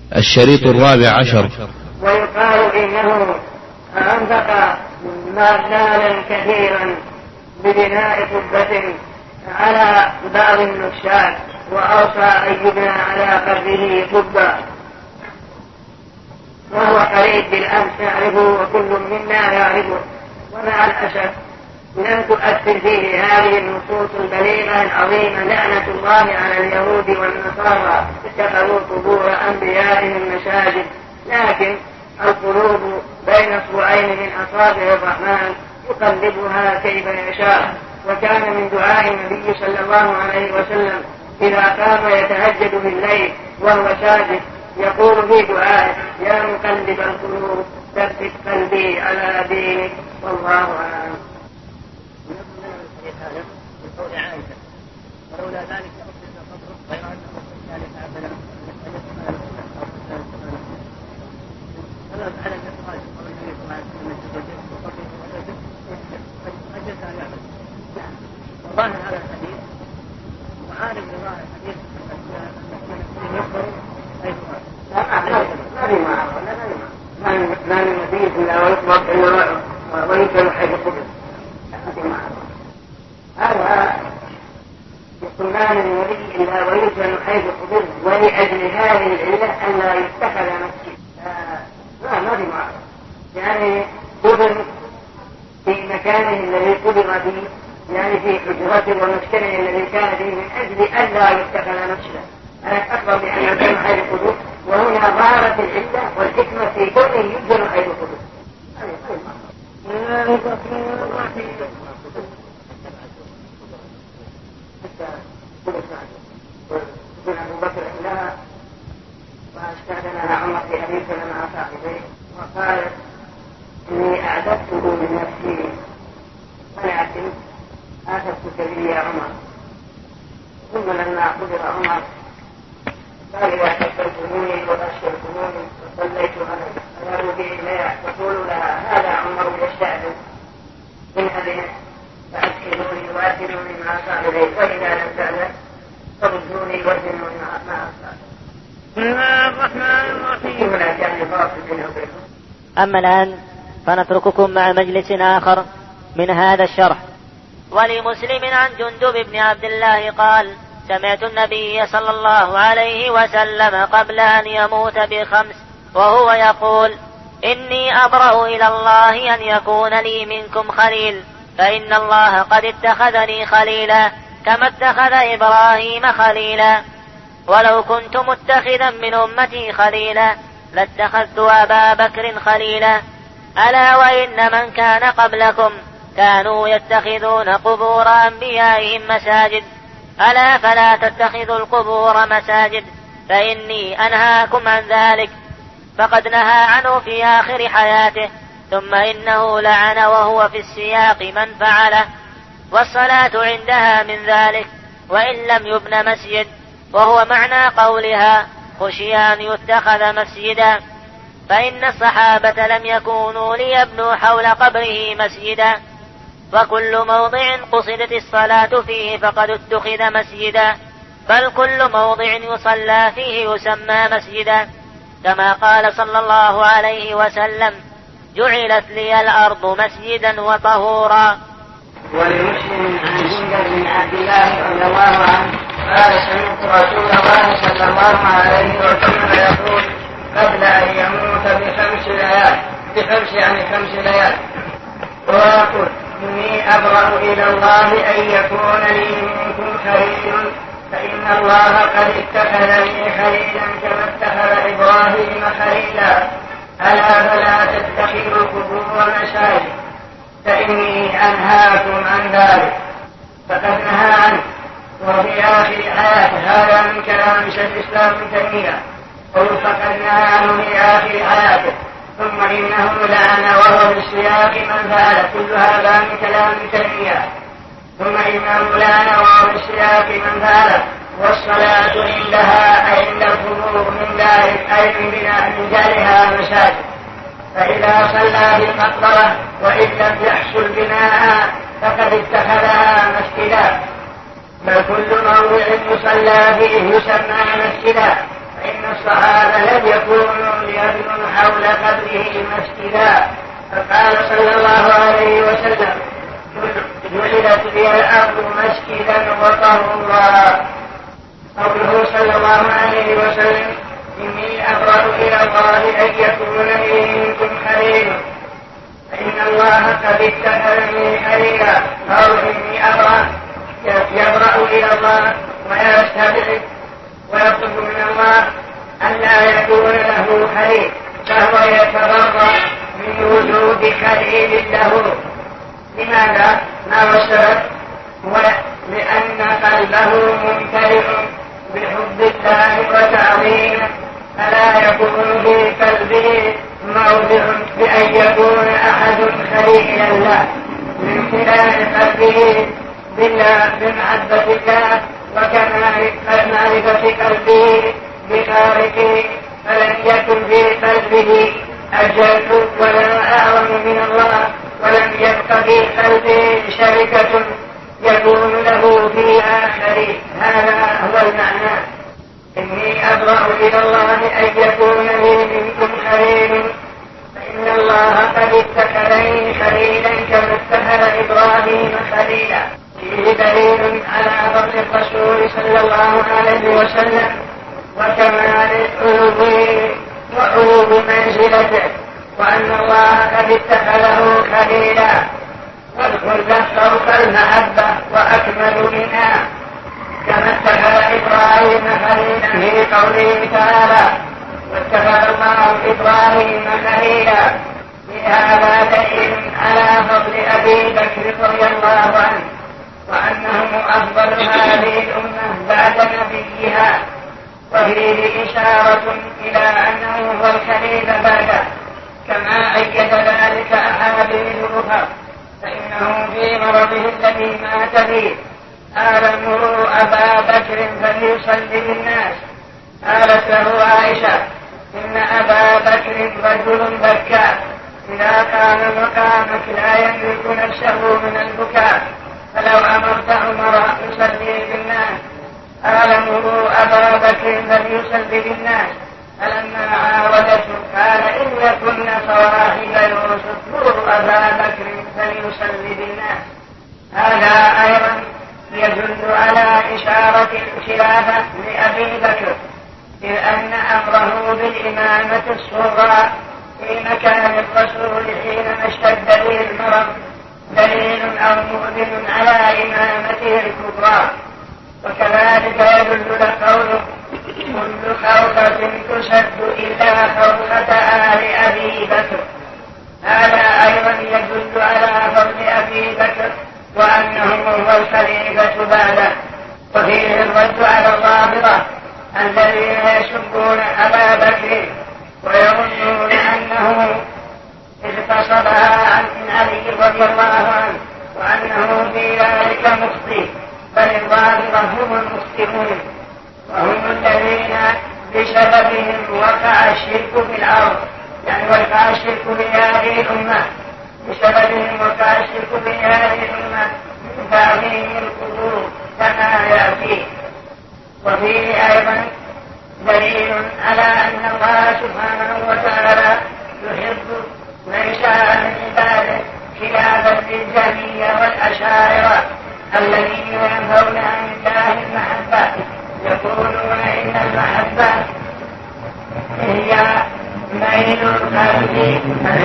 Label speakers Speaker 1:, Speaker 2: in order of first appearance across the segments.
Speaker 1: الشريط 14.
Speaker 2: ويقال إنه أنفق مالا كثيرا ببناء قبة على بعض النشاط، وأوصى أن يبنى على قبره قبة، وهو قريب بالأمس نعرفه وكل منا يعرفه. ومع الأسف لم تؤثر فيه هذه النصوص البليغة العظيمة: لعنة الله على اليهود والنصارى اتخذوا قبور أنبيائهم مساجد. لكن القلوب بين اصبعين من أصابع الرحمن يقلبها كيف يشاء. وكان من دعاء النبي صلى الله عليه وسلم إذا قام يتهجد بالليل وهو ساجد يقول في دعائه: يا مقلب القلوب ثبت قلبي على دينك. والله أعلم.
Speaker 3: ولولا ذلك أخذ الصبر غير أنه ذلك عبدا على الإخراج والنبي صلى الله عليه وسلم أجلس أن يعبد وظاهر هذا الحديث وعارف بظاهر الحديث أن يخبر أيضا
Speaker 2: ما من نبي إلا ويطلق إلا ويمكن حيث قبل. هذا يقول ما من نبي إلا ويمكن حيث قبل، ولأجل هذه العلة أن لا يتخذ مسجد. ما في معارضة، يعني قبل في مكانه الذي قبل فيه، يعني في حجرته ومسكنه الذي كان فيه، من أجل أن لا يتخذ مسجدا. أنا أكبر بأن يكون حيث قبل، وهنا ظهرت العلة والحكمة في كونه يمكن حيث قبل. أبو بكر لها واستأذنها عمر في حديث مع صاحبيه وقال: إني أعددته من نفسي ولكن آخذتك بي يا عمر. ثم لما قدر عمر قال: إذا كفلتموني وبشرتموني وصليت عليه فلا بي إليها تقول لها: هذا عمر يستأذن من أذنه فأدخلوني وأدخلوني مع صاحبيه، وإذا لم تأذن فردوني وأدخلوني مع أصحابي.
Speaker 3: بسم الله الرحمن الرحيم.
Speaker 4: أما الآن فنترككم مع مجلس آخر من هذا الشرح. ولمسلم عن جندب بن عبد الله قال: سمعت النبي صلى الله عليه وسلم قبل أن يموت ب5 وهو يقول: إني أبرأ إلى الله أن يكون لي منكم خليل، فإن الله قد اتخذني خليلا كما اتخذ إبراهيم خليلا، ولو كنت متخذا من أمتي خليلا لاتخذت أبا بكر خليلا. ألا وإن من كان قبلكم كانوا يتخذون قبور أنبيائهم مساجد، ألا فلا تتخذوا القبور مساجد، فإني أنهاكم عن ذلك. فقد نهى عنه في آخر حياته، ثم إنه لعن وهو في السياق من فعله، والصلاة عندها من ذلك وإن لم يبن مسجد، وهو معنى قولها: خشي أن يتخذ مسجدا، فإن الصحابة لم يكونوا ليبنوا حول قبره مسجدا، وكل موضع قصدت الصلاة فيه فقد اتخذ مسجدا، بل كل موضع يصلى فيه يسمى مسجدا، كما قال صلى الله عليه وسلم: جعلت لي الأرض مسجدا وطهورا.
Speaker 2: ولمسلم عن جندب بن عبد الله رضي الله عنه قال: سمعت رسول الله صلى الله عليه وسلم يقول قبل أن يموت ب5 ليال ويقول: إني أبرأ إلى الله أن يكون لي منكم خليل، فإن الله قد اتخذني خليلا كما اتخذ إبراهيم خليلا. ألا فلا تتخذوا القبور مساجد، فإني أنهاكم عن ذلك. فقد نهى عنه وفي آخر حياته. هذا من كلام شيخ الإسلام ابن تيمية. فقد نهى عنه في آخر حياته، ثم إنه لعن وهو في السياق من فعل. كل هذا من كلام ابن تيمية. ثم إنه لعن وهو في السياق من فعل. والصلاة عندها أي عند القبور من ذلك أي من بناء رجالها المساجد. فإذا صلى في المقبرة وإن لم يحصل بناءها فقد اتخذها مسجدا، فكل موضع يصلى فيه يسمى مسجدا. فإن الصحابة لم يكونوا ليبنوا حول قبره مسجدا، فقال صلى الله عليه وسلم: جعلت لي الأرض مسجدا وطهورا. قوله صلى الله عليه وسلم: إني أبرأ إلى الله أن يكون لي منكم خليل، فإن الله قد اتخذني خليلا، أو إني أبرأ يبرأ إلى الله ويستبعد ويطلب من الله أن لا يكون له خليل، فهو يتبرأ من وجود خليل له. لماذا؟ ما هو السبب؟ لأن قلبه ممتلئ بحب الله وتعظيمه، فلا يكون في قلبه موضع بأن يكون أحد خليلا له، من خلال قلبه بالله بمحبة الله وكمال معرفة قلبه بخالقه، فلن يكن في قلبه أجل ولا أعظم من الله، ولم يبق في قلبه شركة يكون له فيها شريك. هذا هو المعنى: إني أبرأ إلى الله أن يكون لي منكم خليل، فإن الله قد اتخذني خليلا كما اتخذ إبراهيم خليلا. فيه دليل على فضل الرسول صلى الله عليه وسلم وكمال علوه وعلو منزلته، وأن الله قد اتخذه خليلا، والخلة فوق المحبة وأكمل منها، كما اتخذ إبراهيم خليلا في قوله تعالى: واتخذ الله إبراهيم خليلا. لهذا دليل على فضل أبي بكر رضي الله عنه، وأنه أفضل هذه الأمة بعد نبيها، وفيه إشارة إلى أنه هو الخليل بعده، كما أيد ذلك أحاديث أخرى. فإنه في مرضه الذي مات فيه قال: مروا أبا بكر فليصلي بالناس. قالت له عائشة: إن أبا بكر رجل بكاء، إذا قام مقامك لا يملك نفسه من البكاء، فلو أمرت عمر يصلي بالناس. قال: مروا أبا بكر فليصلي بالناس. فلما عاودته قال: إن يكن صواحب يوسف مروا أبا بكر فليصلي بالناس. هذا أيضا يدل على إشارة الخلافة لأبي بكر، إذ أن أمره بالإمامة الصغرى في مكان الرسول حينما اشتد به المرض دليل أو مؤذن على إمامته الكبرى. وكذلك يدل قوله: كل خوخة تشد إلا خوخة آل أبي بكر. هذا أيضا يدل على فضل أبي بكر وأنه هو الخليفة بعده. وفيه الرد على الرافضة الذين يسبون أبا بكر ويظنون أنه اغتصبها عن علي رضي الله عنه، وأنه في ذلك مخطئ، بل الرافضة هم المخطئون، وهم الذين بسببهم وقع الشرك في الأرض، يعني وقع الشرك في هذه الأمة، بسببهم وقع الشرك في هذه الأمة من تعظيم القبور كما يأتي. وفيه أيضا دليل على أن الله سبحانه وتعالى يحب من شاء من عباده، خلافا للجهمية والأشاعرة الذين ينهون عن الله المحبة، يقولون إن المحبة هي ميل القلب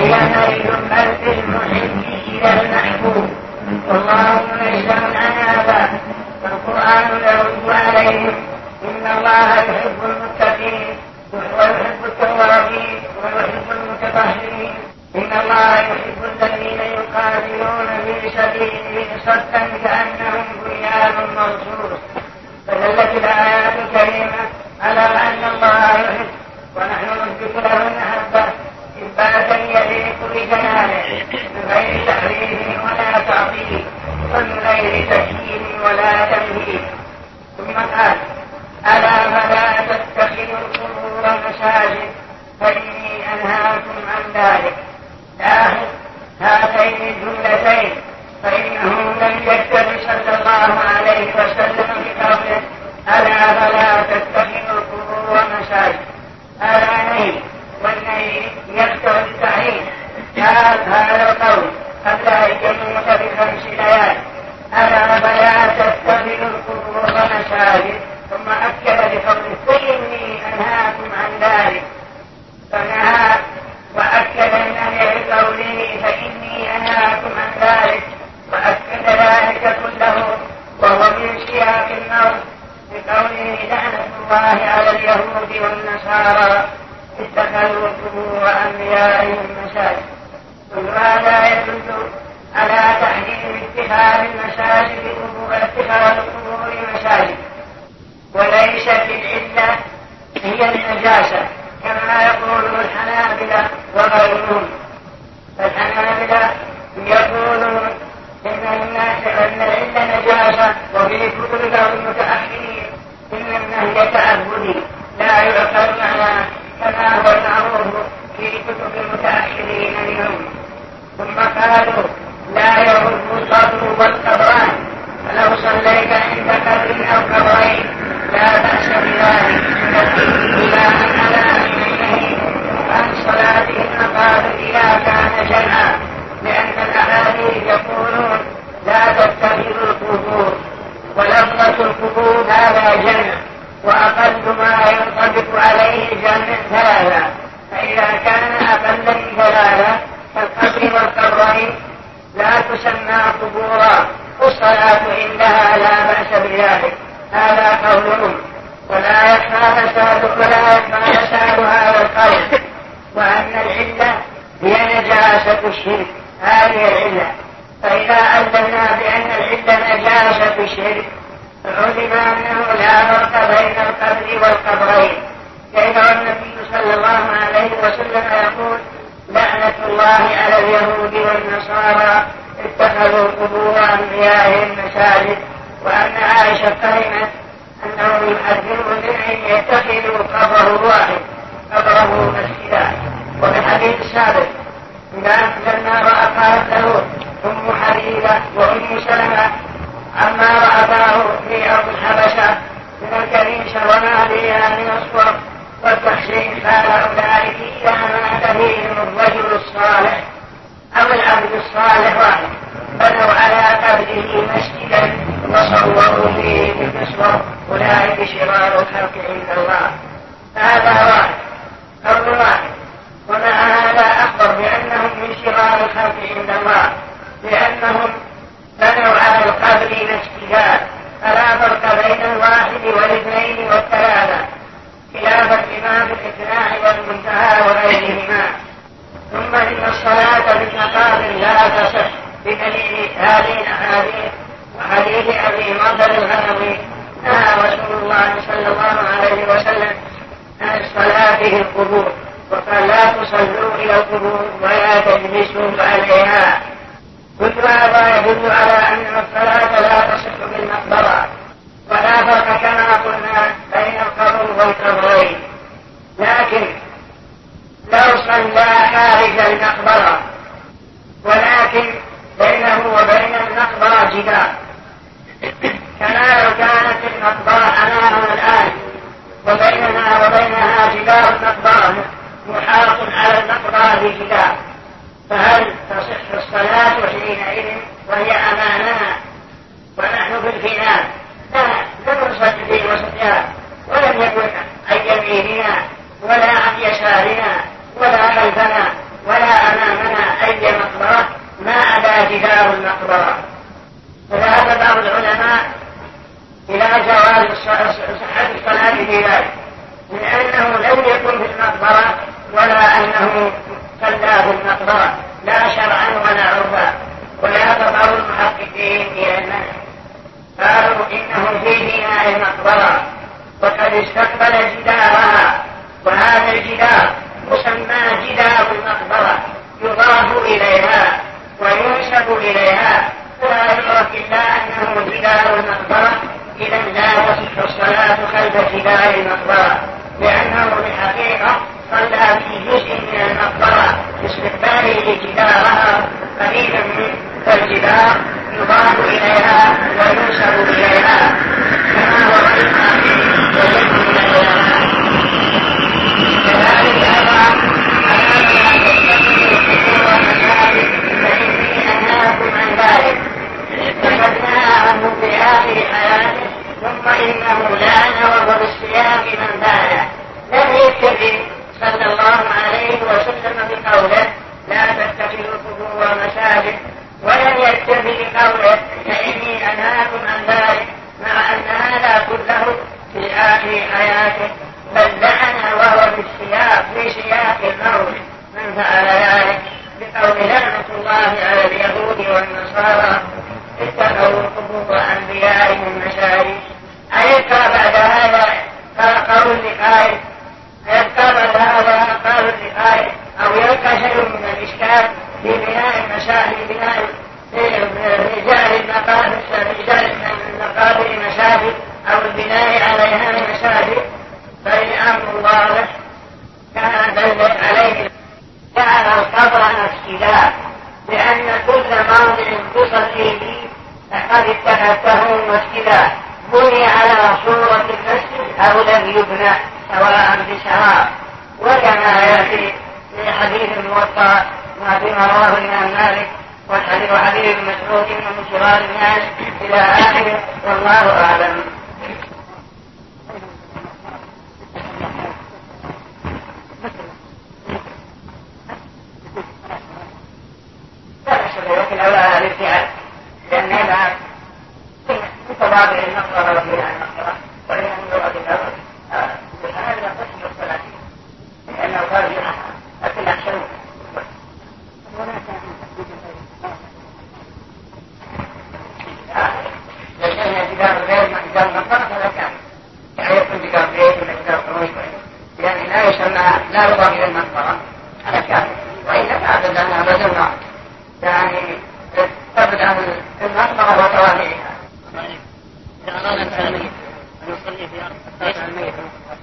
Speaker 2: المحب إلى المحبوب، والله منزه عن هذا. فالقرآن يرد عليهم: إن الله يحب المتقين ويحب التوابين ويحب المتطهرين، إن الله يحب الذين يقاتلون في سبيله صفا كأنهم بنيان مرصوص. فدلت الآيات الكريمة على أن الله يحب، ونحن نثبت له المحبة إثباتا يليق بجلاله من غير تحريف ولا تعطيل، ومن غير تكييف ولا تمهيد. ثم قال: ألا فلا تتخذوا القبور مساجد فإني أنهاكم عن ذلك. لاحظ هاتين الجملتين، فإنه لم يكتب صلى الله عليه وسلم بقوله: ألا فلا تتخذوا القبور مساجد، والنصارى اتخذوا قبور أنبيائهم مساجد. كل هذا يدل على تحريم اتخاذ القبور مساجد، وليست العلة هي النجاسة كما يقول الحنابلة وغيرهم. فالحنابلة يقولون إن العلة نجاسة، وفي كتب المتأخرين إن النهي تعبدي لا يعقل معناه كما هو المعروف في كتب المتأخرين منهم. ثم قالوا لا يرد القبر والقبران، فلو صليت عند قبر أو قبرين لا بأس بذلك، إلى أن على النهي عن صلاتهم قالوا إذا كان جمعا، لأن الأحاديث يقولون لا تتخذوا القبور، ولفظة القبور هذا جمع، وأقل ما ينطبق عليه جمع ثلاثة، فإذا كان أقل من ثلاثة فالقبر والقبرين لا تسمى قبورا، والصلاة عندها لا بأس بذلك. هذا قولهم، ولا يخفى فساد هذا القول، وأن العلة هي نجاسة الشرك. هذه العلة، فإذا علمنا بأن العلة نجاسة الشرك علم أنه لا فرق بين القبر والقبرين. كيف النبي صلى الله عليه وسلم يقول لعنة الله على اليهود والنصارى اتخذوا قبور أنبيائهم مساجد، وأن عائشة فهمت أنه يحذرون من أن يتخذوا قبره واحد قبره مسجدا. وفي الحديث السابق لما رأت له أم حبيبة وأم سلمة عما رأته في أرض الحبشة من الكنيسة وما بها من الصور والتحسين، قال أولئك إذا مات فيهم الرجل الصالح أو العبد الصالح واحد بنوا على قبره مسجدا وصوروا فيه بالمسور، أولئك شرار الخلق عند الله. هذا واحد قول واحد، ومع هذا أخبر بأنهم من شرار الخلق عند الله، لأنهم بنوا على القبر مسجدا، فلا فرق بين الواحد والاثنين والثلاثة، خلاف الإمام الإثناء والمنتهى وغيرهما. ثم إن الصلاة بالمقابر لا تصح بدليل هذه الأحاديث وحديث أبي مطر الغنوي نهى رسول الله صلى الله عليه وسلم عن الصلاة في القبور، وقال لا تصلوا إلى القبور ولا تجلسوا عليها. كل هذا يدل على أن الصلاة لا تصح بالمقبرة، ولا فرق كما قلنا بين القبر والقبرين. لكن لو صلى خارج المقبرة ولكن بينه وبين المقبرة جدار، كما لو كانت المقبرة أمامنا الآن وبيننا وبينها جدار المقبرة محاط على المقبرة بجدار، فهل تصح الصلاة حينئذ وهي أمامنا ونحن في الفناء؟ لم نصلي في وسطها، ولم يكن عن يميننا ولا عن يسارنا ولا خلفنا ولا أمامنا أي مقبرة ما عدا جدار المقبرة. فذهب بعض العلماء إلى جواز صحة الصلاة في ذلك، لأنه لم يكن في المقبرة ولا أنه صلى في المقبرة لا شرعا ولا عرفا. وذهب بعض المحققين إلى المنع، قالوا إنه في بناء المقبرة وقد استقبل جدارها، وهذا الجدار مسمى جدار المقبرة يضاف إليها وينسب إليها، فلا يعرف إلا أنه جدار المقبرة. إذا لا تصح الصلاة خلف جدار المقبرة، لأنه بالحقيقة صلى في جزء من المقبرة باستقباله لجدارها قريبا منه، فالجدار يضاف إليها وينسب إليها كما هو رأينا وجد من العلماء. كذلك أيضا أمامنا تستقبل القبور والمساجد، فإني أنهاكم عن ذلك، فقد نهى عنه في آخر حياته، ثم إنه لعن وهو بالسياق من باله. لم يكتفي في سياق الموت من فعل ذلك بقول لعنة الله على اليهود والنصارى اتخذوا قبور أنبيائهم مساجد. أيبقى بعد هذا قول لقائل أو يبقى شيء من الإشكال في بناء المساجد رجال المقابر مساجد أو البناء عليها مساجد، فالأمر واضح كان دل عليه جعل القبر مسجدا، لأن كل موضع تصلي فيه فقد اتخذته مسجدا بني على صورة المسجد أو لم يبنى سواء بسواء. وكما يأتي في حديث الموطأ ما فيما رواه الإمام مالك وحديث ابن مسعود من شرار الناس إلى آخره، والله أعلم. لكن أولى الابتعاد لأن هذا في تضابع المقرة وفيها المقرة ولأن المرأة الأول هذا قسم الصلاة لأنه قال بها لكن أحسن لأن جدار غير جدار المقرة فلا كان يعني يكون جدار غير ولا جدار قروي يعني لا يسمى لا يضاف إلى المقرة على كامل، وإلا فأعتقد أنها بدلنا يعني تبدأ المقبرة وتوابعها.
Speaker 3: إذا أراد الإنسان أن يصلي في أرض ليس الميت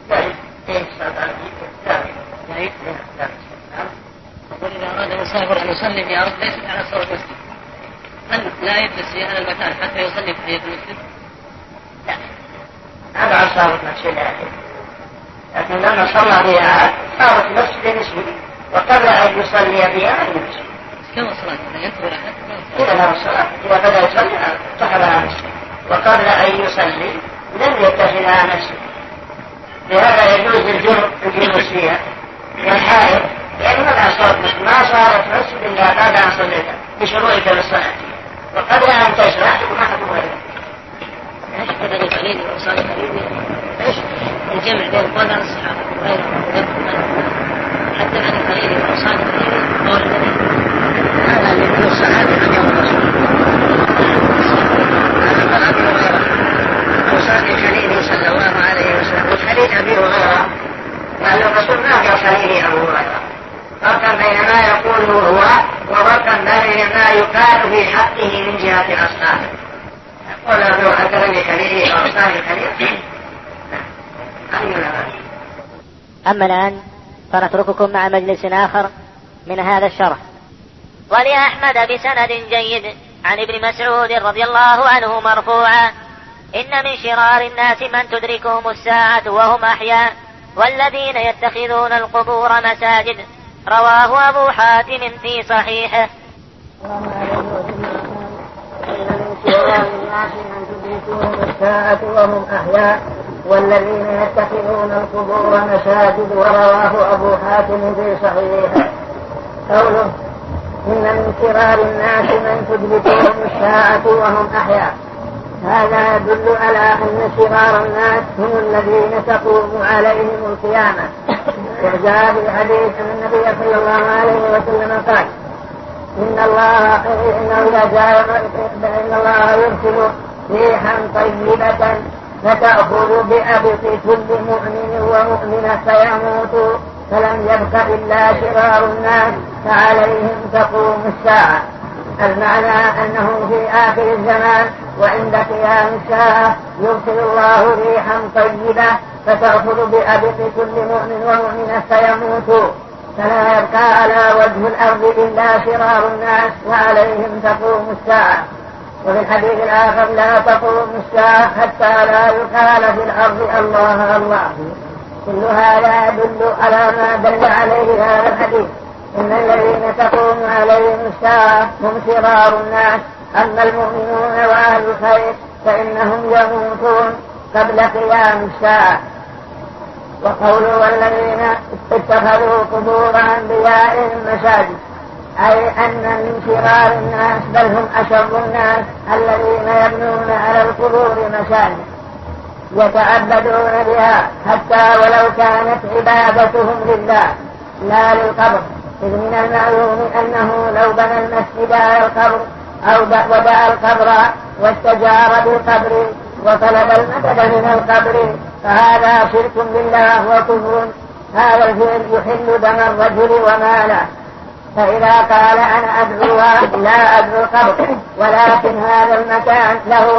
Speaker 3: يقول إذا أراد المسافر أن يصلي في أرض ليست على صورة مسجد، هل لا يجلس في هذا المكان حتى يصلي في حياة المسجد؟
Speaker 2: لا، هذا على صورة مسجد، لكن لما صلى بها صارت مسجد نسبي، وقبل أن يصلي بها المسجد
Speaker 3: كم الصلاة؟ إذا ينتظر أحد
Speaker 2: إذا لا الصلاة إذا بدأ يصلي اتخذها مسجد، وقبل أن يصلي لم يتخذها مسجد. لهذا يجوز الجلوس فيها والحائط، لأن ما صارت مسجد إلا بعد أن صليتها بشروعك للصلاة، وقبل أن تشرع ما حكم غيره.
Speaker 3: بدل الخليل وصال الخليل الجمع بين قول عن الصحابة وغيره حتى عن الخليل وصال الخليل قول النبي هذا اللي يقول الصحابي عن يوم الرسول هذا قال أبي هريرة وصال الخليل صلى الله عليه وسلم.
Speaker 2: والحديث أبي هريرة قال الرسول ما قال خليلي أبو هريرة، فرقا بين ما يقوله هو وفرقا بين ما يقال في حقه من جهة أصحابه. قل أبو أكرمي خليلي أو أصحابي خليلي.
Speaker 4: أما الآن فنترككم مع مجلس آخر من هذا الشرح. ولأحمد بسند جيد عن ابن مسعود رضي الله عنه مرفوعا: إن من شرار الناس من تدركهم الساعة وهم أحياء والذين يتخذون القبور مساجد. رواه أبو حاتم في صحيحه.
Speaker 2: الساعة وهم أحياء والذين يتخذون القبور مساجد. ورواه أبو حاتم في صحيحه. قوله إن من شرار الناس من تدركهم الساعة وهم أحياء، هذا يدل على أن شرار الناس هم الذين تقوم عليهم القيامة. وجاء في حديث أن النبي صلى الله عليه وسلم قال إن الله يرسل ريحا طيبة فتأخذ بأبط كل مؤمن ومؤمنة فيموت فلم يبق إلا شرار الناس فعليهم تقوم الساعة. المعنى أنه في آخر الزمان وعند قيام الساعة يرسل الله ريحا طيبة فتأخذ بأبط كل مؤمن ومؤمنة فيموت فلا يبقى على وجه الأرض إلا شرار الناس وعليهم تقوم الساعة. وفي الحديث الآخر لا تقوم الساعة حتى لا يقال في الأرض الله الله. كل هذا يدل على ما دل عليه هذا الحديث، إن الذين تقوم عليهم الساعة هم شرار الناس، أما المؤمنون وأهل الخير فإنهم يموتون قبل قيام الساعة. وقوله والذين اتخذوا قبور أنبيائهم مساجد، أي أن من شرار الناس بل هم أشر الناس الذين يبنون على القبور مساجد يتعبدون بها حتى ولو كانت عبادتهم لله لا للقبر، إذ من المعلوم أنه لو بنى المسجد على القبر أو ودعا القبر واستجار بالقبر وطلب المدد من القبر فهذا شرك بالله وكفر. هذا الفعل يحل دم الرجل وماله. فإذا قال أنا أدعو الله لا أدعو القبر، ولكن هذا المكان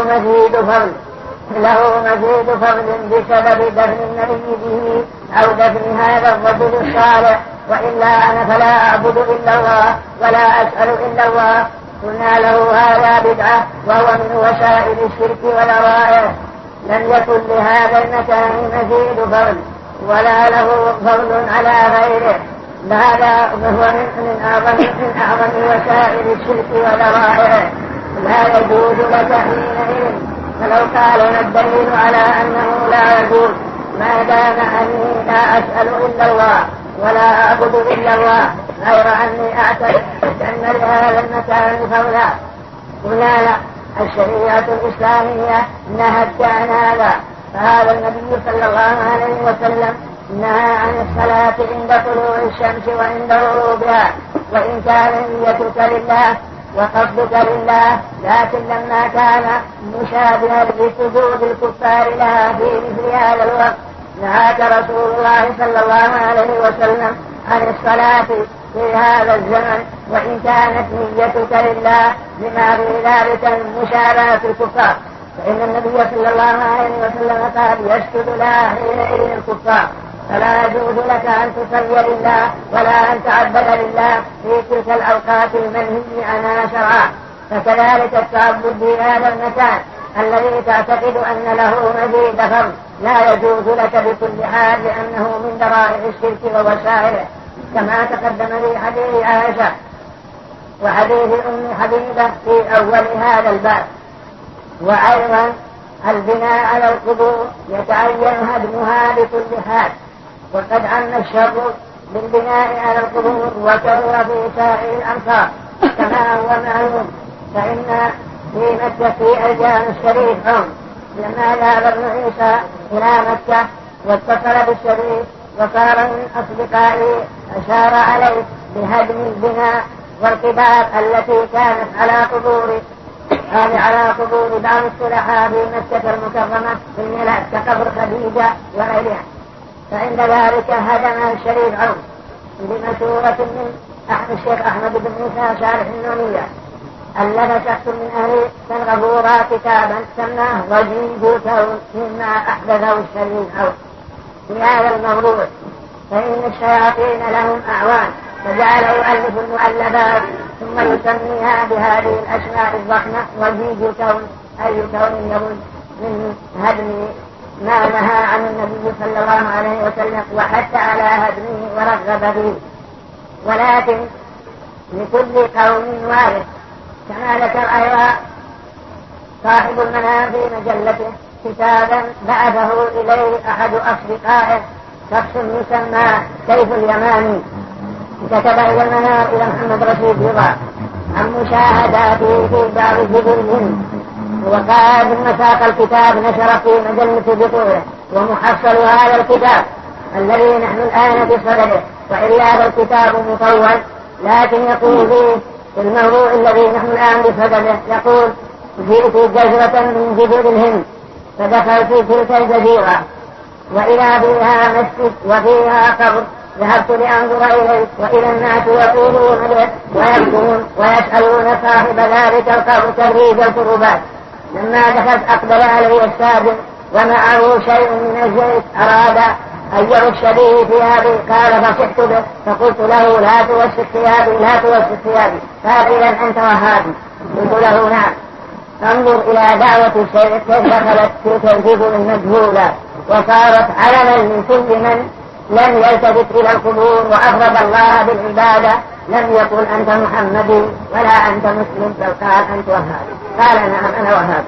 Speaker 2: له مزيد فضل بسبب دفن النبي به أو دفن هذا الرجل الصالح، وإلا أنا فلا أعبد إلا الله ولا أسأل إلا الله، قلنا له هذا بدعة وهو من وسائل الشرك والرائع. لم يكن لهذا المكان مزيد فضل ولا له فضل على غيره، هذا هو من أعظم وسائل الشرك والرائع. لا يجوز لك حينئذ. فلو قال الدليل على أنه لا يجوز ما دام أني لا أسأل إلا الله ولا أعبد إلا الله غير أني أعتقد أن لهذا المكان فضلا، قلنا لا، الشريعة الإسلامية نهت عن هذا. فهذا النبي صلى الله عليه وسلم نهى عن الصلاة عند طلوع الشمس وعند غروبها، وإن كان نيتك لله وقصدك لله، لكن لما كان مشابها لسجود الكفار لها في مثل هذا الوقت نهاك رسول الله صلى الله عليه وسلم عن الصلاة في هذا الزمن، وإن كانت نيتك لله لما في ذلك المشابهة الكفار، فإن النبي صلى الله عليه وسلم قال يسجد لها حينئذ الكفار، فلا يجوز لك أن تصلي لله ولا أن تعبد لله في تلك الأوقات المنهي عنها شرعا. فكذلك التعبد في هذا المكان الذي تعتقد أن له مزيد فضل لا يجوز لك بكل حال، لأنه من ذرائع الشرك ووسائله، كما تقدم في حديث عائشة وحديث أم حبيبة في أول هذا الباب. وأيضا البناء على القبور يتعين هدمها بكل حال، وقد عم الشر بالبناء على القبور وكثر في سائر الأمصار كما هو معلوم. فإن في مكة في الجامع الشريف لما ذهب ابن عيسى إلى مكة واتصل بالشريف وصار من أصدقائه أشار عليه بهدم البناء والقباب التي كانت على قبور بعض الصلحاء في مكة المكرمة في الميلاد كقبر خديجة وغيرها. فعند ذلك هدم الشريف بمشورة من الشيخ أحمد بن عيسى شارح النونية، ألف شخص من أهل سنغافورة كتابا سماه وجيد كون مما أحدثه الشريف في هذا الموضوع. فإن الشياطين لهم أعوان، فجعل يؤلف المؤلفات ثم يسميها بهذه الأسماء الضخمة وجيد كون، أي كون يرد من هدم ما نهى عن النبي صلى الله عليه وسلم وحتى على هدمه ورغب فيه. ولكن لكل قوم وارث، كما ذكر أيضا صاحب المنام في مجلته كتابا بعثه إليه أحد أصدقائه شخص يسمى سيف اليماني، كتب إلى المنام إلى محمد رشيد رضا عن مشاهداته في بعض جبلهم، وقال ثم ساق الكتاب نشر في مجلة بطوله، ومحصل هذا الكتاب الذي نحن الآن بصدده، وإلا فالكتاب مطول، لكن يقول فيه في الموضوع الذي نحن الآن بصدده يقول جئت جزرة من جزر الهند فدخلت في تلك الجزيرة وإذا فيها مسجد وفيها قبر، ذهبت لأنظر إليه وإذا الناس يقولون به ويبكون ويسألون صاحب ذلك القبر تبريد الكربات. لما دخلت أقبل علي الساجد ومعه شيء من الزيت أراد أن يرش به ثيابي، قال فصحت به فقلت له لا توسخ ثيابي، قال إذا أنت وهابي، قلت له نعم. انظر إلى دعوة الشيء كيف دخلت تلك الجبل المجهولة وصارت علما من كل من لم يلتفت إلى القبور وأفرد الله بالعبادة، لم يقل أنت محمدي ولا أنت مسلم، بل قال أنت وهابي. قال نعم أنا وهابي،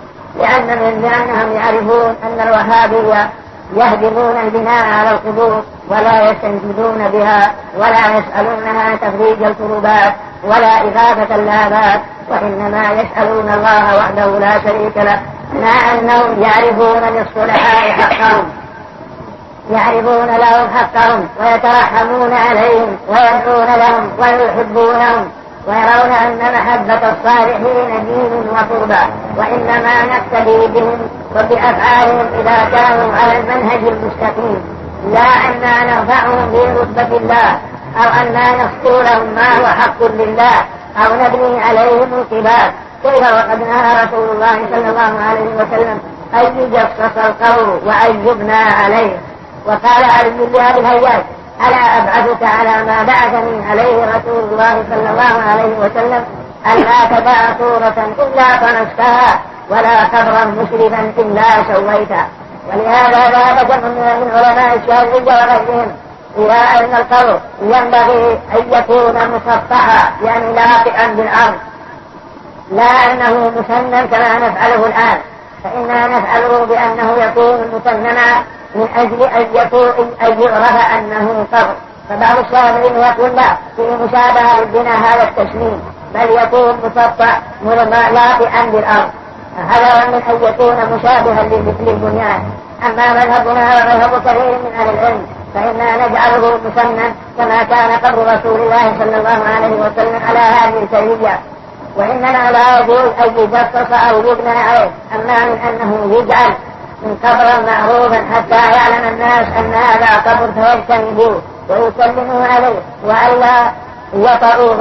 Speaker 2: لأنهم يعرفون أن الوهابية يهدمون البناء على القبور ولا يستنجدون بها ولا يسألونها تفريج الكربات ولا إغاثة اللابات، وإنما يسألون الله وحده لا شريك له، مع أنهم يعرفون للصلحاء حقهم. يعرفون لهم حقهم ويترحمون عليهم ويدعون لهم ويحبونهم ويرون أن محبة الصالحين دين وقربى، وإنما نقتدي بهم وبأفعالهم إذا كانوا على المنهج المستقيم، لا أننا نرفعهم برتبة الله أو أننا نخطو لهم ما هو حق لله أو نبني عليهم الكبار. كيف وقد نهى رسول الله صلى الله عليه وسلم أن يجصص القول وأن يبنى عليه. وقال علي بن أبي الهياج: ألا أبعثك على ما بعثني عليه رسول الله صلى الله عليه وسلم ألا تدع صورة إلا طمستها ولا قبرا مشرفا إلا سويته. ولهذا ذهب جمع من علماء الشافعية وغيرهم إلى أن القبر ينبغي أن يكون مسطحا يعني لاقئا بالأرض، لا أنه مسنن كما نفعله الآن، فإننا نفعله بأنه يكون مسننا من أجل أن يعرف أنه قبر. فبعض الشافعيين يقول لا، في مشابهة للبناء هذا التسليم، بل يكون مسطح لاقئا بالأرض، هذا من أن يكون مشابها للبنيان. أما مذهبنا ومذهب كثير من أهل العلم فإننا نجعله مسنن كما كان قبر رسول الله صلى الله عليه وسلم على هذه الكيفية، وإننا لا يجوز أن يجصص أو يبنى عليه، أما من أنه يجعل من قبرا معروفا حتى يعلم الناس أن هذا قبر فيجتنبوه ويسلموا عليه وألا يطعوا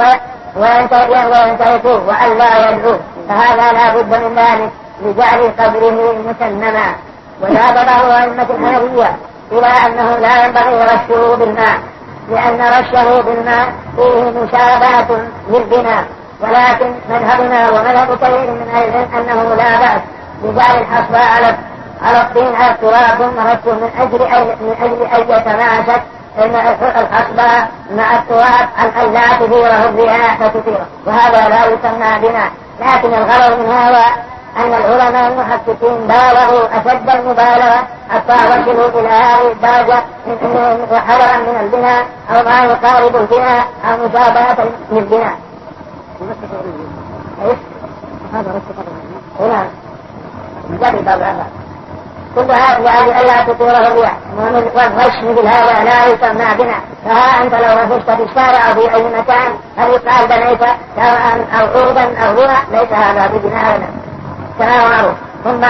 Speaker 2: وينتهكوه وألا يدعوه، فهذا لا بد من ذلك لجعل قبره مسنما. وذهب بعض أئمة الحنفية إلى أنه لا ينبغي رشه بالماء، لأن رشه بالماء فيه مشابهة للبناء، ولكن مذهبنا ومذهب كثير من أهل العلم أنه لا بأس بجعل الحصباء على الطين على التراب ثم رشه من أجل أن يتماسك الحصباء مع التراب أن لا تثيره الرياح فتثيره، وهذا لا يسمى بناء. لكن الغرض من هذا أن العلماء المحققين بالغوا أشد المبالغة حتى وصلوا إلى هذه الدرجة حذرا من البناء أو ما يقارب البناء أو مشابهة للبناء. هذا هنا جرب هذا كل هذا لأجل ألا تطيره الرياح، والغش مثل هذا لا يسمى بناء. فها أنت لو رفشت في الشارع أو في أي مكان هل يقال بنيت سواء أو عرضا أو بناء؟ ليس هذا ببناء أبدا كما معروف. ثم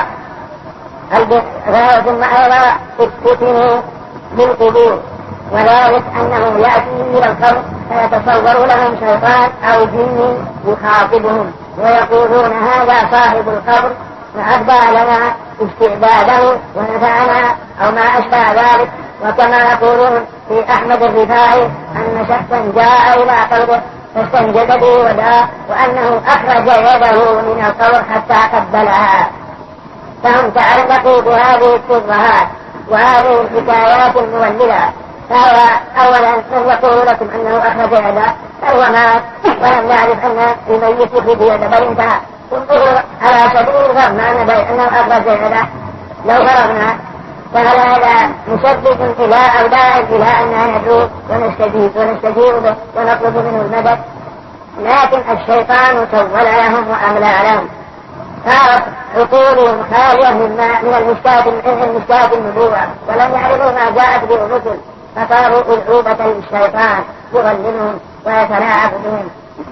Speaker 2: أيضا افتتنوا بالقبور، وذلك أنه يأتي إلى القبر فيتصور لهم شيطان أو جن يخاطبهم ويقولون هذا صاحب القبر وأبدى لنا استعداده ونفعنا أو ما أشبه ذلك. وكما يقولون في أحمد الرفاعي أن شخصا جاء إلى قبره فاستنجد به وداه وأنه أخرج يده من القبر حتى قبلها. فهم تعلقوا بهذه الشبهات وهذه الحكايات المولدة. فهو أولا من يقول لكم أنه أخرج يده فهو مات ولم يعرف أن الميت يخرج يده بل انتهى. انظروا على سبيل الفرض معنى أنه أخرج يده لو فرضنا فهل هذا مشبك إلى أو داع إلى أننا ندعو ونستجيب به ونطلب منه المدد؟ لكن الشيطان سول لهم وأملى لهم، صارت عقولهم خالية من المشكاة النبوة ولم يعرفوا ما جاءت به الرسل، فصاروا ألعوبة للشيطان يغلبهم ويتلاعب بهم.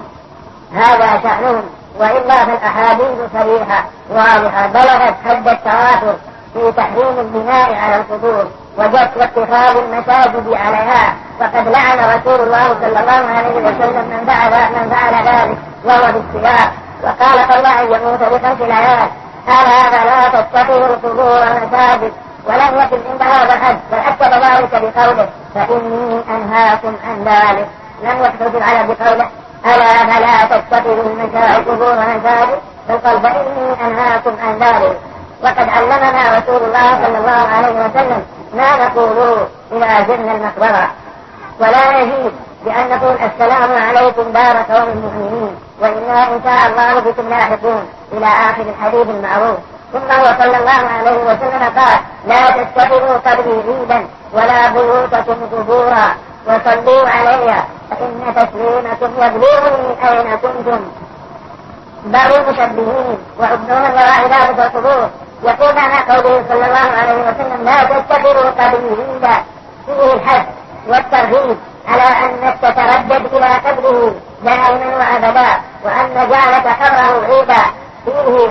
Speaker 2: هذا شأنهم. وإلا فالأحاديث صريحة واضحة بلغت حد التواتر في تحريم البناء على القبور واتخاذ المساجد عليها، فقد لعن رسول الله صلى الله عليه وسلم من فعل ذلك وهو في السياق، وقال قبل أن يموت ب5 ليال قال فلا تتخذوا القبور مساجد، ولم يكن عند هذا الحد بل أكد ذلك بقوله فإني أنهاكم عن ذلك، لم يقتصر على بقوله ألا فلا تتخذوا القبور مساجد فقال فإني أنهاكم عن ذلك. وقد علمنا رسول الله صلى الله عليه وسلم ما نقول إذا زرنا المقبرة، ولا نزيد بأن نقول السلام عليكم دار قوم المؤمنين وإنا إن شاء الله بكم لاحقون إلى آخر الحديث المعروف. ثم هو صلى الله عليه وسلم قال لا تتخذوا قبري عيدا ولا بيوتكم قبورا وصلوا عليها فإن تسليمكم يبلغني أين كنتم. بل مشبهين وعبدون وراء ذلك القبور يقول معنى قوله صلى الله عليه وسلم لا تتبعوا قبري عيدا فيه الحث والترغيب على أنك تتردد إلى قبره دائما وأبدا، وأن جعلك قبره عيدا فيه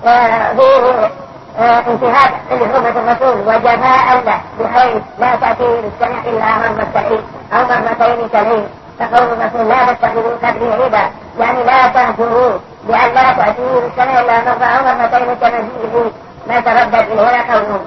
Speaker 2: انتهاك لحرمة الرسول وجفاء له، بحيث لا تأتي للسنة إلا مرتين أو مرتين كليل. فقول الرسول لا تتخذوا قبري عيدا يعني لا تهجروا بأن لا تأتي للسنة إلا مرة أو مرتين كمجيئه ما تردد إليه قولهم.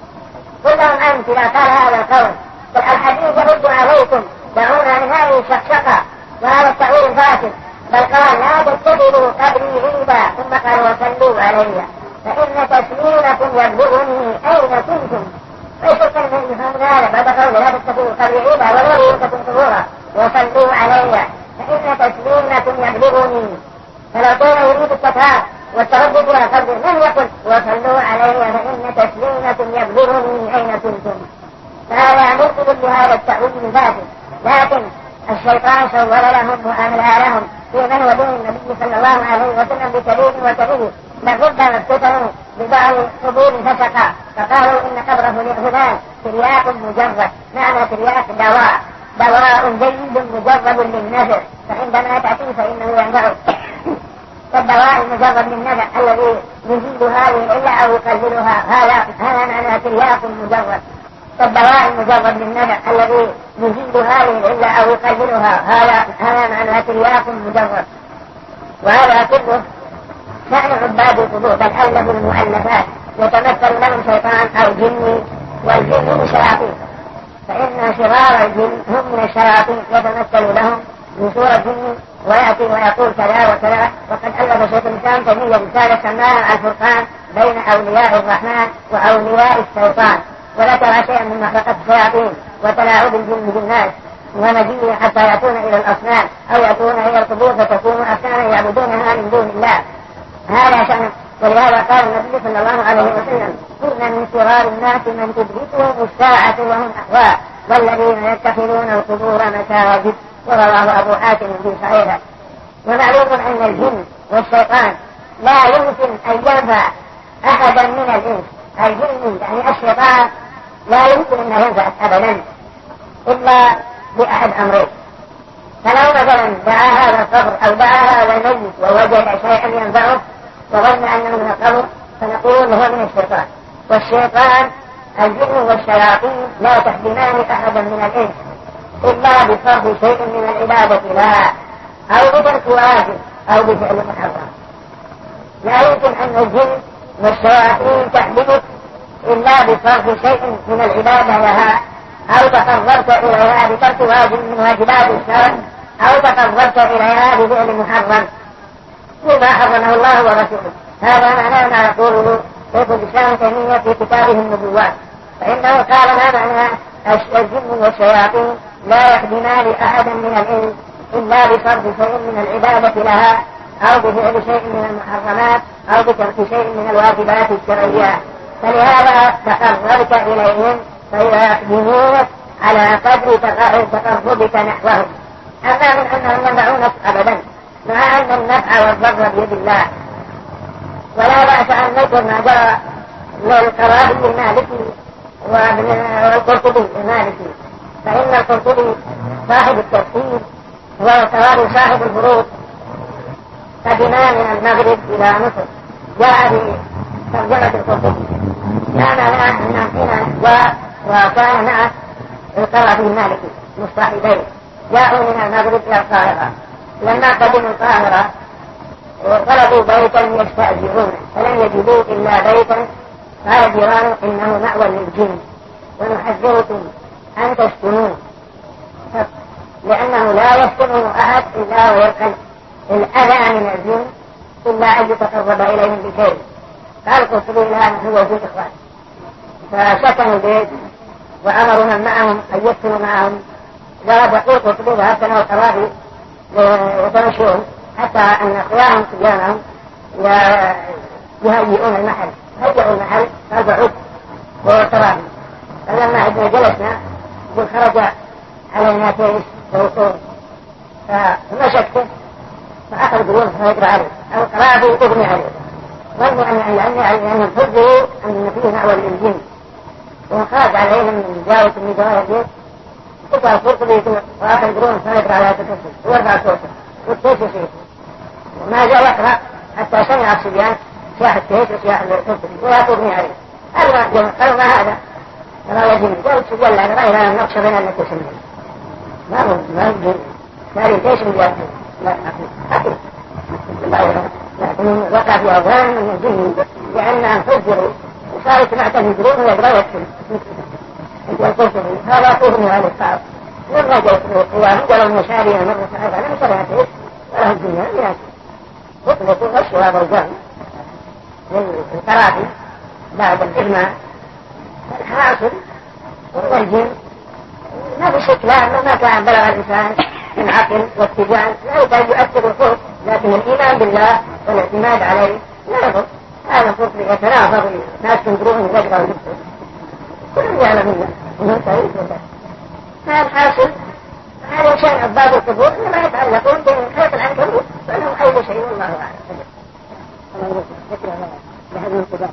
Speaker 2: قل لهم أنت إذا قال هذا القول فالحديث يرد عليكم دعونا من هذه الشقشقة وهذا التأويل الفاسد، بل قال لا تتخذوا قبري عيدا ثم قال وصلوا علي فإن تسليمكم يبلغني أين كنتم. ليس الكلمة يفهم هذا بعد قوله لا تتخذوا قبري عيدا ولا بيوتكم قبورا وصلوا علي فإن تسليمكم يبلغني. فلو كان يريد التكرار والتردد إلى قبره لم يقل وصلوا علي فإن تسليمكم يبلغني أين كنتم. فهذا مرتبط بهذا التأويل الفاسد، لكن الشيطان سول لهم وأملى لهم في من ودين النبي صلى الله عليه وسلم بكبير وكبير، بل ربما افتتنوا ببعض قبور فسقا فقالوا إن قبره هناك ترياق مجرد، معنى ترياق دواء جيد مجرد للنفع، فعندما تأتي فإنه ينفع. فالدواء المجرد للنفع الذي يزيد هذه العلة أو يقللها هذا معنى ترياق مجرد. فالدواء المجرد للنفع الذي يزيد هذه العلة أو يقللها هذا معنى ترياق مجرد. وهذا كله شأن عباد القبور، بل أغلب المؤلفات يتمثل لهم شيطان أو جني، والجن من شياطين، فإن شرار الجن هم من الشياطين يتمثل لهم من صورة جن ويأتي ويقول كذا وكذا. وقد ألف شيخ الإسلام تيمية رسالة سماها الفرقان بين أولياء الرحمن وأولياء الشيطان، وذكر شيئا من مخلقة الشياطين وتلاعب الجن بالناس ومجيء حتى يأتون إلى الأصنام أو يأتون إلى القبور فتكون أصناما يعبدونها من دون الله. هذا شأن. ولهذا قال النبي صلى الله عليه وسلم إن من شرار الناس من تدركهم الساعة وهم أحواء والذين يتخذون القبور مساجد. ورواه أبو حاتم في صحيحه. ومعلوم أن الجن والشيطان لا يمكن أن ينفع أحدا من الإنس. الجن يعني الشيطان لا يمكن أن ينفع أبدا إلا بأحد أمرين. فلو مثلا دعا هذا القبر أو دعا هذا الميت ووجد شيئا ينفعه وظن أنه من القبر فنقول هو من الشيطان. والشيطان الجن والشياطين لا تخدمان أحدا من الإنس إلا بصرف شيء من العبادة لها أو بترك واجب أو بفعل محرم. لا يمكن أن الجن والشياطين تحدث إلا بصرف شيء من العبادة لها أو تقربت إليها بترك واجب من واجبات الشرع أو تقربت إليها بفعل محرم مما حرمه الله ورسوله. هذا معناه ما يقوله شيخ الإسلام تيمية في كتابه النبوات، فإنه قال ما معنى الجن والشياطين لا يخدمان أحدا من الإنس إلا بصرف شيء من العبادة لها أو بفعل شيء من المحرمات أو بترك شيء من الواجبات الشرعية. فلهذا تقربت إليهم فيخدمونك على قدر تقربك نحوهم. أما من أنهم ينفعونك أبدا، مع أن النفع والضر بيد الله. ولا بأس أن نذكر ما جرى للقرابي المالكي والقرطبي المالكي، فإن القرطبي صاحب التفسير والقرابي صاحب الفروض قدما من المغرب إلى مصر. جاء بترجمة القرطبي كان معه وكان معه القرابي المالكي مصطحبين، جاءوا من المغرب إلى القاهرة. لما قدموا القاهرة طلبوا بيتا يستأجرونه فلم يجدوا إلا بيتا قال جيرانه إنه مأوى للجن ونحذركم أن تسكنوه، لأنه لا يسكنه أحد إلا ويلقى الأذى من الجن إلا أن يتقرب إليهم بشيء. قال قلت الآن هو في إخوان، فسكنوا البيت وأمروا من معهم أن يسكنوا معهم. ذهب يقول قلت ذهبت أنا والقرابي وتمشون حتى أن أخوانهم صبيانهم يهيئون المحل. هيئوا المحل فأرجعوا والقرابي. فلما عدنا جلسنا خرج علينا كيس ووصول فمشكته فأخذ قلوب فيقرأ عليه القرابي أغني عليه
Speaker 5: ظنوا أن الحجر أن فيه مأوى للجن وخاف عليهم من جاوة النجاة دي قطع القرطبي وآخر يقولون سنقرأ على تكسر واربع صوته والتيس شيء وما جاء يقرأ حتى سمع الصبيان سياح التيس وسياح القرطبي ويعطوني عليه قالوا ما هذا؟ قالوا يجب قالوا الصبيان لأن رأينا النقش بين التي سمعين ما هو جن كان التيس من لا أقول لكن وقع في أوهام من الجن لأنهم فجروا وصاروا سمعتهم يجرون ويقرأوا والقرطبي هذا قوله على الصعب والرجل القوام ولو مشاريا مرة هذا لم يسرعته وله الدنيا لكن يطلق غش هذا الجان للقراءة بعد الإغماء الحاصل والجن ما في شك ما كان بلغ الإنسان من عقل واتجاه لا كان يؤثر الخوف لكن الإيمان بالله والاعتماد عليه لا يضر هذا القرطبي يتنافر الناس تنظرون ويقرأوا نفسه كلهم يعلمون انه سعيد ولا فالحاصل هذا شان عباد القبور انما يتعلقون بخيط العنكبوت فانهم خير شيء والله اعلم. الله ذكر لهذه القباب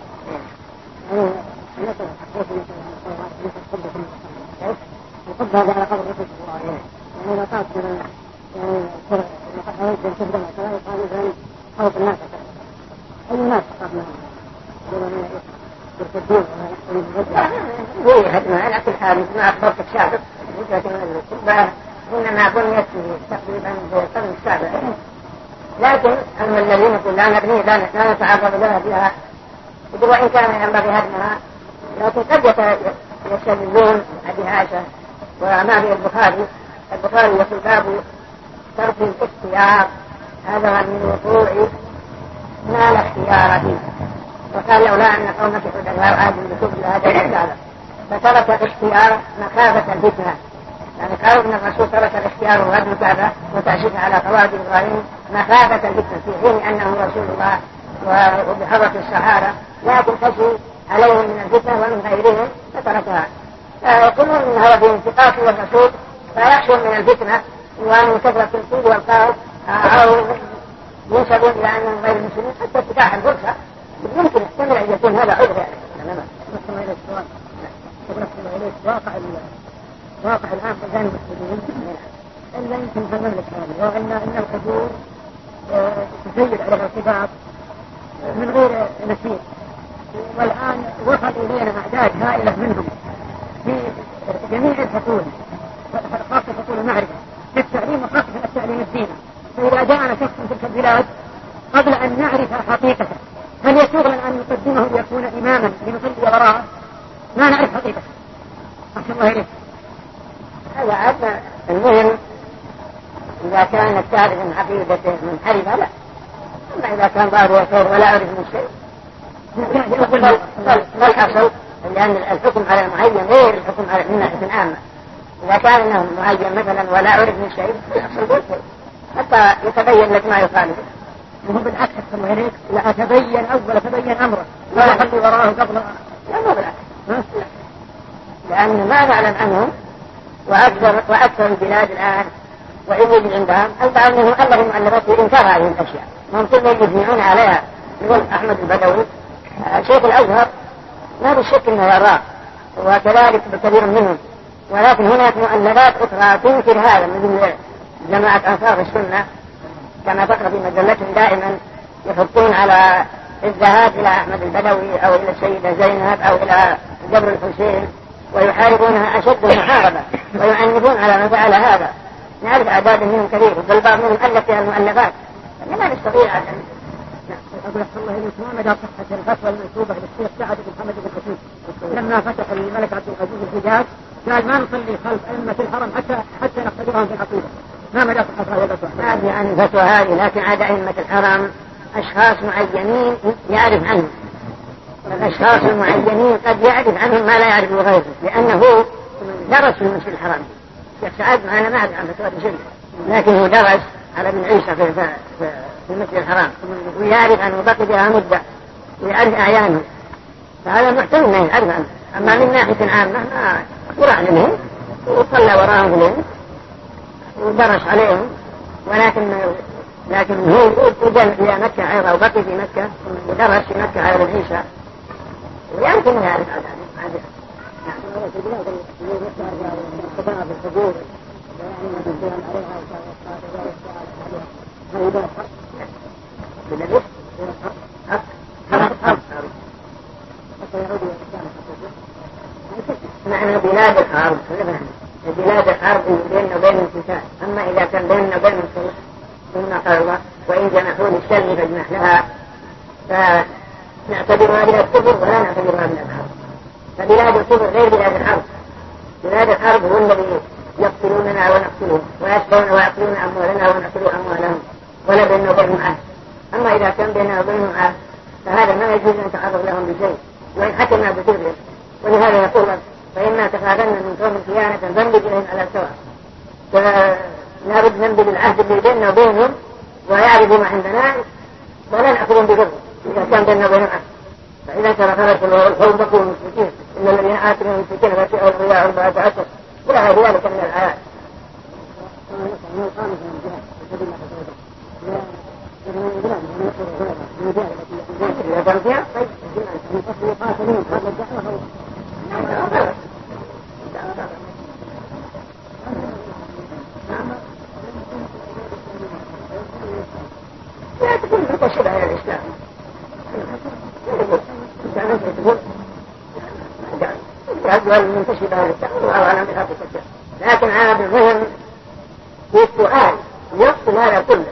Speaker 5: القبة هذا على قبر الرسول صلى الله عليه وسلم يعني إذا طاف يعني حوالي الكبرى كذا يقال مثلا خوف الناس أي ناس طاف منهم هي هدمها على كل حال مثل ما أخبرت السابق القبة إنما بنيت تقريبا بالقرن السابع لكن أما الذين يقول لا نبني لا نتعرض لها فيها وإن كان ينبغي هدمها لكن قد يستدلون أبي عائشة وما في البخاري يقول باب ترك الاختيار هذا من وقوع ما لا اختيار فيه وقال لولا أن قومك حدثاء عاد بكبر هذا الإختيار فترك الاختيار مخافة الفتنة يعني قالوا إن الرسول ترك الاختيار وغد كذا وتأشيف على قواعد إبراهيم مخافة الفتنة في حين أنه رسول الله وبحضرة الصحابة لكن خشي عليهم من الفتنة ومن غيرهم فتركها يقولون إن هذا في انتقاص الرسول فيخشون من الفتنة ومن كثرة الكذب والقول أو ينسبون إلى أنهم غير المسلمين حتى اتباع الفرصة يمكن يحتمل أن يكون هذا عذر يعني نحن إلى السؤال نحن إلى واقع الآن بين المسلمين إلا يمكن في المملكة هذه وأن الحضور تسير على الارتباط من غير نسير والآن وصلوا إلينا أعداد هائلة منهم في جميع الفصول خاصة فصول المعرفة في التعليم وخاصة التعليم الديني فإذا جاءنا شخص من تلك البلاد قبل أن نعرف حقيقته هل يسوغ لنا أن نقدمه ليكون إماما لنصلي وراءه ما نعرف حقيقته أحسن الله إليك هذا عادة المهم إذا كانت تعرف من عقيدته منحرفة لا أما إذا كان ظاهر وخير ولا أعرف من شيء ما الحصل لأن الحكم على المعين غير الحكم على من ناحية عامة إذا كان أنه معين مثلا ولا أعرف من شيء يحصل بالخير حتى يتبين لك ما يخالفه وهو بالعكس أحسن إليك لا أتبين أول تبين أمره لا أخلي وراءه قبل لا مو بالعكس لأن ما نعلم عنهم وأكثر البلاد الآن وإن عندهم البعض منهم ألهم مؤلفات إنكار هذه الأشياء ممكن يجمعون عليها يقول أحمد البدوي شيخ الأزهر ما بالشك أنه يراه وكذلك بكثير منهم ولكن هناك مؤلفات أخرى تنكر هذا مثل جماعة أنصار السنة كما تقرأ في مجلتهم دائما يحطون على الذهاب إلى أحمد البدوي أو إلى السيدة زينب أو إلى جبر الحسين ويحاربونها أشد المحاربة ويعنفون على ما فعل هذا نعرف أعداد منهم كثير بل بعض منهم ألف فيها المؤلفات لا نستطيع أن أقول الله إليك ما مدى صحة الفتوى المنسوبة للشيخ سعد بن محمد بن حسين لما فتح الملك عبد العزيز الحجاز قال ما نصلي خلف أئمة الحرم حتى نختبرهم في العقيدة ما مدى صحة هذا الفتوى ما أدري عن الفتوى هذه لكن عاد أئمة الحرم أشخاص معينين يعرف عنهم الأشخاص المعينين قد يعرف عنهم ما لا يعرف غيره لأنه درس في المسجد الحرام الشيخ سعد معنا ما أدري عن فتوى شيء لكن هو درس على ابن عيسى في المسجد الحرام ويعرف عنه بقي بها مدة ويعرف أعيانه فهذا محتمل أنه يعرف عنه أما من ناحية عامة ما يعلمهم وصلى وراهم لهم ودرس عليهم ولكن لكن هو وجل إلى مكة أيضا وبقي في مكة ودرس في مكة على العيشة ويمكن يعرف هذا. معنى بلاد الحرب بلاد الحرب بيننا وبين القتال. أما إذا كان بيننا وبين الصلح ثم قال الله وإن جنحوا للسلم فاجنح لها فنعتبرها بلاد كفر ولا نعتبرها بلاد حرب. فبلاد الكفر غير بلاد الحرب. بلاد الحرب هو الذي يقتلوننا ونقتلهم ويسبون ويأكلون أموالنا ونأكل أموالهم ولا بيننا وبينهم عهد. أما إذا كان بيننا وبينهم عهد فهذا ما يجوز أن نتعرض لهم بشيء وإن حكمنا بكفر. ولهذا يقول فإما تخافن من قوم خيانة فانبذ إليهم على سواء. فلا بد ننبذ العهد اللي بيننا وبينهم ويعرفوا ما عندنا ولا نأخذهم بكفر إذا كان بيننا وبينهم عهد. فإذا كان خلق القوم بقوا المشركين إن الذين آتوا المشركين فشئوا الرياء 14 ولا غير ذلك من الآيات. لا تكون متشبه على الإسلام. أجل منتشبه على الإسلام وأعلم بخاطئ الشيء. لكن هذا المهم في السؤال يقصد هذا كله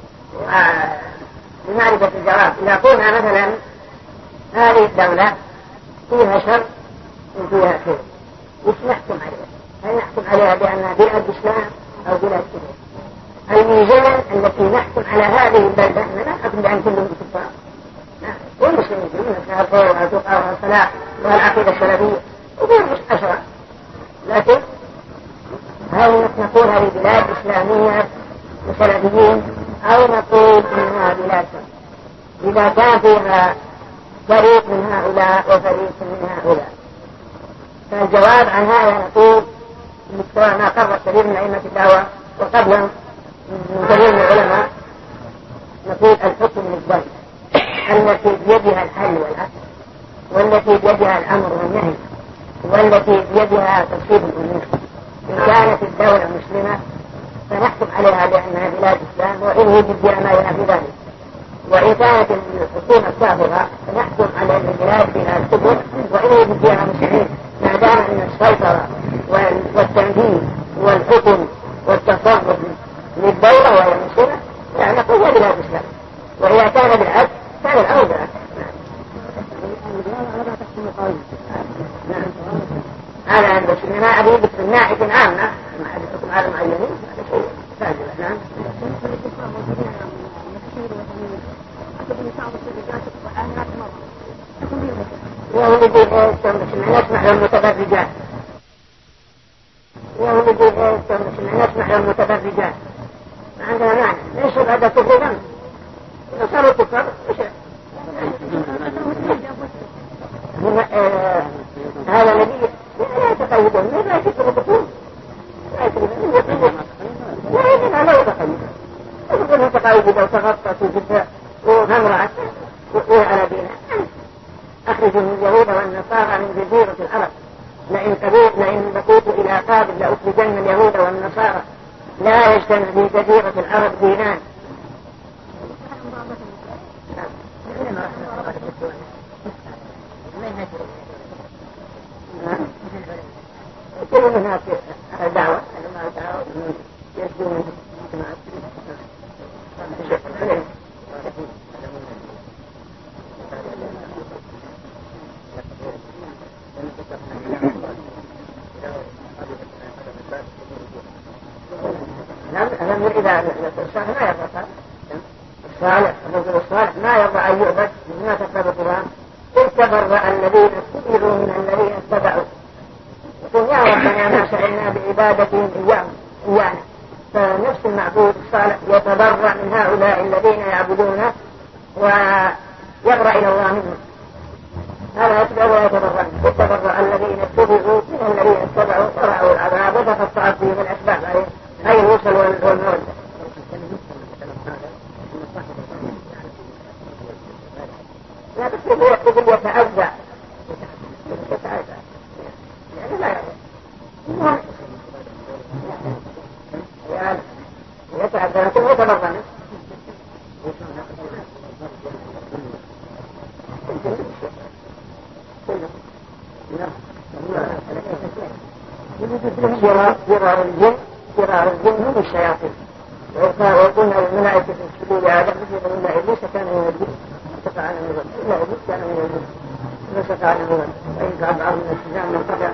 Speaker 5: بمعرفة الجواب. إذا قلنا مثلا هذه الدولة فيها شر وفيها خير وش نحكم عليها؟ هل نحكم عليها بأنها بلاد إسلام أو بلاد كفر؟ الميزان التي نحكم على هذه البلدة أننا نحكم بأن كلهم كفار والمسلمين فيها الخير والتقى والصلاح والعقيدة السلفية وفيها مش أشرع. لكن هل نقول هذه بلاد إسلامية وسلفيين أو نقول إنها بلاد كفر؟ إذا كان فيها فريق من هؤلاء وفريق من هؤلاء فالجواب عن هذا نقول مستوى ما قرر كثير من أئمة الدعوة وقبل من كثير من العلماء نقول الحكم للدولة التي بيدها الحل والعقد والتي بيدها الأمر والنهي والتي بيدها تصويب الأمور. إن كانت الدولة مسلمة فنحكم عليها بأنها بلاد إسلام وإن وجد بها ما ينافي ذلك. وإن كانت الحكومة كافرة فنحكم على البلاد بها الكفر وإن وجد بها مسلمين ما دام أن السيطرة والتنفيذ والحكم والتصرف للدولة وهي مسلمة يعني نقول هي بلاد إسلام. وإذا كان بالعكس كان الأمر بالعكس. هذا عند السنة أبيض من ناحية عامة ما حدثكم على معينين هذا شيء فاجئ. نعم. وهو الذي نسمع للمتبرجات نسمع للمتبرجات ما عندنا معنى ليش هذا كفر ذنب صاروا كفر هذا الذي لا يتقيدون لا يتقيدون لا يجب على يتقيدون يقولون تقايد لو تغطت وجدها وغمرت وعلى دينها. أخرجوا اليهود والنصارى من جزيرة العرب لئن بقيت إلى قابل لأخرجن اليهود والنصارى لا يجتمع في جزيرة العرب دينان. كل هناك دعوة يسجون الأمر إذا الصالح ما يرضى الرجل الصالح ما يرضى أن يعبد بما تقرأ القرآن تبرأ الذين اتبعوا من الذين اتبعوا يقول يا ربنا ما سألنا بعبادتهم إيانا. فنفس المعبود الصالح يتبرأ من هؤلاء الذين يعبدونه ويبرأ إلى الله منهم. هذا يتبع ولا يتبرأ الذين اتبعوا من الذين اتبعوا ورأوا العذاب وتقطعت بهم الأسباب أي الوصل والمودة. يتعدى لكن يتبرن فرار الجن هم الشياطين وقلنا الملائكة اسجدوا لآدم فسجدوا إلا إبليس كان من الجن فسقط عن النظام إلا إبليس كان من الجن فسقط عن النظام وإن كان بعض من السجان من قطع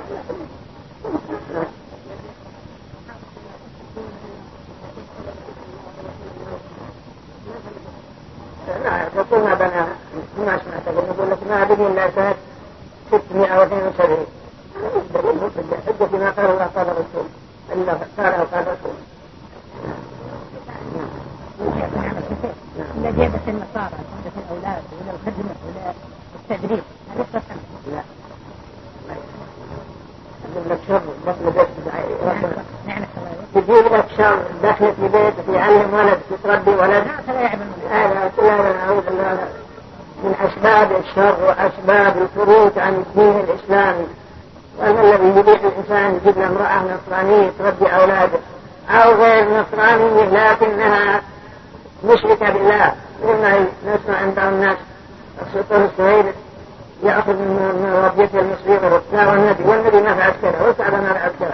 Speaker 5: يقول ما بنى ما سمعت يقول لك ما بدي إلا سنة 672 حجة ما قال الله قال الرسول إلا قال وقال الرسول
Speaker 3: إلا جيبة النصارى عندة الأولاد ولا الخدمة ولا التدريب هذا يصح
Speaker 5: لا يقول لك شر دخل بيت
Speaker 3: نعم
Speaker 5: تجيب لك شر دخل في بيت يعلم ولد يتربي ولد هذا كلها نعوذ بالله من أسباب الشر وأسباب الخروج عن الدين الإسلامي. وأن الذي يبيع الإنسان يجيب له امرأة نصرانية تربي أولاده أو غير نصرانية لكنها مشركة بالله مما نسمع عند الناس السلطان السعيد يأخذ من ربيته المصير لا والنبي ما فعل كذا وسعد ما فعل كذا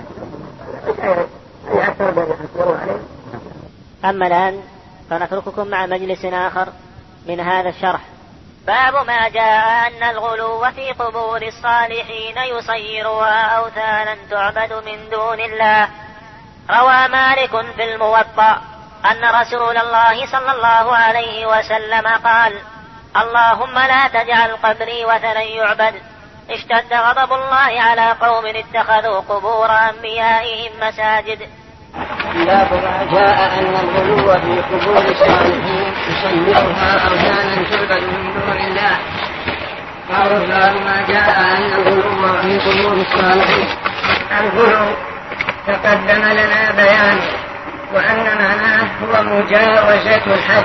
Speaker 5: أي أكثر بذلك يروح عليه.
Speaker 4: أما الآن فنترككم مع مجلس آخر من هذا الشرح. باب ما جاء أن الغلو في قبور الصالحين يصيرها أوثانا تعبد من دون الله. روى مالك في الموطأ أن رسول الله صلى الله عليه وسلم قال: اللهم لا تجعل قبري وثنا يعبد. اشتد غضب الله على قوم اتخذوا قبور أنبيائهم مساجد.
Speaker 2: باب ما جاء أن الغلو في قبور الصالحين يصيرها أوثانا تعبد من دون الله. قال باب ما جاء أن الغلو في قبور الصالحين. الغلو تقدم لنا بيانه وأن معناه هو مجاوزة الحد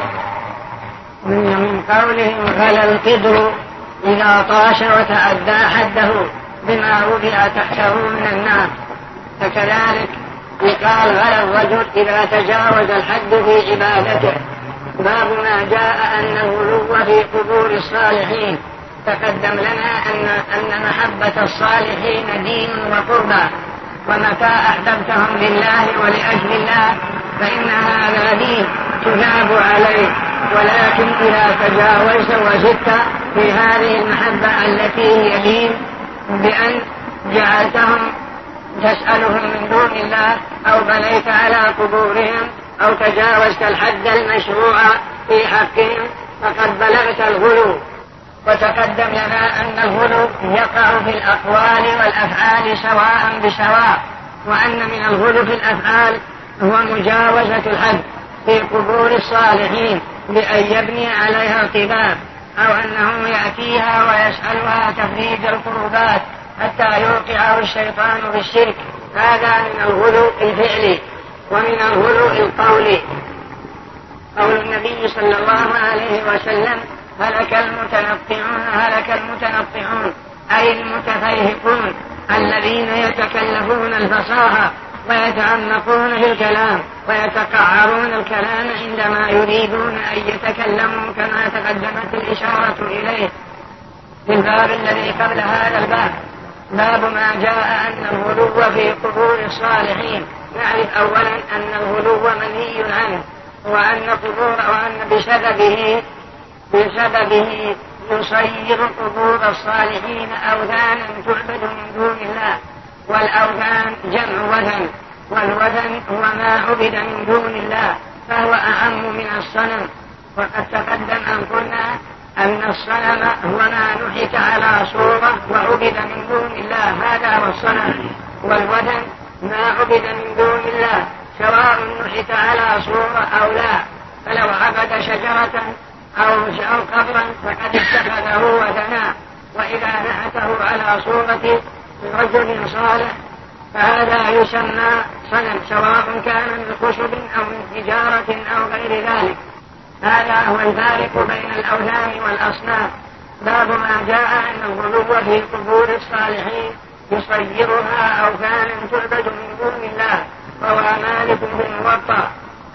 Speaker 2: من قوله غلى القدر إذا طاش وتعدى حده بما وضع تحته من النار. فكذلك يقال غلى الرجل إذا تجاوز الحد في عبادته. باب ما جاء أن الغلو في قبور الصالحين. تقدم لنا أن محبة الصالحين دين وقربى، ومتى أحببتهم لله ولأجل الله فإن هذا دين تثاب عليه. ولكن إذا تجاوزت وزدت في هذه المحبة التي هي دين بأن جعلتهم تسألهم من دون الله أو بنيت على قبورهم أو تجاوزت الحد المشروع في حقهم فقد بلغت الغلو. وتقدم لنا أن الغلو يقع في الأقوال والأفعال سواء بسواء، وأن من الغلو في الأفعال هو مجاوزة الحد في قبور الصالحين بأن يبني عليها القباب أو أنه يأتيها ويسألها تفريج القربات حتى يوقعه الشيطان بالشرك. هذا من الغلو الفعلي. ومن الغلو القولي قول النبي صلى الله عليه وسلم: هلك المتنطعون أي المتفيهقون الذين يتكلفون الفصاحة ويتعمقون في الكلام ويتقعرون الكلام عندما يريدون أن يتكلموا، كما تقدمت الإشارة إليه في الباب الذي قبل هذا الباب. باب ما جاء أن الغلو في قبور الصالحين. نعرف أولا أن الغلو منهي عنه، وأن بسببه يصير قبور الصالحين أوثانا تعبد من دون الله. والأوثان جمع وثن، والوثن هو ما عبد من دون الله فهو أعم من الصنم. وقد تقدم أن قلنا أن الصنم هو ما نحت على صورة وعبد من دون الله، هذا هو الصنم. والوثن ما عبد من دون الله سواء نحت على صورة أو لا. فلو عبد شجرة أو قبرا فقد اتخذه وثنا، وإذا نحته على صورة رجل صالح فهذا يسمى صنم، سواء كان من خشب أو من حجارة أو غير ذلك. هذا هو الفارق بين الأوثان والأصنام. باب ما جاء أن الغلو في قبور الصالحين يصيرها أوثانا تعبد من دون الله. روى مالك في الموطأ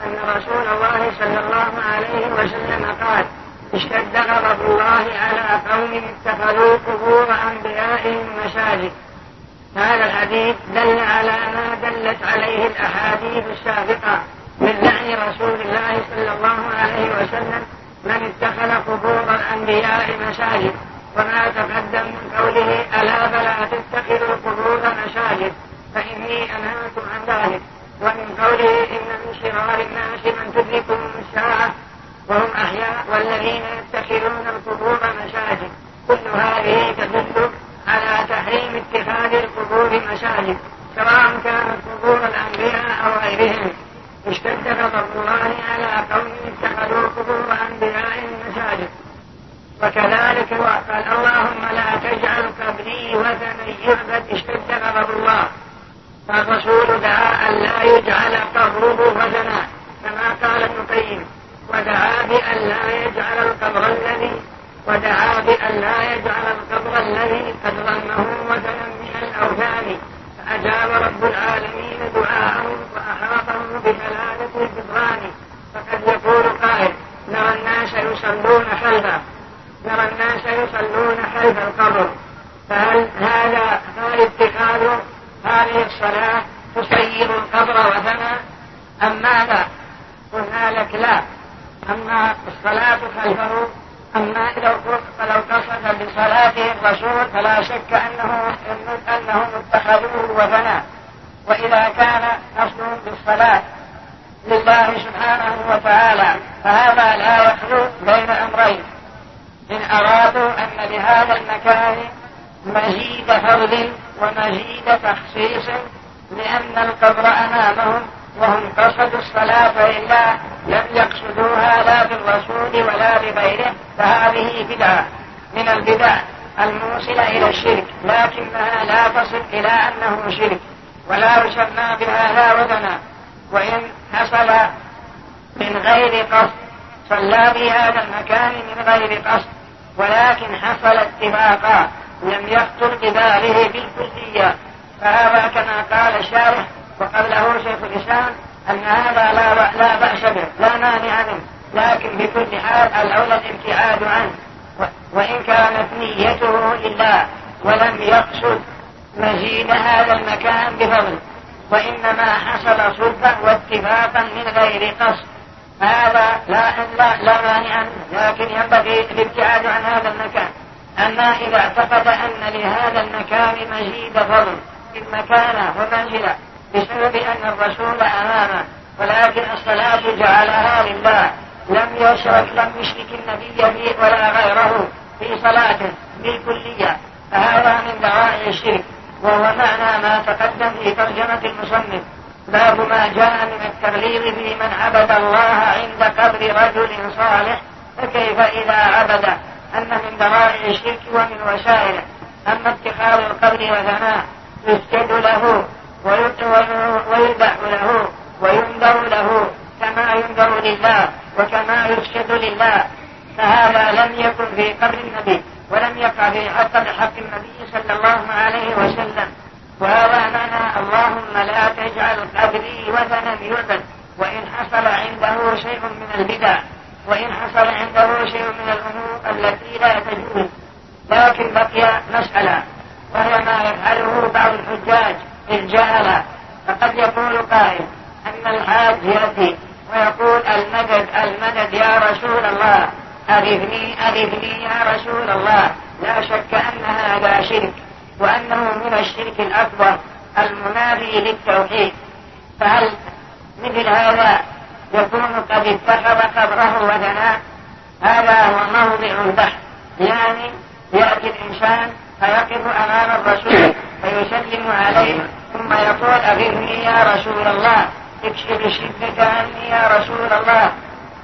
Speaker 2: أن رسول الله صلى الله عليه وسلم قال: اشتد غضب الله على قوم اتخذوا قبور أنبيائهم مساجد. هذا الحديث دل على ما دلت عليه الأحاديث السابقة من لعن رسول الله صلى الله عليه وسلم من اتخذ قبور الأنبياء مساجد، وما تقدم من قوله: ألا فلا تتخذوا قبور مساجد فإني أنهاكم عن ذلك، ومن قوله: إن من شرار الناس من تدركهم الساعة وهم أحياء والذين يتخذون القبور مساجد. كل هذه تدل على تحريم اتخاذ القبور مساجد، سواء كانت قبور الأنبياء أو غيرهم. اشتد غضب الله على قوم اتخذوا قبور أنبيائهم مساجد. وكذلك قال: اللهم لا تجعل قبري وثنا يعبد. اشتد غضب الله، فالرسول دعا أن لا يجعل قبره وثنا كما قال ابن القيم، ودعا بأن لا يجعل القبر الذي قد ظنه وثنا من الأوثان. فأجاب رب العالمين دعاءه وأحاطه بجلالة الجبران. فقد يقول قائل: نرى الناس يصلون خلف القبر، فهل اتخاذ هذه الصلاة تصير القبر وثنا أم ماذا؟ قلنا لك لا، أما الصلاة خلفه، أما لو قصد بصلاته الرسول فلا شك أنهم اتخذوه وثنا. وإذا كان قصدهم بالصلاة لله سبحانه وتعالى فهذا لا يخلو بين أمرين: إن أرادوا أن لهذا المكان مزيد فضل ومزيد تخصيص لأن القبر أمامهم وهم قصدوا الصلاة لله لم يقصدوها لا بالرسول ولا بغيره، فهذه بدعة من البدع الموصلة إلى الشرك، لكنها لا تصل إلى أنه شرك ولا يسمى بهذا وثنا. وإن حصل من غير قصد صلى بهذا المكان من غير قصد، ولكن حصل اتفاقا لم يخطر بباله بالكلية، فهذا كما قال الشارح وقبله شيخ الإسلام أن هذا لا بأس به لا مانع منه، لكن بكل حال الأولى الابتعاد عنه. وإن كانت نيته لله ولم يقصد مزيد هذا المكان بفضل، وإنما حصل صدفة واتفاقا من غير قصد، هذا لا مانع منه، لكن ينبغي الابتعاد عن هذا المكان. أما إذا اعتقد أن لهذا المكان مزيد فضل في مكانه ومنزله بسبب أن الرسول أمامه، ولكن الصلاة جعلها لله، لم يشرك النبي به ولا غيره في صلاته بالكلية، فهذا من ذرائع الشرك، وهو معنى ما تقدم في ترجمة المصنف: باب ما جاء من التغليظ في من عبد الله عند قبر رجل صالح، فكيف إذا عبد، أن من ذرائع الشرك ومن وسائله. أما اتخاذ القبر وثناء يسجد له ويذبح له وينذر له كما ينذر لله وكما يسجد لله، فهذا لم يكن في قبر النبي ولم يقع في حق النبي صلى الله عليه وسلم. وهذا معنى اللهم لا تجعل قبري وثنا يعبد. وإن حصل عنده شيء من البدع، وإن حصل عنده شيء من الأمور التي لا تجوز، لكن بقي مسألة، وهي ما يفعله بعض الحجاج الجهلة. فقد يقول قائل أن الحاج يأتي ويقول: المدد يا رسول الله، أغثني يا رسول الله. لا شك أن هذا شرك، وأنه من الشرك الأكبر المنافي للتوحيد. فهل مثل هذا يكون قد اتخذ قبره وثناء؟ هذا هو موضع البحث. يعني يأتي الإنسان فيقف أمام الرسول فيسلم عليه ثم يقول: أغثني يا رسول الله، اكشف الشدة عني يا رسول الله،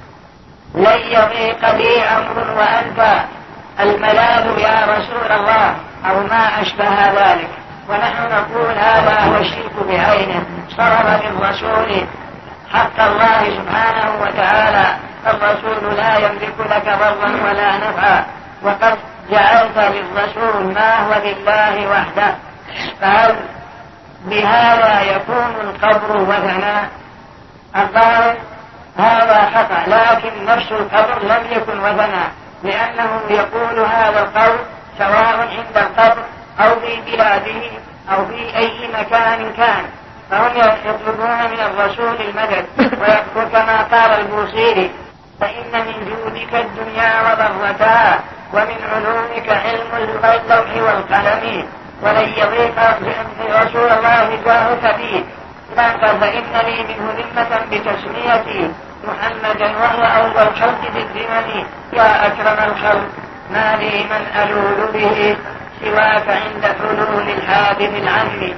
Speaker 2: لن يضيق بي أمر وأنت الملاذ يا رسول الله، أو ما أشبه ذلك. ونحن نقول هذا هو الشرك بعينه، صرف للرسول حق الله سبحانه وتعالى. الرسول لا يملك لك ضرا ولا نفعا، وقد جعلت للرسول ما هو لله وحده، فهل بهذا يكون القبر وثناء؟ الظاهر هذا خطأ، لكن نفس القبر لم يكن وثنا، لأنه يقول هذا القول سواء عند القبر أو في بلاده أو في أي مكان كان، فهم يطلبون من الرسول المدد. وكما قال البوصيري: فإن من جودك الدنيا وضرتها، ومن علومك علم اللوح والقلم، ولن يضيق رسول الله جاهك بي، قال: فإن لي منه ذمة بتسميتي محمدا، وهو أول خلق بالذمم. يا أكرم الخلق، ما لي من ألول به سواك عند حلول الحادث العم.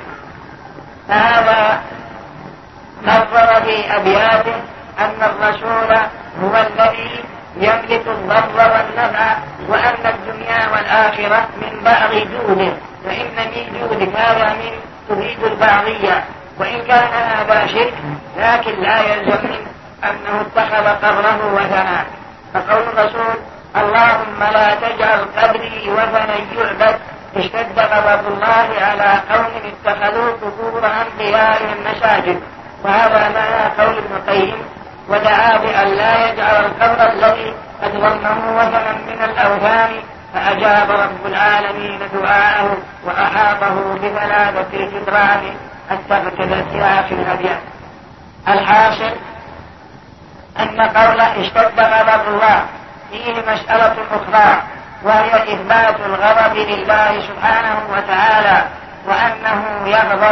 Speaker 2: فهذا نظر في أبياته أن الرسول هو الذي يملك الضر والنفع، وأن الدنيا والآخرة من بعض جوده، فإن من جودك هذا من تفيد البعضية، وإن كان هذا شرك لكن لا يلزم أنه اتخذ قبره وثنا. فقول الرسول: اللهم لا تجعل قبري وثنا يعبد، اشتد غضب الله على قوم اتخذوا قبور أنبيائهم مساجد. وهذا معنى قول ابن القيم: ودعا بأن لا يجعل القبر الذي قد ظنه وثنا من الأوثان، فأجاب رب العالمين دعاءه وأحاطه بثلاثة الجدران الثبتت في آخر الأبيات. الحاصل أن قول اشتد غضب الله فيه مسألة أخرى، وهي إثبات الغضب لله سبحانه وتعالى، وأنه يغضب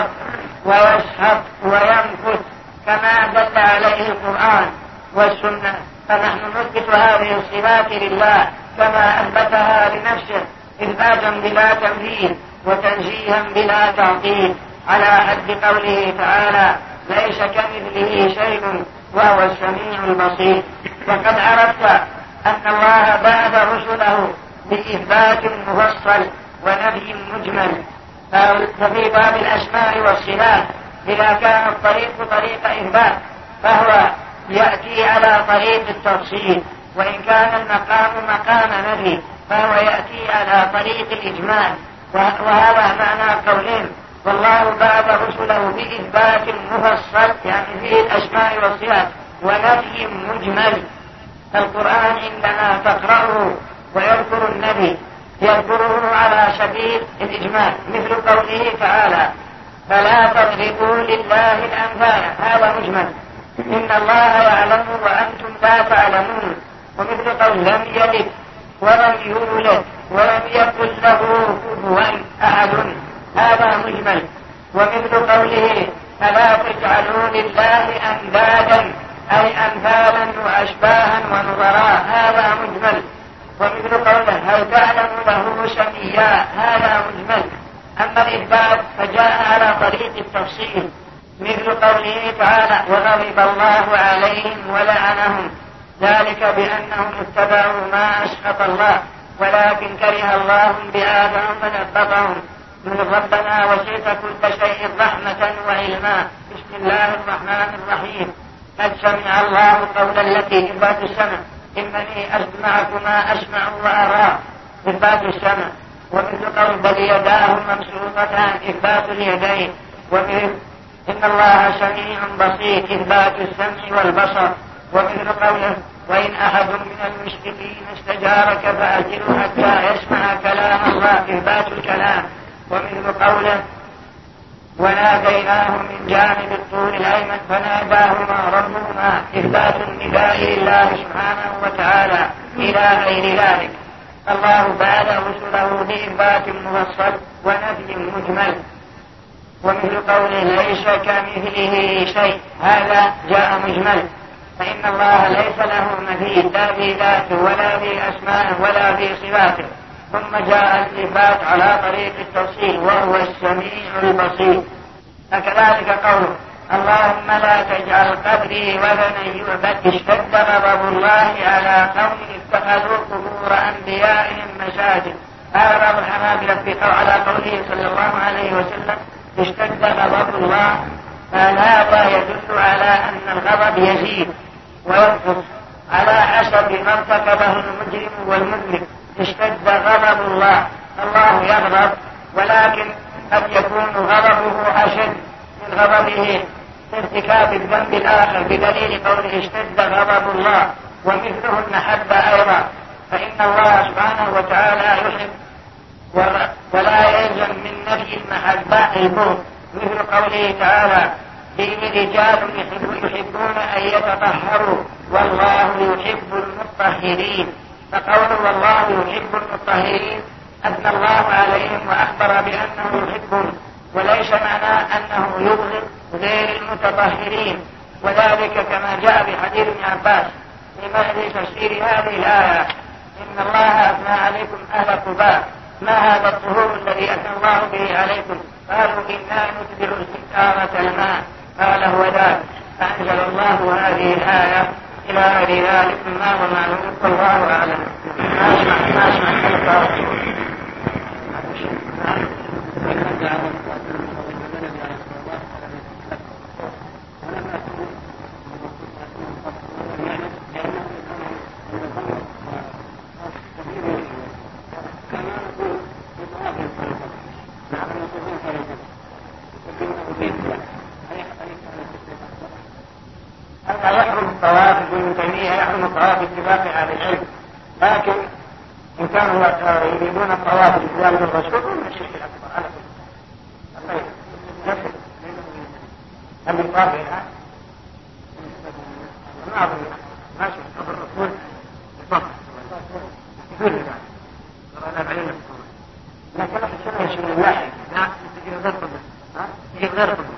Speaker 2: ويسخط وينفث كما دل عليه القرآن والسنة. فنحن نثبت هذه الصفات لله كما أثبتها لنفسه، إثباتا بلا تمثيل وتنزيها بلا تعطيل، على حد قوله تعالى: ليس كمثله شيء وهو السميع البصير. وقد عرفت أن الله بعث رسله بإثبات مفصل ونفي مجمل. ففي باب الأسماء والصفات إذا كان الطريق طريق إثبات فهو يأتي على طريق التفصيل، وإن كان المقام مقام نفي فهو يأتي على طريق الإجمال. وهذا معنى قولين: والله بعث رسله بإثبات مفصل يعني فيه الأسماء والصفات، ونفي مجمل. القرآن عندما تقرأه ويذكر النبي يذكره على سبيل الإجمال، مثل قوله تعالى: فلا تضربوا لله الأمثال، هذا مجمل، إن الله يعلم وأنتم لا تعلمون. ومثل قول: لم يلد ولم يولد ولم يكن له كفوا أحد، هذا مجمل. ومثل قوله: فلا تجعلوا لله أندادا أي أمثالا وأشباها ونظراء، هذا مجمل. ومثل قوله: هل تعلم له سميا، هذا مجمل. أما الإثبات فجاء على طريق التفصيل، مثل قوله تعالى: وغضب الله عليهم ولعنهم، ذلك بأنهم اتبعوا ما أسخط الله ولكن كره الله بآدم فنبطهم من ربنا وسعت كل شيء رحمة وعلما. بسم الله الرحمن الرحيم. قد سمع الله قول التي إثبات السمع، إنني أسمعكما أسمع وأرى، إثبات السمع. ومثل قول: بل يداه مبسوطتان، إثبات اليدين. ومثل إن الله سميع بصير، إثبات السمع والبصر. ومثل قوله: وإن أحد من المشركين استجارك فأجره حتى يسمع كلام الله، إثبات الكلام. ومثل قوله: وناديناه من جانب الطور الأيمن فناداهما ربهما، إثبات النداء لله سبحانه وتعالى إلى غير ذلك. الله بعد رسله بإثبات مفصل ونفي مجمل. ومثل قوله: ليس كمثله شيء، هذا جاء مجمل، فإن الله ليس له مثيل لا في ذاته ولا في أسمائه ولا في صفاته. ثم جاء الإثبات على طريق التفصيل، وهو السميع البصير. فكذلك قوله: اللهم لا تجعل قبري وثنا يعبد، اشتد غضب الله على قوم اتخذوا قبور أنبيائهم مساجد. هذا بعض الحنابلة على قوله صلى الله عليه وسلم: اشتد غضب الله، فهذا يدل على أن الغضب يزيد وينقص على حسب ما ارتكبه المجرم والمذنب. اشتد غضب الله، الله يغضب، ولكن قد يكون غضبه أشد من غضبه ارتكاب الذنب الآخر بدليل قوله اشتد غضب الله، ومثله المحبة أيضا، فإن الله سبحانه وتعالى يحب ولا يلزم من نفي المحبة البغض، مثل قوله تعالى فيه رجال يحبون أن يتطهروا والله يحب المطهرين، فقوله والله يحب المطهرين أثنى الله عليهم وأخبر بأنه يحبهم، وليس معناه أنه يبغض غير المتطهرين، وذلك كما جاء بحديث ابن عباس في تفسير هذه الآية إن الله أثنى عليكم أهل قباء، ما هذا الطهور الذي أثنى الله به عليكم؟ قالوا إنا نتبع استكارة الماء، قال هو ذلك، فأنزل الله هذه الآية إلى غير ذلك ما ومعنى الله أعلم. ما اسمع هذا يحرم الطواف ابن تيمية، يحرم الطواف باتفاق أهل العلم، لكن إن كانوا يريدون الطواف بزيادة الرسول من الشرك الأكبر على كل نفس هم الطواف هنا ما أظن ماشي قبل الرسول الطواف يقول لنا ترى أنا بعين لكن لا تشرح شيء واحد لا تجي غير قبل تجي غير قبل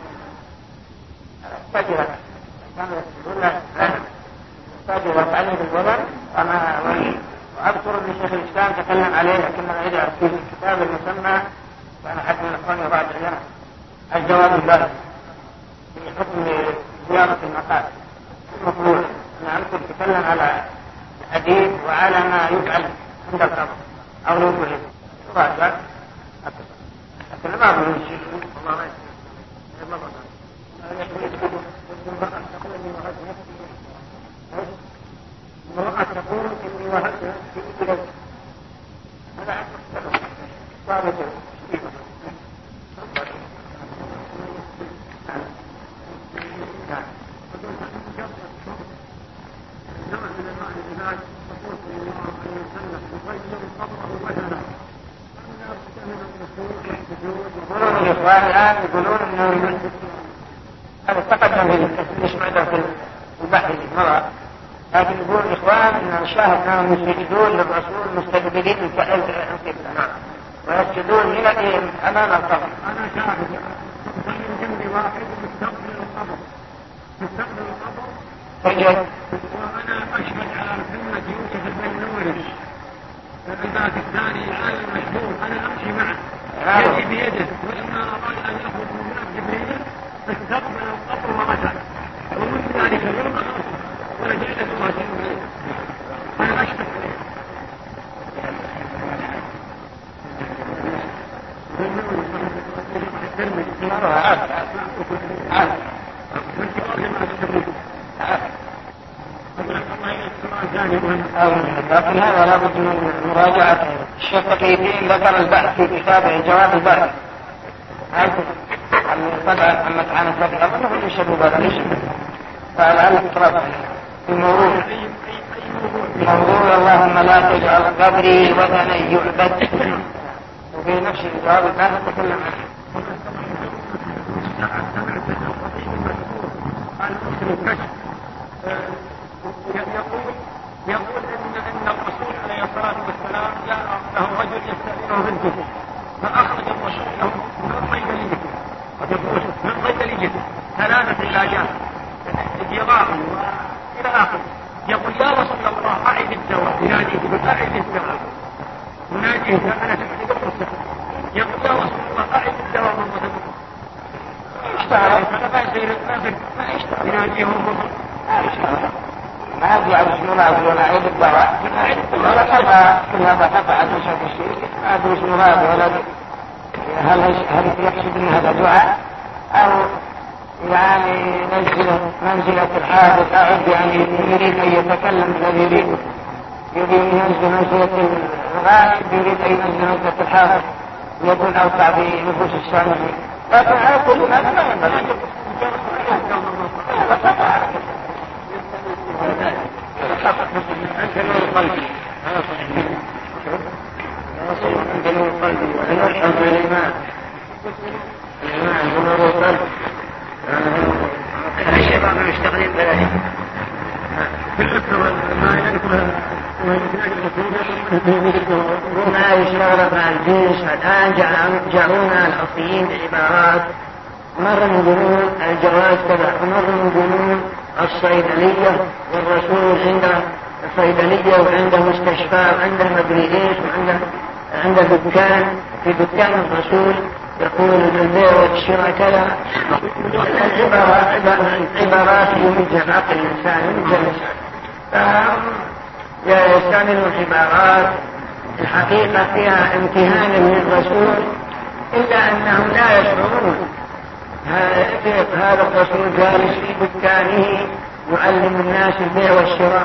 Speaker 2: تجي كانوا يقولون تجي وتعلم بالوضع وأذكر أن شيخ الإسلام تكلم عليه، لكن أريد في الكتاب المسمى وأنا حد من الأخوان يضاعد لنا الجواب اللازم في حكم زيارة المقام المطلوب. أنا أذكر تكلم على الحديث وعلى ما يفعل عند القبر أو نوبه يضاعد، لكن ما أظن الشيء والله ما يسمى المرأة تقول إني وهبت نفسي إليك، هذا أكثر صارت يقولون الإخوان الآن يقولون أنه هذا تقدم في نسمع في البحث المرأة، لكن يقول الإخوان أن الشاهد كانوا يسجدون للرسول مستقبلين القبلة ويسجدون من أمام القبر.
Speaker 3: أنا شاهد من جنب واحد مستقبل القبر
Speaker 2: وأنا
Speaker 3: أشهد على محمد يوسف بن نورس العباد الثاني على المشهور، أنا أمشي معه يدي بيده، ولما أراد أن يخرج من باب جبريل استقبل القبر ورجع، ومن ذلك اليوم ورجعت الله جل أنا أشهد
Speaker 2: لكن هذا لا بد من مراجعة. الشيخ تقي الدين ذكر البحث في كتابه جواب البحث طبعا أما تعانى ذكر أظنه يشبه هذا ليش فلعلك ترى في الموضوع اللهم لا تجعل قبري وثنا يعبد، وفي نفس الجواب البحث تكلم عنه.
Speaker 3: يقول ان الرسول عليه الصلاه والسلام جاء له رجل يستأذنه بنته، فاخرج الرسول له من صيدليته، وتقول من صيدليته 3 علاجات جراح والى اخره. يقول يا رسول الله اعد الدواء، يناديه يقول اعد الدواء، يناديه انا تحديد القصه، يقول يا رسول الله اعد الدواء مرة اشتغل ما اشتغل يناديه
Speaker 2: ما أدري عن شنو ما أقول أنا عيد الدواء ولا تبع كل هذا تبع عن الشيء ما أدري شنو هذا ولا هل يقصد أن هذا دعاء أو يعني منزلة الحادث أعد يعني يريد أن يتكلم الذي يريد أن ينزل منزلة الغائب، يريد أن ينزل منزلة الحادث يكون أوسع في نفوس السامعين، لكن على كل ما ينبغي
Speaker 5: ما يشتغل مع الجيش. الآن جاءونا الأصليين بعبارات مرة من جنون الجواز كذا، ومرة من جنون الصيدلية والرسول عنده صيدلية وعنده مستشفى وعنده مدري ايش وعنده دكان، في دكان الرسول يقول البيع والشراء كذا. عبارات يمجن عقل الإنسان يستعملوا عبارات الحقيقة فيها امتهان من الرسول، إلا أنهم لا يشعرون. هذا الرسول جالس في دكانه يعلم الناس البيع والشراء.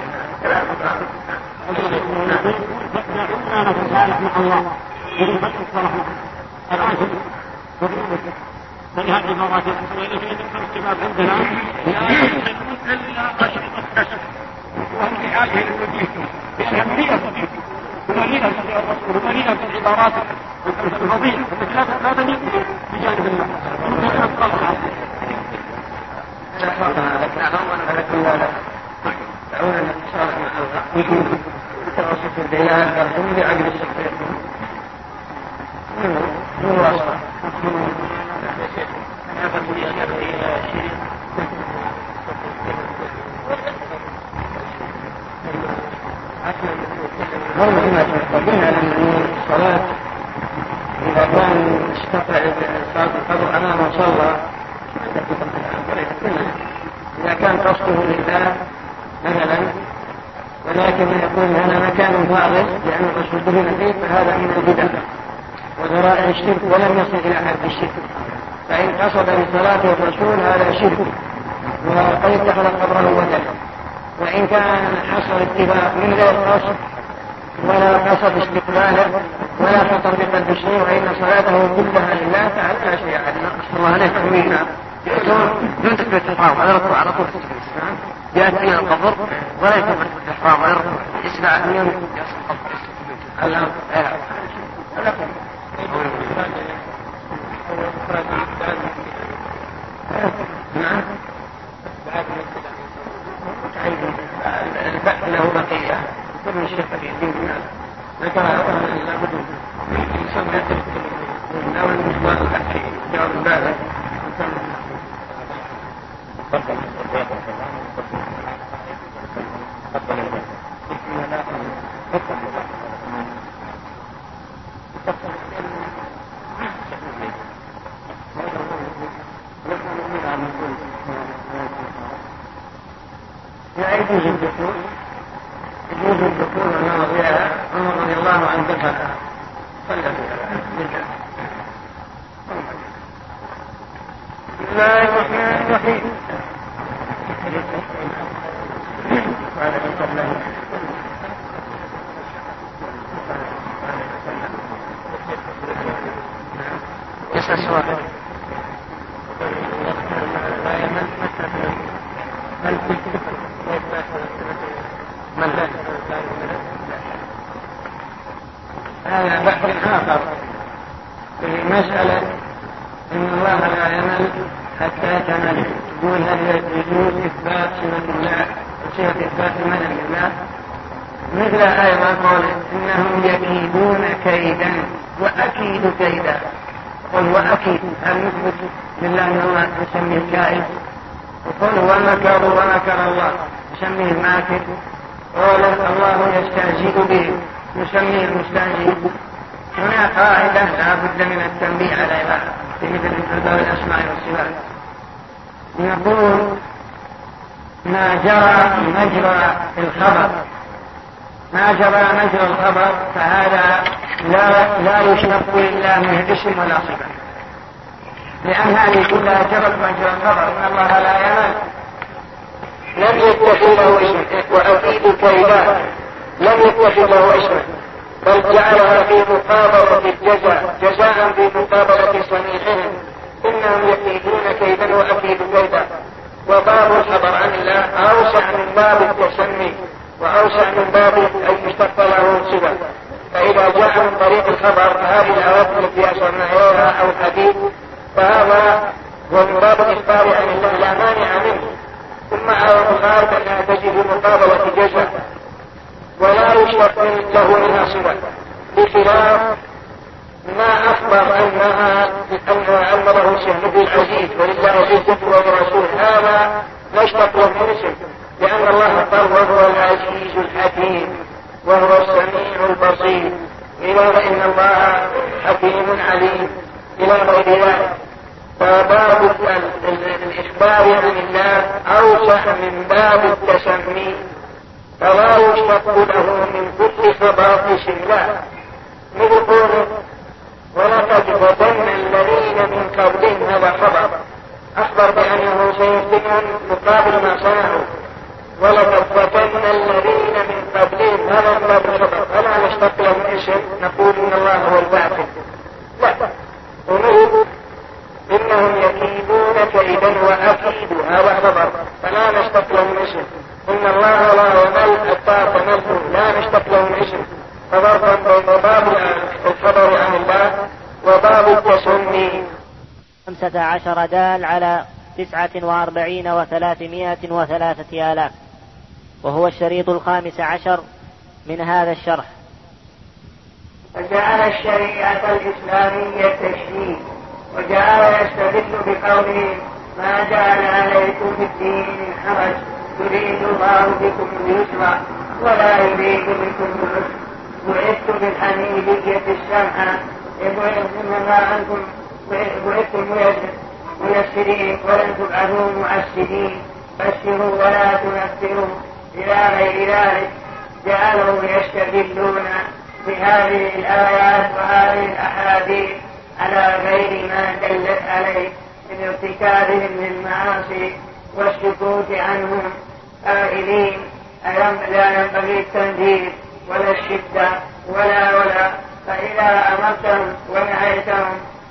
Speaker 3: دعونا نتصالح مع الله ونفكر الصلاح الآن فلهذه العبارات الأخرى في الكتاب عندنا لا يمكن إلا أشرط الكشف، وهم في حاجة للوجيه بأهمية ومليئة الرسول ومليئة العبارات الفضيلة التي لا تليق بجانب الله.
Speaker 5: دعونا نتصالح مع الله توسط الديان برهم بعقل الشكر من وصفه مرمى تقولنا لأن الصلاة إذا كان استطع صلاة القدر أمام صلى إذا كان قصده لله مثلا، ولكن يكون هذا مكان فاضل لأن الرسول به فيه، فهذا من البدع وذرائع الشرك ولم يصل إلى حد الشرك. فإن قصد بصلاة الرسول هذا شرك وقد اتخذ قبره وجهه. وإن كان حصل اتباع من غير قصد ولا قصد استقباله ولا خطر بقلب الشيء وإن صلاته كلها لله فهذا لا شيء عليه. الله عليه تأويلنا دون تكبيرة الإحرام على ركوع على طول يأتي إلى القبر ولا يكبر الإحرام على ركوع يسمع من يوم القبر. نعم البحث له بقية كل الشيخ في الدين ذكر لابد يسمى أول المجموعة البحثي جواب البالغ لا يجوز الدخول الماضية عمر رضي الله عنه دخلها صلى بسم الله الرحمن الرحيم. يسأل سؤال هذا بحث آخر في مسألة إن الله لا يمل حتى تمل. يقول هل يجوز إثبات صفة الله وصفة إثبات المنن لله؟ مثل أيضا قول إنهم يكيدون كيدا وأكيد كيدا. قل وأكيد هل نثبت لله أن الله نسميه الكائد؟ وقل ومكروا ومكر الله نسميه الماكر. قال الله يستهزئ به نسميه المستهزئ. هنا قاعدة لا بد من التنبيه عليها في مثل باب الأسماء والصفات. نقول ما جرى مجرى الخبر فهذا لا يشتق إلا من اسم ولا صفة، لأن هذه كلها جرت مجرى الخبر إن الله لا يمل لم يتخذ له اسم وأكيد كيدا لم يتخذ له اسم بل جعلها في مقابلة جزاء في مقابلة صنيعهم إنهم يكيدون كيدا وأكيد كيدا.
Speaker 2: وباب الخبر عن الله أوسع من باب التسمي وأوسع من باب أن يشتق له صفة. فإذا جاء من طريق الخبر هذه الآيات التي أشرنا إليها أو الحديث فهذا هو من باب الإخبار عن الله لا مانع منه. ثم على المخالف أنها تجد مقابلة جزاء ولا يشتق له منها صفة، بخلاف ما أخبر أنها له سهل العزيز ولله عزة ولرسول هذا لا يشتق له من اسم، لأن الله قال وهو العزيز الحكيم وهو السميع البصير، إلى إن الله حكيم عليم إلى غير ذلك. فباب الإخبار عن الله أوسع من باب التسمي، فلا يشتق له من كل خبر اسم الله، مثل قوله ولقد فتنا الذين من قبلهم هذا خبر أخبر بأنه سيفتنهم مقابل ما صنعوا، ولقد فتنا الذين من قبلهم هذا خبر فلا نشتق له من اسم نقول إن الله هو الباطل، لا، ونقول إنهم يكيدون كيدا وأكيد هذا خبر فلا نشتق له من اسم، إن الله لا يمل حتى تمله لا نشتق له من اسم. فضربا بين باب الخبر عن الله وباب التسمي.
Speaker 4: 15 دال على 49,303 وهو الشريط 15 من هذا الشرح.
Speaker 2: فجعل الشريعة الإسلامية تشريع وجعل يستدل بقوله ما جعل عليكم في الدين من حرج يريد الله بكم اليسر ولا يريد بكم العسر بعثت بالحنيفية السمحة إنما أنتم بعثتم ميسرين ولن تبعثوا معسرين بشروا ولا تنفروا إلى غير ذلك. جعلوا يستدلون بهذه الآيات وهذه الأحاديث على غير ما دلت عليه من ارتكابهم للمعاصي والسكوت عنهم قائلين لا ينبغي التنزيل ولا الشدة ولا فإذا أمرتهم ونهيتهم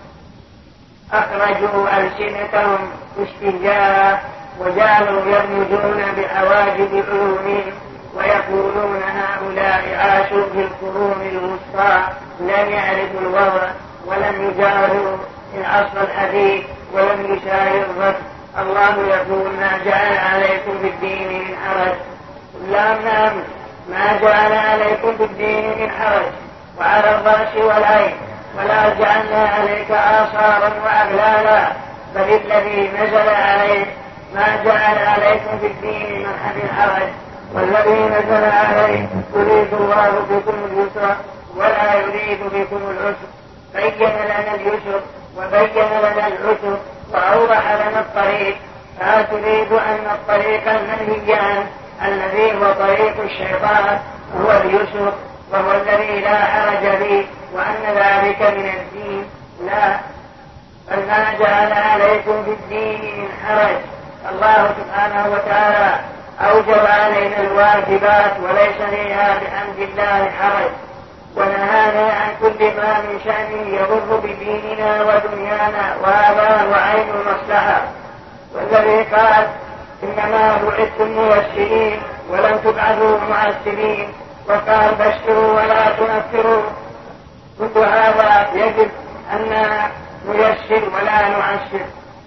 Speaker 2: أخرجوا ألسنتهم استهزاء وجعلوا يرمزون بحواجب علومهم ويقولون هؤلاء عاشوا في القرون الوسطى لم يعرفوا الوضع ولم يجاهروا العصر الحديث ولم يشاهدوا الرد. الله يقول ما جعل عليكم في الدين من حرج، لا نعم ما جعل عليكم في الدين من حرج وعلى الرأس والعين ولا جعلنا عليك آثارا وأغلالا، بل الذي نزل عليك ما جعل عليكم في الدين من حرج والذي نزل عليك يريد الله بكم اليسر ولا يريد بكم العسر، بين لنا اليسر وبين لنا العسر وأوضح لنا الطريق، فتريد أن الطريق المنهي عنه الذي هو طريق الشيطان هو اليسر وهو الذي لا حرج به وأن ذلك من الدين، لا، بل ما جعل عليكم في الدين من حرج. الله سبحانه وتعالى أوجب علينا الواجبات وليس فيها بحمد الله حرج، ونهانا عن كل ما من شأنه يضر بديننا ودنيانا وهذا هو عين المصلحة. والذي قال إنما بعثتم ميسرين ولم تبعثوا معسرين وقال بشروا ولا تنفروا، كل هذا يجب أن نيسر ولا نعسر.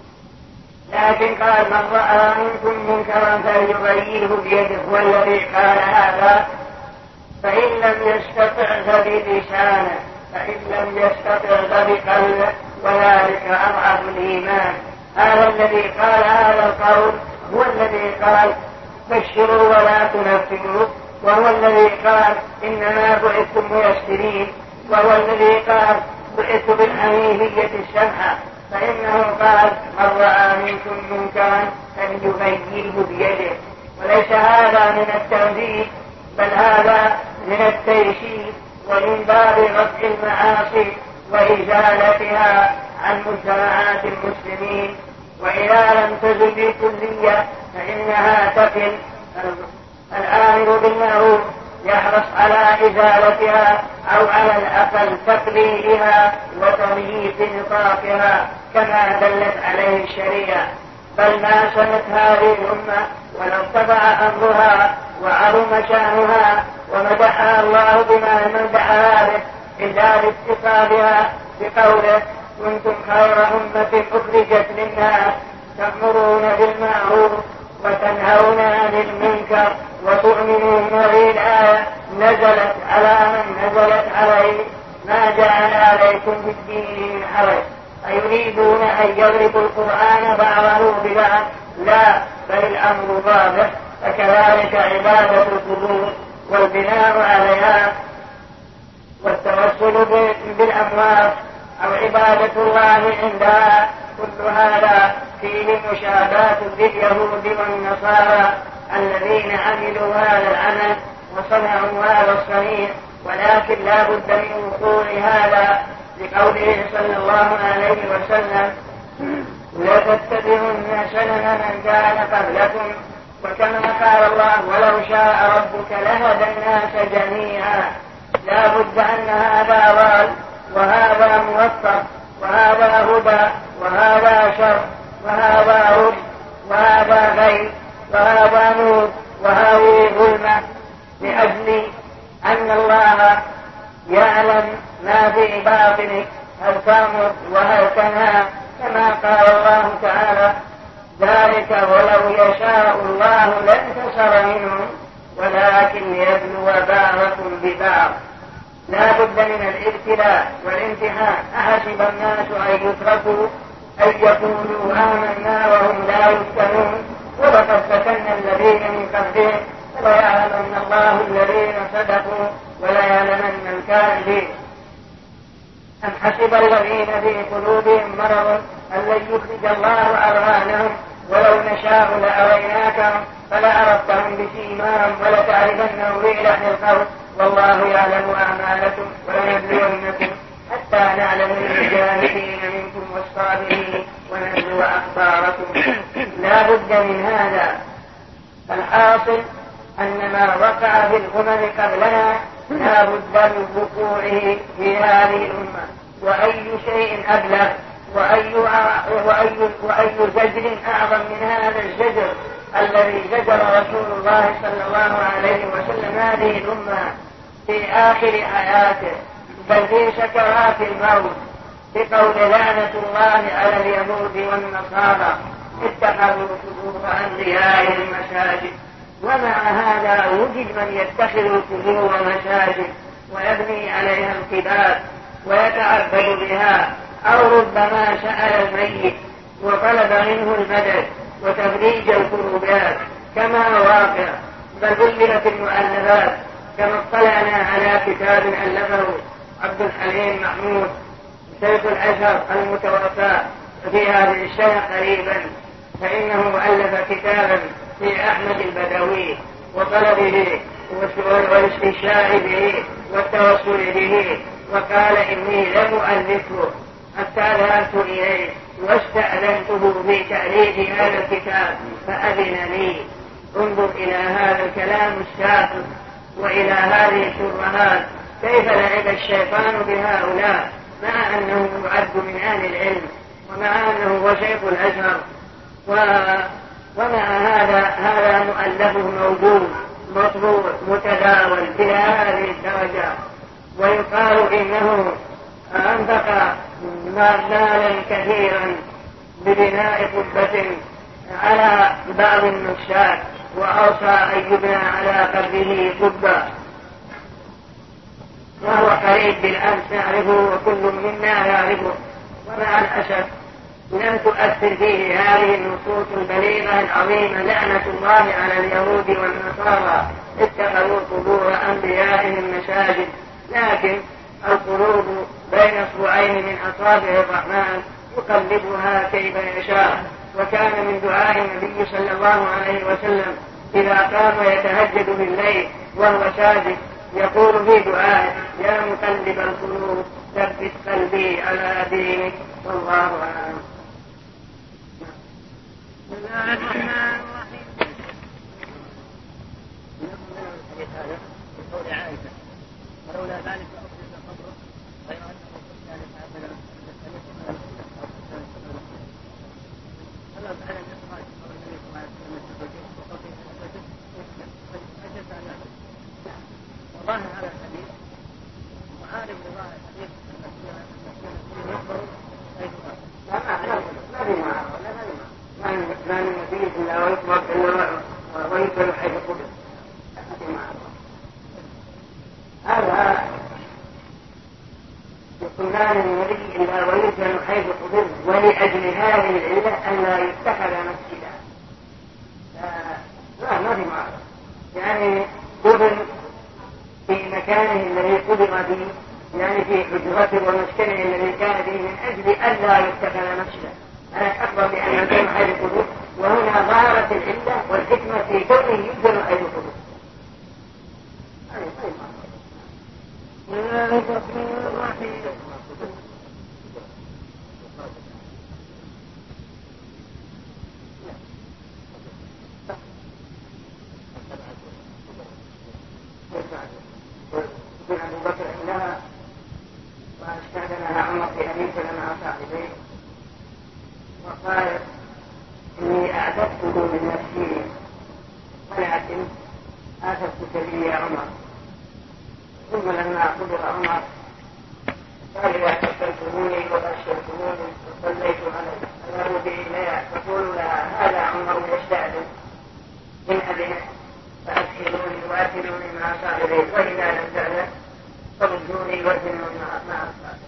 Speaker 2: لكن قال من رأى منكم منكرا فليغيره بيده والذي قال هذا، فإن لم يستطع فبلسانه فإن لم يستطع فبقلبه وذلك أضعف الإيمان. هذا الذي قال هذا القول هو الذي قال بشروا ولا تنفروا، وهو الذي قال إنما بعثتم ميسرين، وهو الذي قال بعثت بالحنيفية السمحة، فإنه قال من رأى منكم منكرا فليغيره بيده، وليس هذا من التنزيل بل هذا من التيسير ومن باب رفع المعاصي وإزالتها عن مجتمعات المسلمين. وإذا لم تزل بكلية فإنها تقل. الآمر بالمعروف يحرص على إزالتها أو على الأقل تقليلها وتمييز نطاقها كما دلت عليه الشريعة، بل ناشنت هذه الأمة ولو ارتفع أمرها وعظم شأنها ومدحها الله بما مدحها به إلا لاتصالها بقوله كنتم خير أمة أخرجت للناس تأمرون بالمعروف وتنهون عن المنكر وتؤمنون. هذه الآية نزلت على من نزلت عليه ما جعل عليكم في الدين من حرج أيريدون أن يضربوا القرآن بعضه ببعض لا بل الأمر واضح. فكذلك عبادة القبور والبناء عليها والتوسل بالأموات أو عبادة الله عندها كل هذا فيه مشابهة لليهود والنصارى الذين عملوا هذا العمل وصنعوا هذا الصنيع، ولكن لا بد من وقوع هذا لقوله صلى الله عليه وسلم لتتبعن سنن من كان قبلكم. وكما قال الله ولو شاء ربك لهدى الناس جميعا. لا بد أن هذا ضال وهذا موفق وهذا هدى وهذا شر وهذا رشد وهذا غيب وهذا نور وهذه ظلمة، لأجل أن الله يعلم ما في باطنك هل تأمر وهل تنهى، كما قال الله تعالى ذلك ولو يشاء الله لانتصر منهم ولكن ليبلو بعضكم ببعض. لا بد من الابتلاء والامتحان. أحسب الناس أن يتركوا أن يقولوا آمنا وهم لا يفتنون ولقد فتنا الذين من قبلهم وليعلمن الله الذين صدقوا وليعلمن الكاذبين. أم حسب الذين في قلوبهم مرض أن لن يخرج الله أرهانهم ولو نشاء لأريناكهم فلعرفتهم بسيماهم ولتعرفنهم في لحن القول والله يعلم أعمالكم ولنبلونكم حتى نعلم المجاهدين منكم والصابرين ونبلو أخباركم. لا بد من هذا. الحاصل أن ما وقع في الأمم قبلنا لا بد من وقوعه في هذه الأمة. وأي شيء أبلغ وأي زجر أعظم من هذا الزجر الذي زجر رسول الله صلى الله عليه وسلم هذه الأمة في آخر حياته بل في سكرات الموت بقول لعنة الله على اليهود والنصارى اتخذوا قبور أنبيائهم مساجد. ومع هذا وجد من يتخذ القبور مساجد ويبني عليها القباب ويتعبد بها أو ربما سأل الميت وطلب منه المدد وتفريج الكروبات كما واقع. بل ذلت المؤلفات كما اطلعنا على كتاب ألفه عبد الحليم محمود شيخ الأزهر المتوفى في هذه السنة قريبا، فإنه ألف كتابا في أحمد البدوي وطلبه والاستشاء به والتوسل به، وقال إني لم أؤلفه حتى ذهبت إليه واستأذنته في تأليف هذا الكتاب فأذن لي. انظر إلى هذا الكلام الساقط وإلى هذه الشبهات كيف لعب الشيطان بهؤلاء مع أنه يعد من أهل العلم ومع أنه هو شيخ الأزهر. ومع هذا مؤلفه موجود مطبوع متداول إلى هذه الدرجة، ويقال إنه أنفق مالا كثيرا ببناء قبة على بعض النساك وأوصى أن يبنى على قبره قبة، وهو قريب بالأمس نعرفه وكل منا يعرفه. ومع الأسف لم تؤثر فيه هذه النصوص البليغة العظيمة لعنة الله على اليهود والنصارى اتخذوا قبور أنبيائهم مساجد. لكن القلوب بين اصبعين من أصابع الرحمن يقلبها كيف يشاء. وكان من دعاء النبي صلى الله عليه وسلم إذا قام يتهجد بالليل وهو ساجد يقول في دعائه يا مقلب القلوب ثبت قلبي على دينك والله أعلم.
Speaker 3: بسم الله الرحمن الرحيم. قول عائشة ولولا ذلك أخرج قبره غير أنه كان هكذا الله تعالى يسمع ظاهر هذا الحديث وعارف بظاهر الحديث الذين يخبروا
Speaker 2: ما من نبي إلا ويطلب إلا ويطلب حيث قبل هذا يقول ما من نبي إلا ويطلب حيث قبل ولأجل هذه العلة أن لا يتخذ مسجدا لا ما في معارضة يعني قبل في مكانه الذي قبل فيه يعني في حجرته ومسكنه الذي كان فيه من أجل أن لا يتخذ مسجدا أنا أكبر بأن يكون حيث قبل وهنا ظهرت العلة والحكمة في كونه يجزم حيث قبل أبو بكر عندها واستأذنها عمر في أبيك لما أصع إليه وقال إني أعددته من نفسي ولكن آثرتك لي يا عمر ثم لما قدر عمر قال إذا كفلتموني وبشرتموني وصليت عليه فذهبوا به إليها فقولوا لها هذا عمر يستأذن من أبنه فأدخلوني وأدخلوني مع صاحبي وإذا لم تعلم فردوني وأدخلوني مع صاحبي.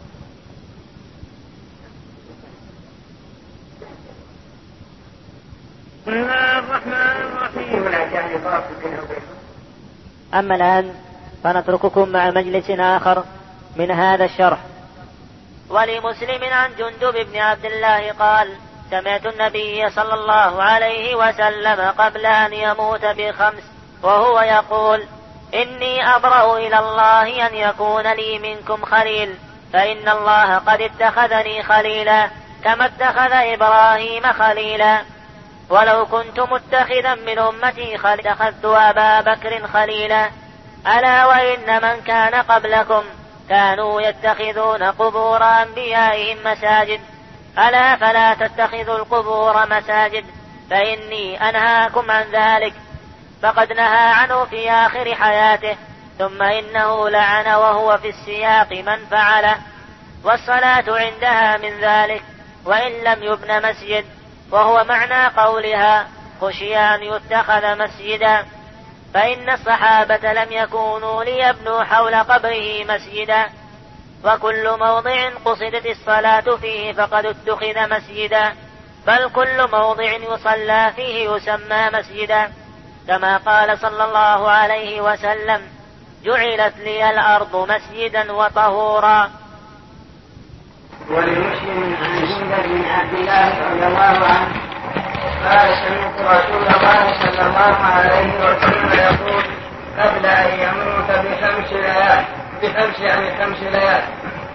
Speaker 3: بسم الله الرحمن الرحيم.
Speaker 2: ولا كان يفاصل بينه وبينه.
Speaker 4: أما الآن فنترككم مع مجلس آخر من هذا الشرح. ولمسلم عن جندب بن عبد الله قال: سمعت النبي صلى الله عليه وسلم قبل أن يموت ب5 وهو يقول: إني أبرأ إلى الله أن يكون لي منكم خليل، فإن الله قد اتخذني خليلا كما اتخذ إبراهيم خليلا، ولو كنت متخذا من أمتي اتخذت أبا بكر خليلا. ألا وإن من كان قبلكم كانوا يتخذون قبور أنبيائهم مساجد، ألا فلا تتخذوا القبور مساجد، فإني أنهاكم عن ذلك. فقد نهى عنه في آخر حياته، ثم إنه لعن وهو في السياق من فعله، والصلاة عندها من ذلك وإن لم يبن مسجد، وهو معنى قولها خشي أن يتخذ مسجدا، فإن الصحابة لم يكونوا ليبنوا حول قبره مسجدا، وكل موضع قصدت الصلاة فيه فقد اتخذ مسجدا، بل كل موضع يصلى فيه يسمى مسجدا، كما قال صلى الله عليه وسلم: جعلت لي الأرض مسجدا وطهورا.
Speaker 2: ولمسلم عن جندب بن عبد الله رضي الله عنه قال: سمعت رسول الله صلى الله عليه وسلم يقول قبل أن يموت ب5 ليال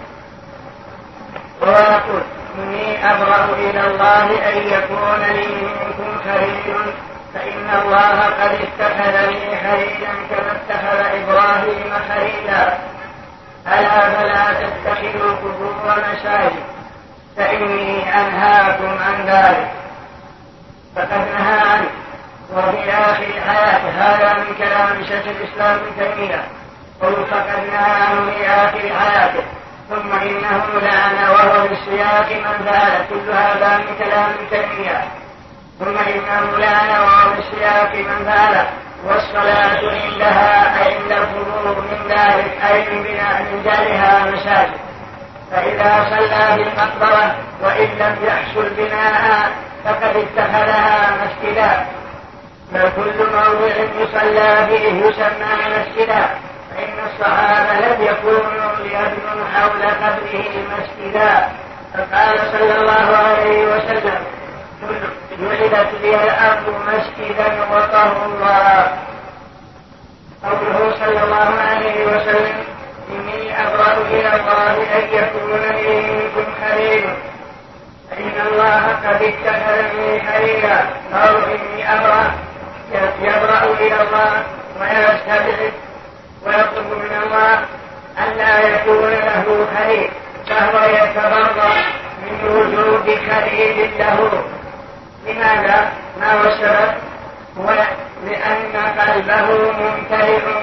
Speaker 2: وهو يقول: إني أبرأ إلى الله أن يكون لي منكم خليل، فإن الله قد اتخذني خليلا كما اتخذ إبراهيم خليلا. ألا فلا تتخذوا قبور مساجد، فإني أنهاكم عن ذلك. فقد نهى عنه وفي آخر حياته. هذا من كلام شيخ الإسلام ابن تيمية. فقد نهى عنه في آخر حياته، ثم إنه لعن وهو في السياق من فعل. كل هذا من كلام ابن تيمية. ثم إنه لعن وهو في السياق من فعل. والصلاة عندها أي عند القبور من ذلك أي من جعلها مساجد. فإذا صلى في المقبرة وإن لم يحصل بناء فقد اتخذها مسجدا، فكل موضع يصلى فيه يسمى مسجدا، فإن الصحابة لم يكونوا ليبنوا حول قبره مسجدا. فقال صلى الله عليه وسلم: جعلت لي الأرض مسجدا وطهورا. قوله صلى الله عليه وسلم: إني أبرأ إلى الله أن يكون لي منكم خليل، فإن الله قد اتخذني خليلا. قالوا إني أبرأ يبرأ إلى الله ويستبعد ويطلب من الله أن لا يكون له خليل، فهو يتبرأ من وجود خليل له. لماذا؟ ما هو السبب؟ هو لأن قلبه ممتلئ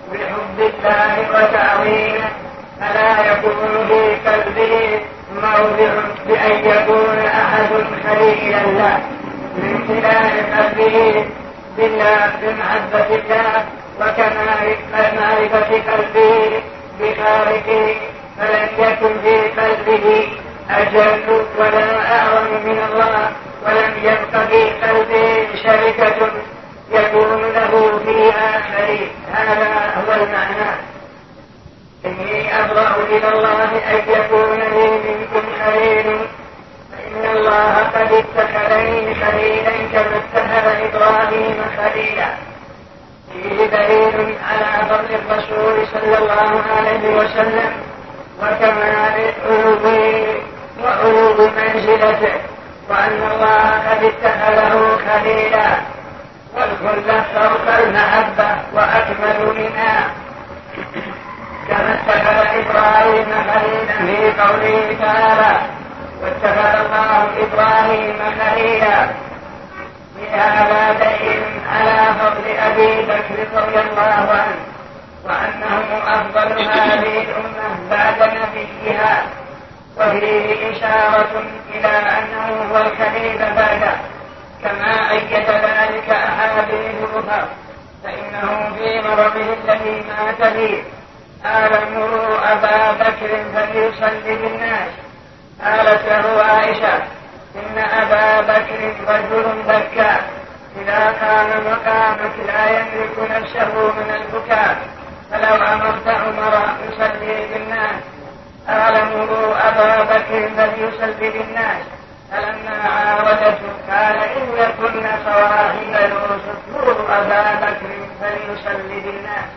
Speaker 2: بحب الله وتعظيمه، فلا يكون في قلبه موضع بأن يكون أحد خليلا له من خلال قلبه بالله بمحبة الله وكمال معرفة قلبه بخالقه، فلن يكن في قلبه أجل ولا أعظم من الله، ولم يبق في قلبه شركة يكون له فيها شريك. هذا هو المعنى. إني أبرأ إلى الله أن يكون لي منكم خليل، فإن الله قد اتخذني خليلا كما اتخذ إبراهيم خليلا. فيه دليل على فضل الرسول صلى الله عليه وسلم وكمال علوه وعلو منزلته، وأن الله قد اتخذه خليلا، والخلة فوق المحبة وأكمل منها، كما اتخذ إبراهيم خليلا في قوله تعالى: واتخذ الله إبراهيم خليلا. بهذا دليل على فضل أبي بكر رضي الله عنه، وأنه أفضل هذه الأمة بعد نبيها، وفيه إشارة إلى أنه هو الخليفة بعده، كما أيد ذلك أحاديث أخرى. فإنه في مرضه الذي مات فيه قال: مروا أبا بكر فليصلي بالناس. قالت له عائشة: إن أبا بكر رجل بكاء، إذا كان مقامك لا يملك نفسه من البكاء، فلو أمرت عمر يصلي بالناس. قال: مروا أبا بكر فليصلي بالناس. فلما عاودته قال: إن يكن صواحب يوسف مروا أبا بكر فليصلي بالناس.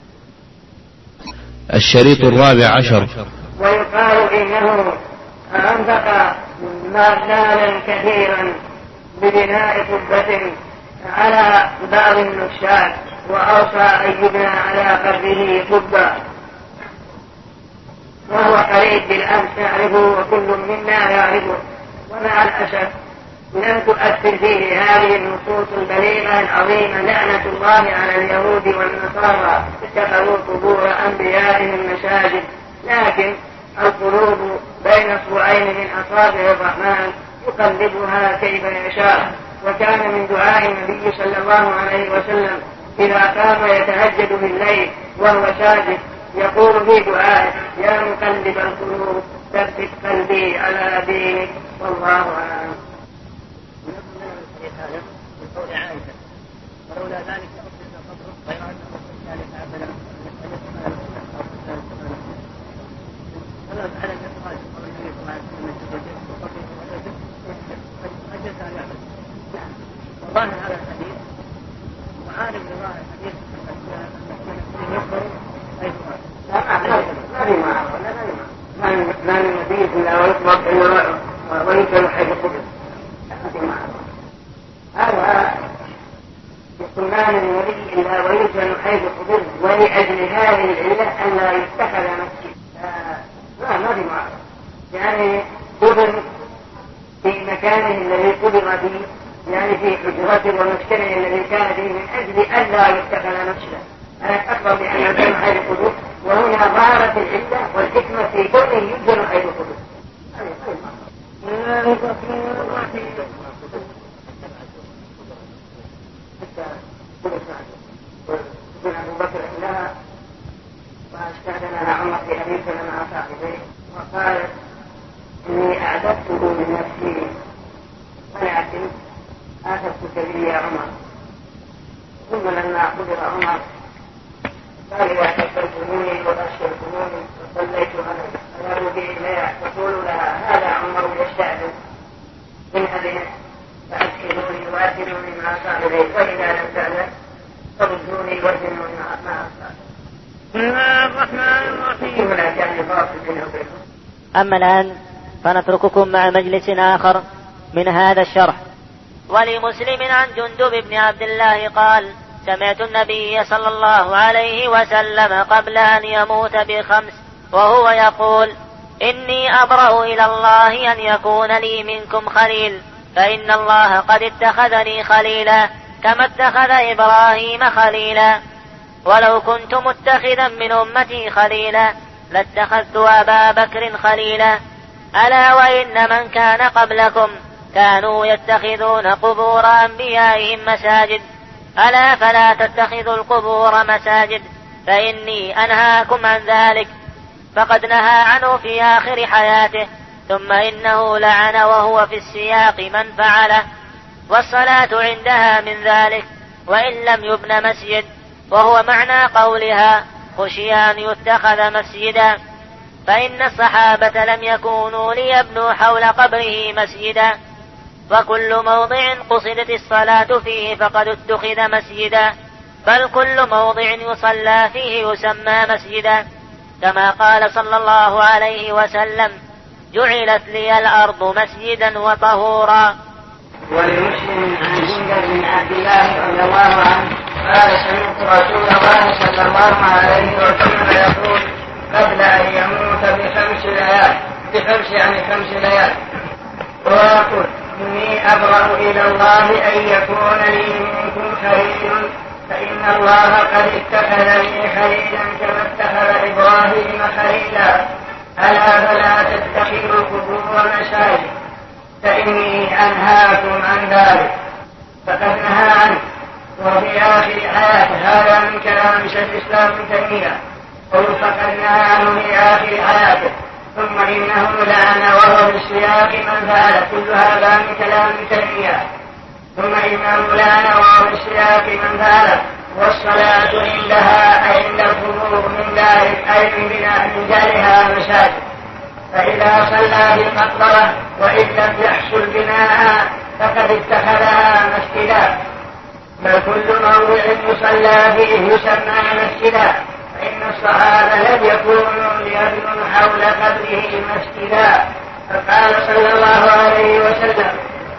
Speaker 1: الشريط الرابع عشر.
Speaker 2: ويقال إنه أنفق مالا كثيرا ببناء قبة على بعض النشاط، وأوصى أن يبنى على قبره قبة، وهو قريب بالأمس نعرفه وكل منا يعرفه. ومع الأسف لم تؤثر فيه هذه النصوص البليغة العظيمة: لعنة الله على اليهود والنصارى اتخذوا قبور أنبيائهم مساجد. لكن القلوب بين اصبعين من أصابع الرحمن يقلبها كيف يشاء. وكان من دعاء النبي صلى الله عليه وسلم إذا قام يتهجد بالليل وهو ساجد يقول في دعائه: يا مقلب القلوب ثبت قلبي على دينك. والله أعلم.
Speaker 3: ولولا ذلك أخذ صدره غير أنه ذلك عبدا على الإخراج قول النبي صلى الله عليه وسلم الزوجين وقبله ولده أجلس أن يعبد. وظاهر هذا الحديث وعارف لظاهر الحديث أن يخبر أيضا
Speaker 2: ما من نبي إلا ويطلق إلا وينكر حيث قبل. هذا يقول: ما من نبي إلا وينكر حيث قبل، ولأجل هذه العلة أن لا يتخذ مسجد. ما في معارضة، يعني قبر في مكانه الذي قبر فيه، يعني في حجرته ومسكنه الذي كان فيه، من أجل أن لا يتخذ مسجدا. أنا أكبر بأن يكون حيث قبل، وهنا ظهرت العلة والحكمة في كونه يجر حيث قبل. أبو بكر عندها واستأذنها عمر في حديث مع صاحبيه وقال: إني أعددته من نفسي ولكن آخذتك بي يا عمر. ثم لما قدر عمر قال: إذا كفرتموني وبشرتموني وصليت عليه فلا بي إليها تقول لها: هذا عمر يستأذن من أذنه فأسكنوني وأسكنوني مع صاحبيه، وإذا لم تأذن فردوني وأسكنوني مع أصحابي. بسم الله الرحمن الرحيم.
Speaker 4: أما الآن فنترككم مع مجلس آخر من هذا الشرح. ولمسلم عن جندب بن عبد الله قال: سمعت النبي صلى الله عليه وسلم قبل أن يموت ب5 وهو يقول: إني أبرأ إلى الله أن يكون لي منكم خليل، فإن الله قد اتخذني خليلا كما اتخذ إبراهيم خليلا. ولو كنت متخذا من أمتي خليلا لاتخذت أبا بكر خليلا. ألا وإن من كان قبلكم كانوا يتخذون قبور أنبيائهم مساجد، ألا فلا تتخذوا القبور مساجد فإني أنهاكم عن ذلك. فقد نهى عنه في آخر حياته، ثم إنه لعن وهو في السياق من فعله، والصلاة عندها من ذلك وإن لم يبن مسجد، وهو معنى قولها خشي أن يتخذ مسجدا، فإن الصحابة لم يكونوا ليبنوا حول قبره مسجدا، وكل موضع قصدت الصلاة فيه فقد اتخذ مسجدا، بل كل موضع يصلى فيه يسمى مسجدا، كما قال صلى الله عليه وسلم جعلت لي الأرض مسجدا وطهورا.
Speaker 2: ولمسلم عن جندب بن عبد الله رضي الله عنه قال سمعت رسول الله صلى الله عليه وسلم يقول قبل أن يموت بخمس ليال ويقول إني أبرأ إلى الله أن يكون لي منكم خليل، فإن الله قد اتخذني خليلا كما اتخذ إبراهيم خليلا. ألا فلا تتخذوا القبور مساجد فإني أنهاكم عن ذلك. فقد نهى عنه وفي آخر حياته. هذا من كلام شيخ الإسلام ابن تيمية. فقد نهى عنه في آخر حياته، ثم إنه لعن وهو في السياق من فعل. كل هذا من كلام ابن تيمية. ثم إنه لعن وهو في السياق من فعل. والصلاة عندها أي عند القبور من ذلك أي من جعلها مساجد. فإذا صلى في المقبرة وإن لم يحصل بناءها فقد اتخذها مسجدا، فكل موضع يصلى فيه يسمى مسجدا، فإن الصحابة لم يكونوا ليبنوا حول قبره مسجدا. فقال صلى الله عليه وسلم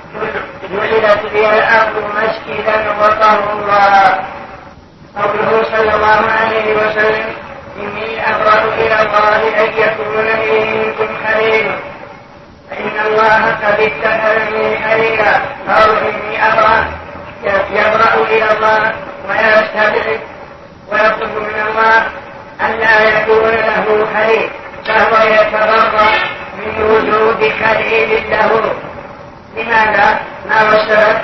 Speaker 2: جعلت لي الأرض مسجدا وطهورا. قوله صلى الله عليه وسلم إني أبرأ إلى الله أن يكون لي منكم خليل، فإن الله قد اتخذني خليلا، أو إني أبرأ يبرأ إلى الله ويستبعد ويطلب من الله أن لا يكون له خليل، فهو يتبرأ من وجود خليل له. لماذا؟ ما هو السبب؟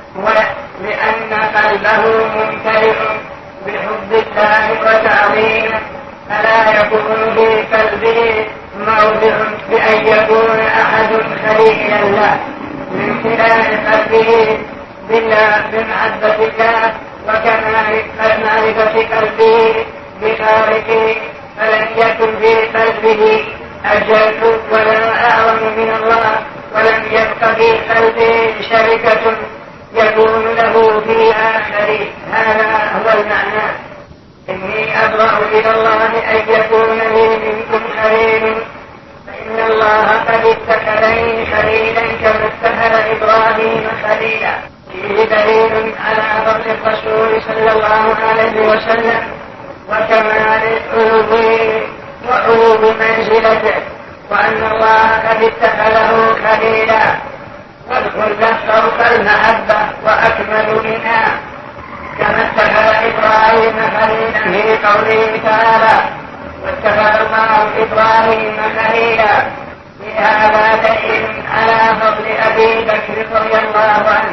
Speaker 2: لأن قلبه ممتلئ بحب الله وتعظيمه، فلا يكون في قلبه موضع بأن يكون أحد خليلا له، من خلال قلبه بالله بمحبة الله وكمال معرفة قلبه بخالقه، فلن يكن في قلبه أجل ولا أعظم من الله، ولم يبق في قلبه شركة يكون له فيها شريك. هذا هو المعنى. إني أبرأ إلى الله أن يكون لي منكم خليل، فإن الله قد اتخذني خليلا كما اتخذ إبراهيم خليلا. فيه دليل على فضل الرسول صلى الله عليه وسلم وكمال علوه وعلو منزلته، وأن الله قد اتخذه خليلا، والخلة فوق المحبة وأكمل منها، كما اتخذ إبراهيم خليلا في قوله تعالى واتخذ الله إبراهيم خليلا. في هذا دليل على فضل أبي بكر رضي الله عنه،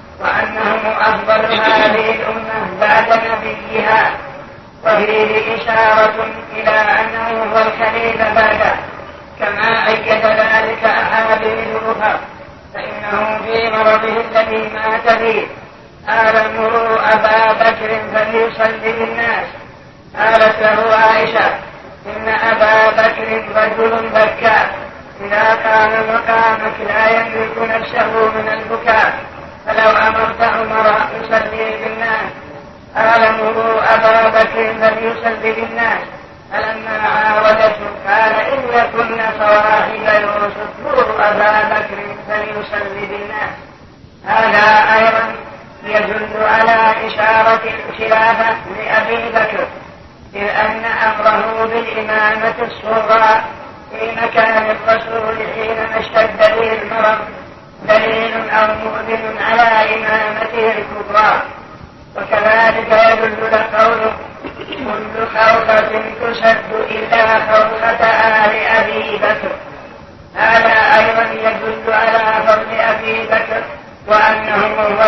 Speaker 2: وأنه أفضل هذه الأمة بعد نبيها، وفيه إشارة إلى أنه هو الخليل بعده، كما أيد ذلك أحاديث أخرى. فإنه في مرضه الذي مات فيه قال مروا أبا بكر فليصلي بالناس. قالت له عائشة إن أبا بكر رجل بكاء، إذا قام مقامك لا يملك نفسه من البكاء، فلو أمرت عمر يصلي بالناس. قال مروا أبا بكر فليصلي بالناس. فلما عاودته قال إن يكن صواحب يوسف مروا أبا بكر فليصلي بالناس. هذا أيضا يدل على إشارة الخلافة لأبي بكر، إذ أن أمره بالإمامة الصغرى في مكان الرسول حينما اشتد به المرض دليل أو مؤذن على إمامته الكبرى. وكذلك يدل له قوله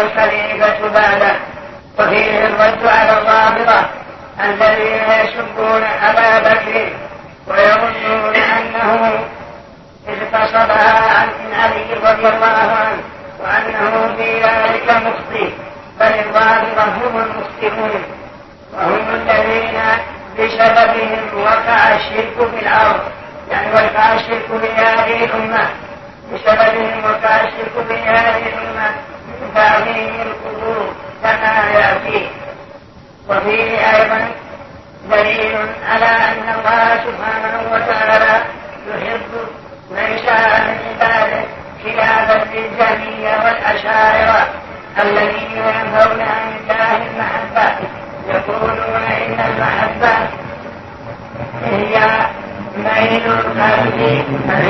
Speaker 2: الخليفة بعده. وفيه الرد على الرافضة الذين يسبون أبا بكر ويظنون أنه اغتصبها عن علي رضي الله عنه وأنه في ذلك مخطئ، بل الرافضة هم المخطئون، وهم الذين بسببهم وقع الشرك في الأرض، يعني وقع الشرك في هذه الأمة، بسببهم وقع الشرك في هذه الأمة من تعظيم القبور كما يأتي. وفيه أيضا دليل على أن الله سبحانه وتعالى يحب من شاء من عباده، خلافا للجهمية والأشاعرة الذين ينهون عن الله المحبة، يقولون إن المحبة هي ميل القلب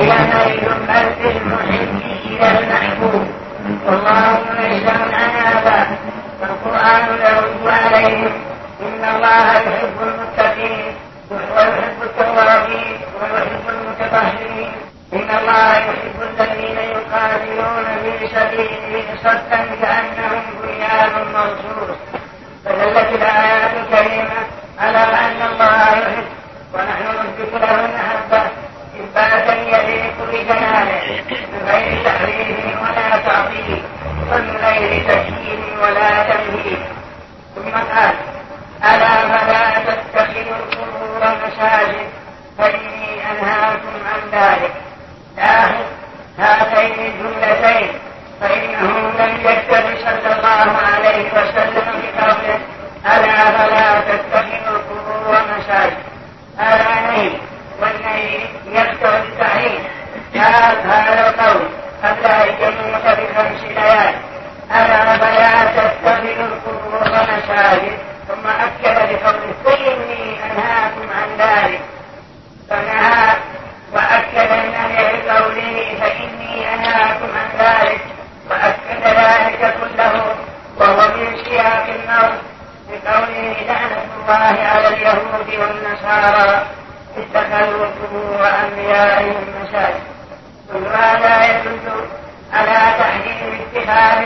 Speaker 2: المحب إلى المحبوب، والله منزه عن هذا. فالقرآن يرد عليهم إن الله يحب المتقين ويحب التوابين ويحب المتطهرين، إن الله يحب الذين يقاتلون في سبيله صفا كأنهم بنيان مرصوص. فدلت الآيات الكريمة على أن الله يحب، ونحن نثبت له المحبة إثباتا يليق بجلاله من غير تحريف ولا تعطيل ومن غير تكييف ولا تمهيد. ثم قال: ألا فلا تتخذوا القبور مساجد فإني أنهاكم عن ذلك. لاحظ هاتين الجملتين، فإنه لم يكتب صلى الله عليه وسلم بقوله ألا فلا تتخذوا القبور مساجد. هذا نهي، والنهي يقتضي التحريم. هذا القول قبل أن يموت ب5 ليال: ألا فلا تتخذوا القبور مساجد، ثم أكد بقوله فإني أنهاكم عن ذلك، فنهى وأكد النهي بقوله فإني أنهاكم عن ذلك، وأكد ذلك كله وهو من سياق النص بقوله لعنة الله على اليهود والنصارى اتخذوا قبور أنبيائهم مساجد. كل هذا يدل على تحريم اتخاذ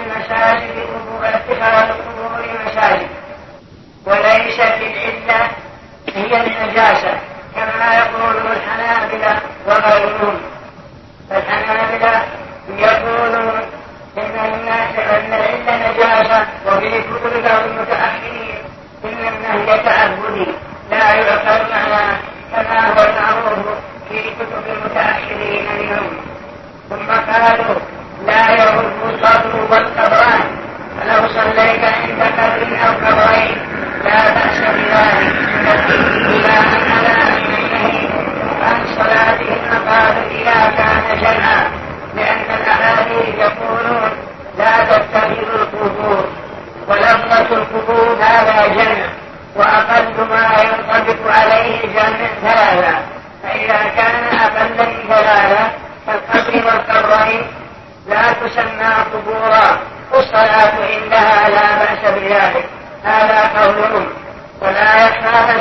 Speaker 2: القبور مساجد، وليست العلة هي النجاسة كما يقول الحنابلة وغيرهم. فالحنابلة يقولون إن العلة نجاسة، وفي كتب المتأخرين إن النهي تعبدي لا يعقل معناه كما هو المعروف في كتب المتأخرين منهم. ثم قالوا لا يرد القبر والقبران، فلو صليت عند قبر أو قبرين لا بأس بذلك، إلى أن على النهي عن صلاة المقابر إذا كان جمعا، لأن الأحاديث يقولون لا تتخذوا القبور، ولفظة القبور هذا جمع، وأقل ما ينطبق عليه جمع 3، فإذا كان أقل من 3 فالقبر والقبرين لا تسمى قبورا، والصلاة عندها لا بأس بذلك. هذا قولهم، ولا يخفى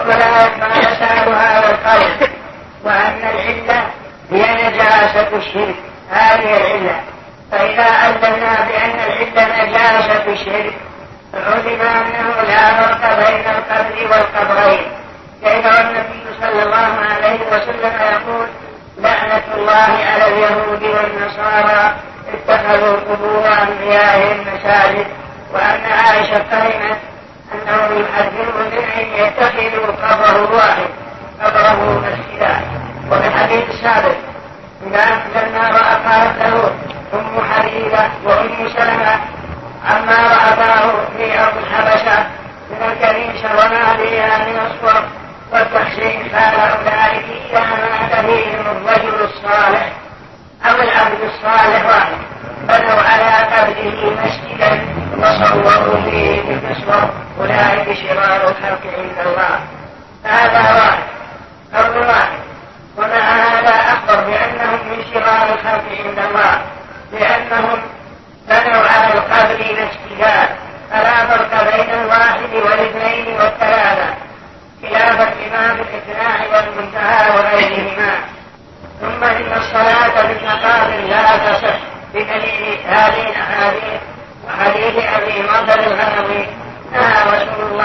Speaker 2: فساد هذا القول، وأن العلة هي نجاسة الشرك. هذه العلة، فإذا علمنا بأن العلة نجاسة الشرك علم أنه لا فرق بين القبر والقبرين. كيف والنبي صلى الله عليه وسلم يقول لعنة الله على اليهود والنصارى اتخذوا قبور أنبيائهم مساجد، وأن عائشة فهمت أنه يحذرون من أن يتخذوا قبره واحد، قبره مسجدا. وفي الحديث السابق لما رأت له أم حبيبة وأم سلمة عما رأته في أرض الحبشة من الكنيسة وما بها من الصور والتحسين، قال أولئك إذا مات فيهم الرجل الصالح أو العبد الصالح واحد بنوا على قبره مسجدا وصوروا فيه بالتصور، أولئك شرار الخلق عند الله. هذا واحد أو واحد، ومع هذا أخبر بأنهم من شرار الخلق عند الله، لأنهم بنوا على القبر مسجدا، فلا فرق بين الواحد والاثنين والثلاثة، خلافا لما في الإقناع والمنتهى وغيرهما. ثم إن الصلاة بالمقابر لا تصح بدليل هذه الأحاديث وحديث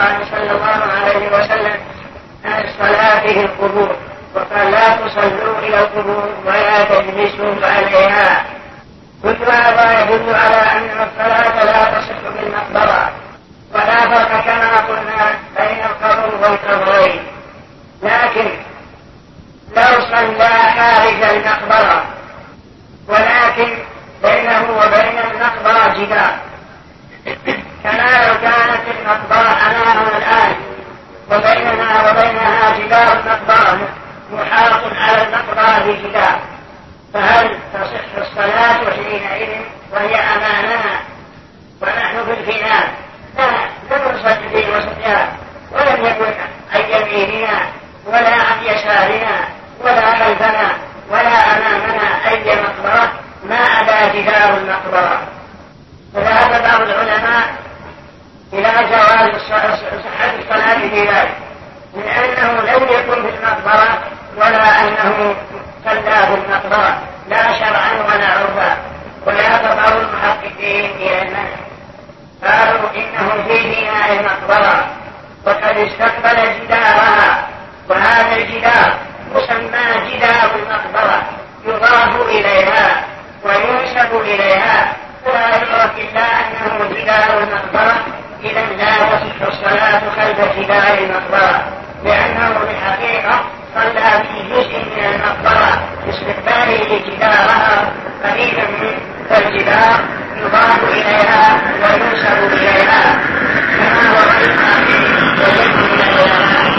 Speaker 2: الله صلى الله عليه وسلم عن الصلاة في القبور وقال لا تصلوا إلى القبور ولا تجلسوا عليها. كل هذا يدل على أن الصلاة لا تصح بالمقبرة، ولا فرق كما قلنا بين القبر والقبرين. لكن لو صلى خارج المقبرة ولكن بينه وبين المقبرة جدار، كما لو كانت المقبرة أمامنا الآن وبيننا وبينها جدار المقبرة محاط على المقبرة بجدار، فهل تصح الصلاة حينئذ وهي أمامنا ونحن في الفناء؟ لم نصلي في وسطها، ولم يكن عن يميننا ولا عن يسارنا ولا خلفنا ولا أمامنا أي مقبرة ما أدى جدار المقبرة. فذهب بعض العلماء إلى جواز صحة الصلاة في ذلك، من أنه لم يكن في المقبرة ولا أنه صلى في المقبرة لا شرعا ولا عرفا. وذهب بعض المحققين إلى المنع، قالوا إنه في بناء المقبرة وقد استقبل جدارها، وهذا الجدار مسمى جدار المقبرة يضاف إليها وينسب إليها، فلا يعرف إلا أنه جدار المقبرة، إذا لا تصح الصلاة خلف جدار المقبرة، لأنه بالحقيقة صلى في جزء من المقبرة باستقباله لجدارها قريبا من الجدار يضاف إليها وينسب إليها كما هو رأينا وجد من العلماء.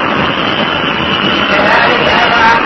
Speaker 2: كذلك أيضا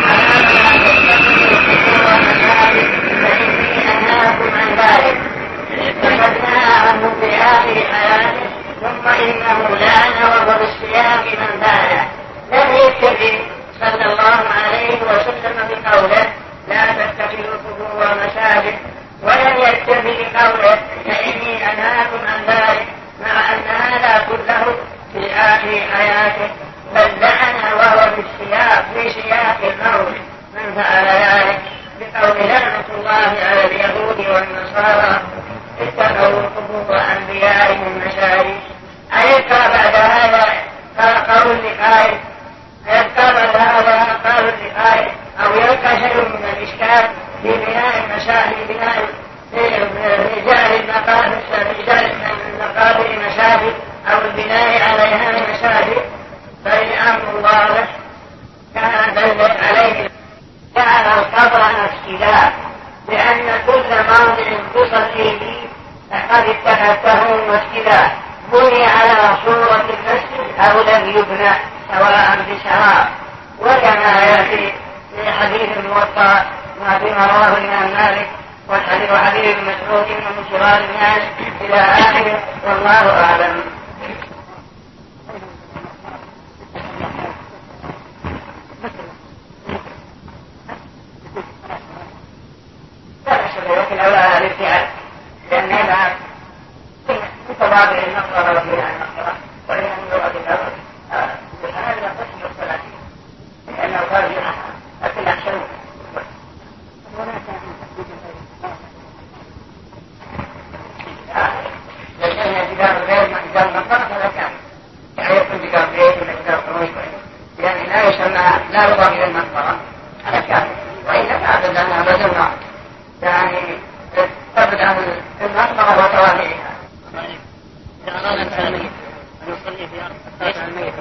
Speaker 2: فإني أنهاكم عن ذلك، فقد نهى عنه في آخر حياته، ثم إنه لعن وهو بالسياق من باله. لم يكتفي صلى الله عليه وسلم بقوله لا تتخذوا القبور مساجد، ولم يكتفي بقوله فإني أنهاكم عن ذلك، مع أن هذا كله في آخر حياته، بل لعن وهو في سياق الموت من فعل ذلك، بقول لعنة الله على اليهود والنصارى اتخذوا قبور أنبيائهم مساجد. أيبقى بعد هذا قول لقائل، أو يلقى شيء من الإشكال في بناء المساجد، بناء رجال المقابر مساجد أو البناء عليها مساجد، فالأمر واضح كما دل عليه جعل القبر مسجدا، لأن كل موضع تصلي فيه فقد اتخذته مسجدا، بني على صورة المسجد أو لم يبنى سواء بسواء. وكما يأتي في حديث الموطأ ما فيما رواه الإمام مالك وحديث ابن مسعود من شرار الناس إلى آخره، والله أعلم. لكن أولى الابتعاد، لأن هذا في تضابع المقبرة وفيها المقبرة، ولأن يرى بالأول هذا قسم الصلاة لأنه قال لها لكن أحسن لأن جدار غير جدار المقبرة فلا كان يعني يكون جدار غير ولا جدار قروي، يعني لا يسمى لا يضاف إلى المقبرة على كافر، وإلا فأعتقد أنها بدلنا يعني تبعد عن المقبرة وتوابعها.
Speaker 3: إذا أراد الإنسان أن يصلي في أرض الميت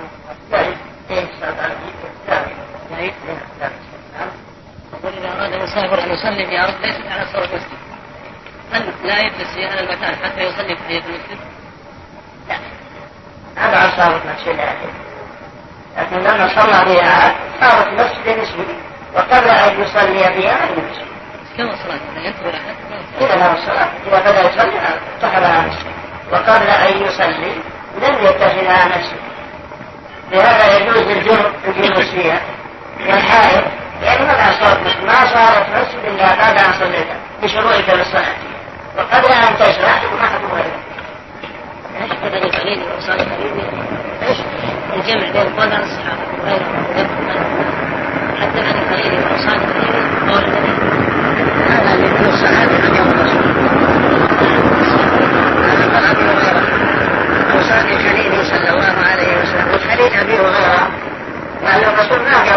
Speaker 3: يقول إذا أراد المسافر أن يصلي في أرض ليست على صورة مسجد، هل لا يجلس في هذا المكان حتى يصلي في حياة المسجد؟
Speaker 2: لا، هذا على صورة مسجد، لكن لما صلى بها صارت مسجد نسبي، وقبل أن يصلي بها مسجد.
Speaker 3: كم الصلاة؟ إذا ينتهي الأحد
Speaker 2: إذا لا الصلاة، إذا بدأ يصلي اتخذها مسجد، وقبل أن يصلي لم يتخذها مسجد. لهذا يجوز الجلوس فيها والحائط، لأنه ما صارت مسجد إلا بعد أن صليتها بشروعك للصلاة، وقبل أن تشرع ما حكم غيره.
Speaker 3: هذا القليل وصال القليل الجمع بين قول عن الصحابة وغيرهم حتى عن القليل وصال القليل قول
Speaker 5: هذا اللي يقول الصحابي عن يوم الرسول هذا قال أبو هريرة أوصاني خليلي صلى الله عليه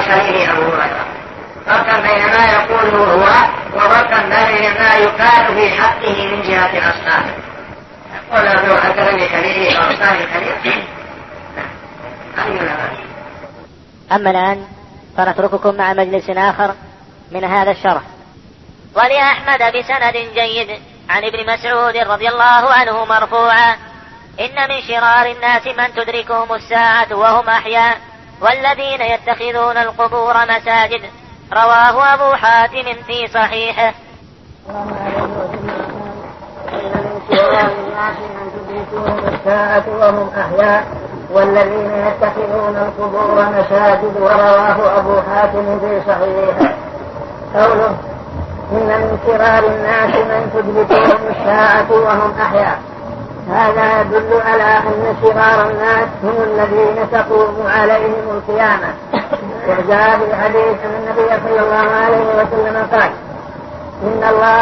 Speaker 2: خليل أبو هريرة، فرقا بين ما يقوله هو وفرقا بين ما يقال في حقه من جهة أصحابه. يقول له أكرم خليلي أو أصحاب خليل.
Speaker 4: أما الآن فنترككم مع مجلس آخر من هذا الشرح. ولأحمد بسند جيد عن ابن مسعود رضي الله عنه مرفوعا: إن من شرار الناس من تدركهم الساعة وهم أحياء والذين يتخذون القبور مساجد. رواه أبو حاتم في صحيحه.
Speaker 5: الساعة وهم أحياء والذين يتخذون القبور مساجد. ورواه أبو حاتم في صحيحه. قوله إن من شرار الناس من تدركهم الساعة وهم أحياء، هذا يدل على أن شرار الناس هم الذين تقوم عليهم القيامة. وجاء في حديث أن النبي صلى الله عليه وسلم قال: إن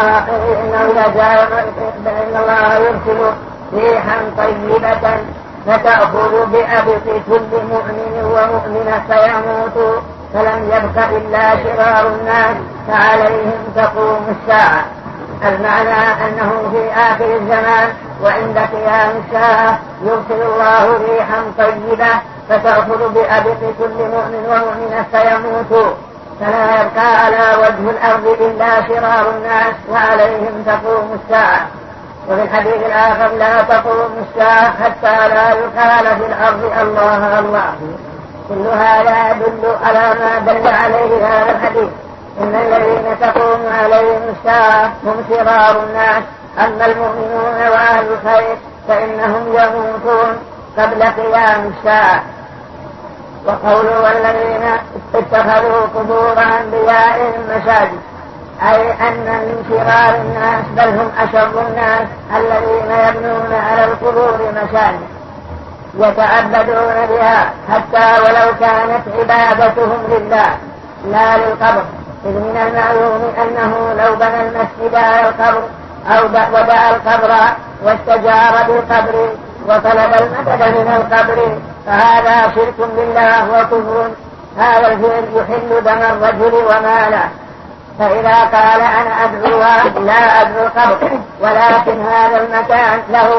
Speaker 5: الله يرسل ريحا طيبة فتأخذ بأبط كل مؤمن ومؤمنة فيموت فلم يبق إلا شرار الناس فعليهم تقوم الساعة. المعنى أنه في آخر الزمان وعند قيام الساعة يرسل الله ريحا طيبة فتأخذ بأبط كل مؤمن ومؤمنة فيموت فلا يبقى على وجه الأرض إلا شرار الناس وعليهم تقوم الساعة. وفي الحديث الآخر: لا تقوم الساعة حتى لا يقال في الأرض الله الله. كل هذا يدل على ما دل عليه هذا الحديث: إن الذين تقوم عليهم الساعة هم شرار الناس، أما المؤمنون وأهل الخير فإنهم يموتون قبل قيام الساعة. وقوله والذين اتخذوا قبور أنبيائهم مساجد، أي أن من شرار الناس بل هم أشر الناس الذين يبنون على القبور مساجد يتعبدون بها حتى ولو كانت عبادتهم لله لا للقبر. إذ من المعلوم أنه لو بنى المسجد على القبر أو ودعا القبر واستجار بالقبر وطلب المدد من القبر فهذا شرك بالله وكفر. هذا الفعل يحل دم الرجل وماله. فإذا قال أنا أدعو لا أدعو القبر، ولكن هذا المكان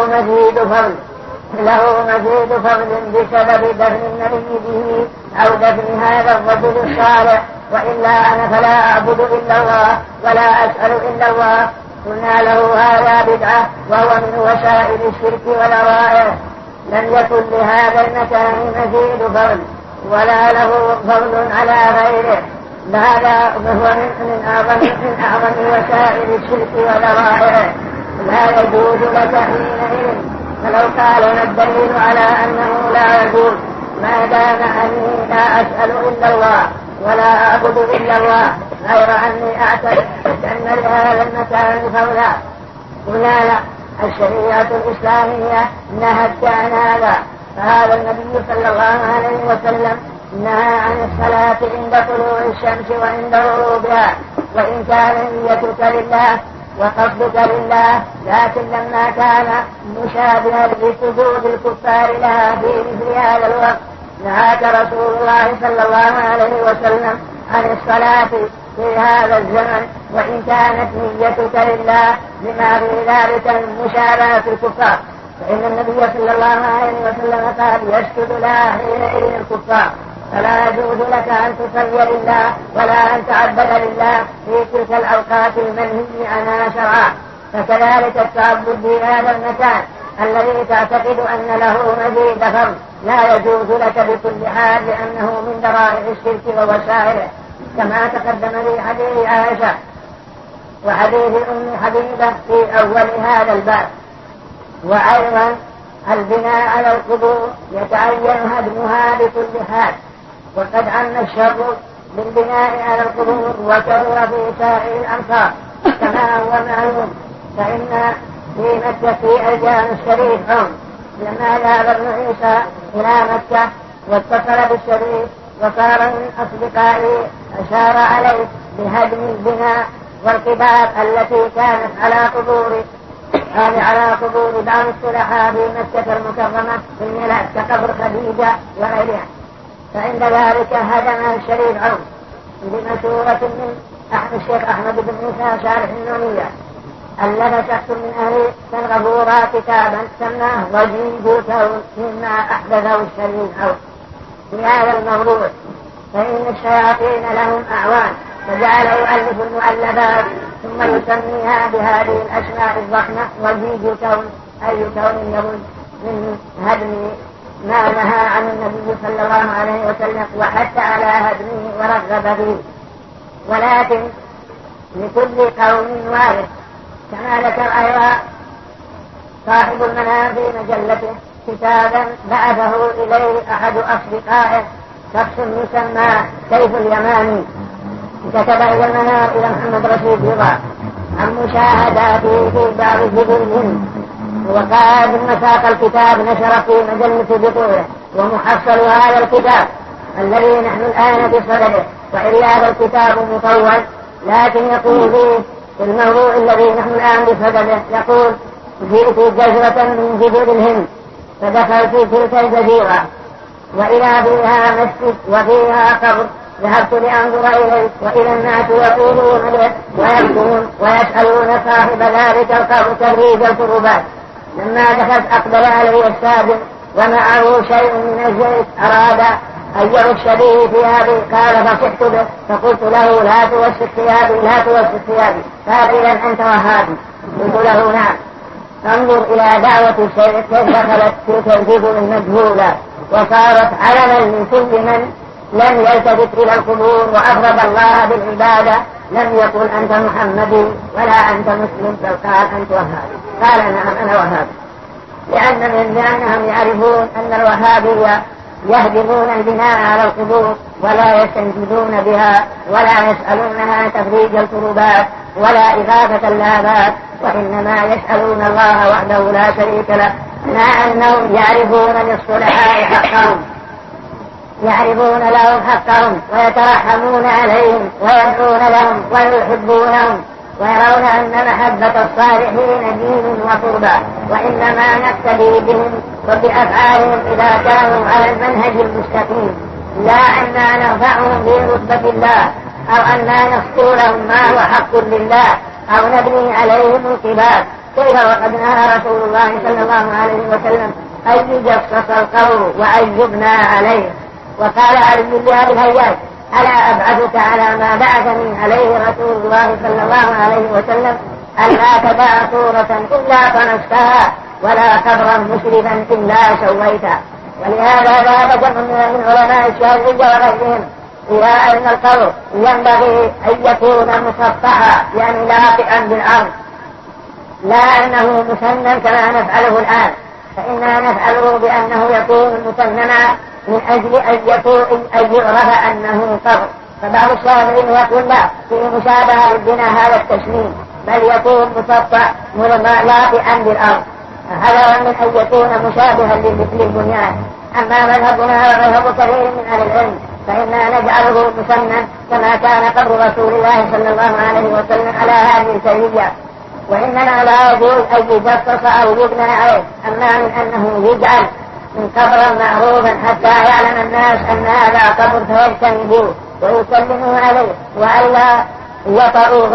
Speaker 5: له مزيد فضل بسبب دفن النبي به أو دفن هذا الرجل الصالح، وإلا أنا فلا أعبد إلا الله ولا أسأل إلا الله. قلنا له هذا بدعة وهو من وسائل الشرك والأوائل. لم يكن لهذا المكان مزيد فضل ولا له فضل على غيره. هذا هو من أعظم وسائل الشرك والأوائل. لا يجوز لك حينئذ. فلو قال ما الدليل على أنه لا يجوز ما دام أني لا أسأل إلا الله ولا أعبد إلا الله غير أني أعتقد أن لهذا المكان فولا. قلنا لا، الشريعة الإسلامية نهت عن هذا. فهذا النبي صلى الله عليه وسلم نهى عن الصلاة عند طلوع الشمس وعند غروبها، وإن كان نيتك لله وقصدك لله، لكن لما كان مشابها لسجود الكفار لها في مثل هذا الوقت نهاك رسول الله صلى الله عليه وسلم عن الصلاة في هذا الزمن وإن كانت نيتك لله لما في ذلك المشابهة الكفار. فإن النبي صلى الله عليه وسلم قال يسجد لها حينئذ الكفار، فلا يجوز لك أن تصلي لله ولا أن تعبد لله في تلك الأوقات المنهي عنها شرعا. فكذلك التعبد في هذا المكان الذي تعتقد أن له مزيد فضل لا يجوز لك بكل حال، لأنه من ذرائع الشرك ووسائله، كما تقدم في حديث عائشة وحديث أم حبيبة في أول هذا الباب. وأيضا البناء على القبور يتعين هدمها بكل حال، وقد عم الشر بالبناء على القبور وكثر في سائر الأمصار كما هو معلوم. فإن في مكة في الجامع الشريف لما ذهب ابن عيسى إلى مكة واتصل بالشريف وصار من أصدقائه أشار عليه بهدم البناء والقباب التي كانت على قبور بعض الصلحاء في مكة المكرمة في الميلاد كقبر خديجة وغيرها. فعند ذلك هدم الشريف عون بمشورة من الشيخ أحمد بن موسى شارح النونية. ألف شخص من أهل سنغافورة كتابا سماه وجيد كون مما أحدثه الشريف عون في هذا الموضوع، فإن الشياطين لهم أعوان، فجعل يؤلف المؤلفات ثم يسميها بهذه الأسماء الضخمة وجيد كون، أي كون يرد من هدم ما نهى عن النبي صلى الله عليه وسلم وحتى على هدمه ورغب فيه. ولكن لكل قوم وارث، كما ذكر أيضا صاحب المنام في مجلته كتابا بعثه إليه أحد أصدقائه شخص يسمى سيف اليماني، كتب إلى المنام إلى محمد رشيد رضا عن مشاهداته في بعض جبلهم، وقال ثم ساق الكتاب نشر في مجلة بطوله، ومحصل هذا الكتاب الذي نحن الآن بصدده، وإلا فالكتاب مطول، لكن يقول فيه في الموضوع الذي نحن الآن بصدده يقول: جئت جزرة من جزر الهند فدخلت تلك الجزيرة وإذا فيها مسجد وفيها قبر، ذهبت لأنظر إليه وإذا الناس يقولون به ويبكون ويسألون صاحب ذلك القبر تبريد الكربات. لما دخلت أقبل علي الساجد ومعه شيء من الزيت أراد أن يرش به ثيابي، قال فصحت به فقلت له: لا توسخ ثيابي لا توسخ ثيابي، قال: إذا أنت وهابي. قلت له: نعم. انظر إلى دعوة الشيخ كيف دخلت تلك الجبل المجهولة وصارت علما لكل من لم يلتفت إلى القبور وأفرد الله بالعبادة، لم يقل أنت محمدي ولا أنت مسلم، بل قال أنت وهابي. قال: نعم أنا وهابي، لأنهم يعرفون أن الوهابية يهدمون البناء على القبور ولا يستنجدون بها ولا يسألونها تفريج الكروبات ولا إغاثة اللابات، وإنما يسألون الله وحده لا شريك له، مع أنهم يعرفون للصلحاء حقهم، يعرفون لهم حقهم ويترحمون عليهم ويدعون لهم ويحبونهم، ويرون أن محبة الصالحين دين وقربى، وإنما نقتدي بهم وبأفعالهم إذا كانوا على المنهج المستقيم، لا أننا نرفعهم برتبة الله أو أننا نذكر لهم ما هو حق لله أو نبني عليهم الكبار. كيف وقد نهى رسول الله صلى الله عليه وسلم أن يجصص القبر وأن يبنى عليه. وقال علي بن أبي الهياج: ألا أبعثك على ما بعثني عليه رسول الله صلى الله عليه وسلم، ألا تدع صورة إلا طمستها ولا قبرا مشرفا إلا سويته. ولهذا ذهب جمع من علماء الشافعية وغيرهم إلى أن القبر ينبغي أن يكون مسطحا، يعني لاقئا بالأرض، لا أنه مسنن كما نفعله الآن، فإننا نفعله بأنه يكون مسننا من أجل أن يعرف أنه قبر. فبعض الشافعيين يقول: لا، في مشابهة للبناء هذا التسليم، بل يكون مسطح لاقئا بالأرض، هذا من أن يكون مشابها للبنيان. أما مذهبنا ومذهب كثير من أهل العلم فإننا نجعله مسنن كما كان قبر رسول الله صلى الله عليه وسلم على هذه الكيفية، وإننا لا يجوز أن يجصص أو يبنى عليه، أما من أنه يجعل من قبرا معروفا حتى يعلم الناس أن هذا قبر فيجتنبوه ويسلموا عليه وألا يطعوا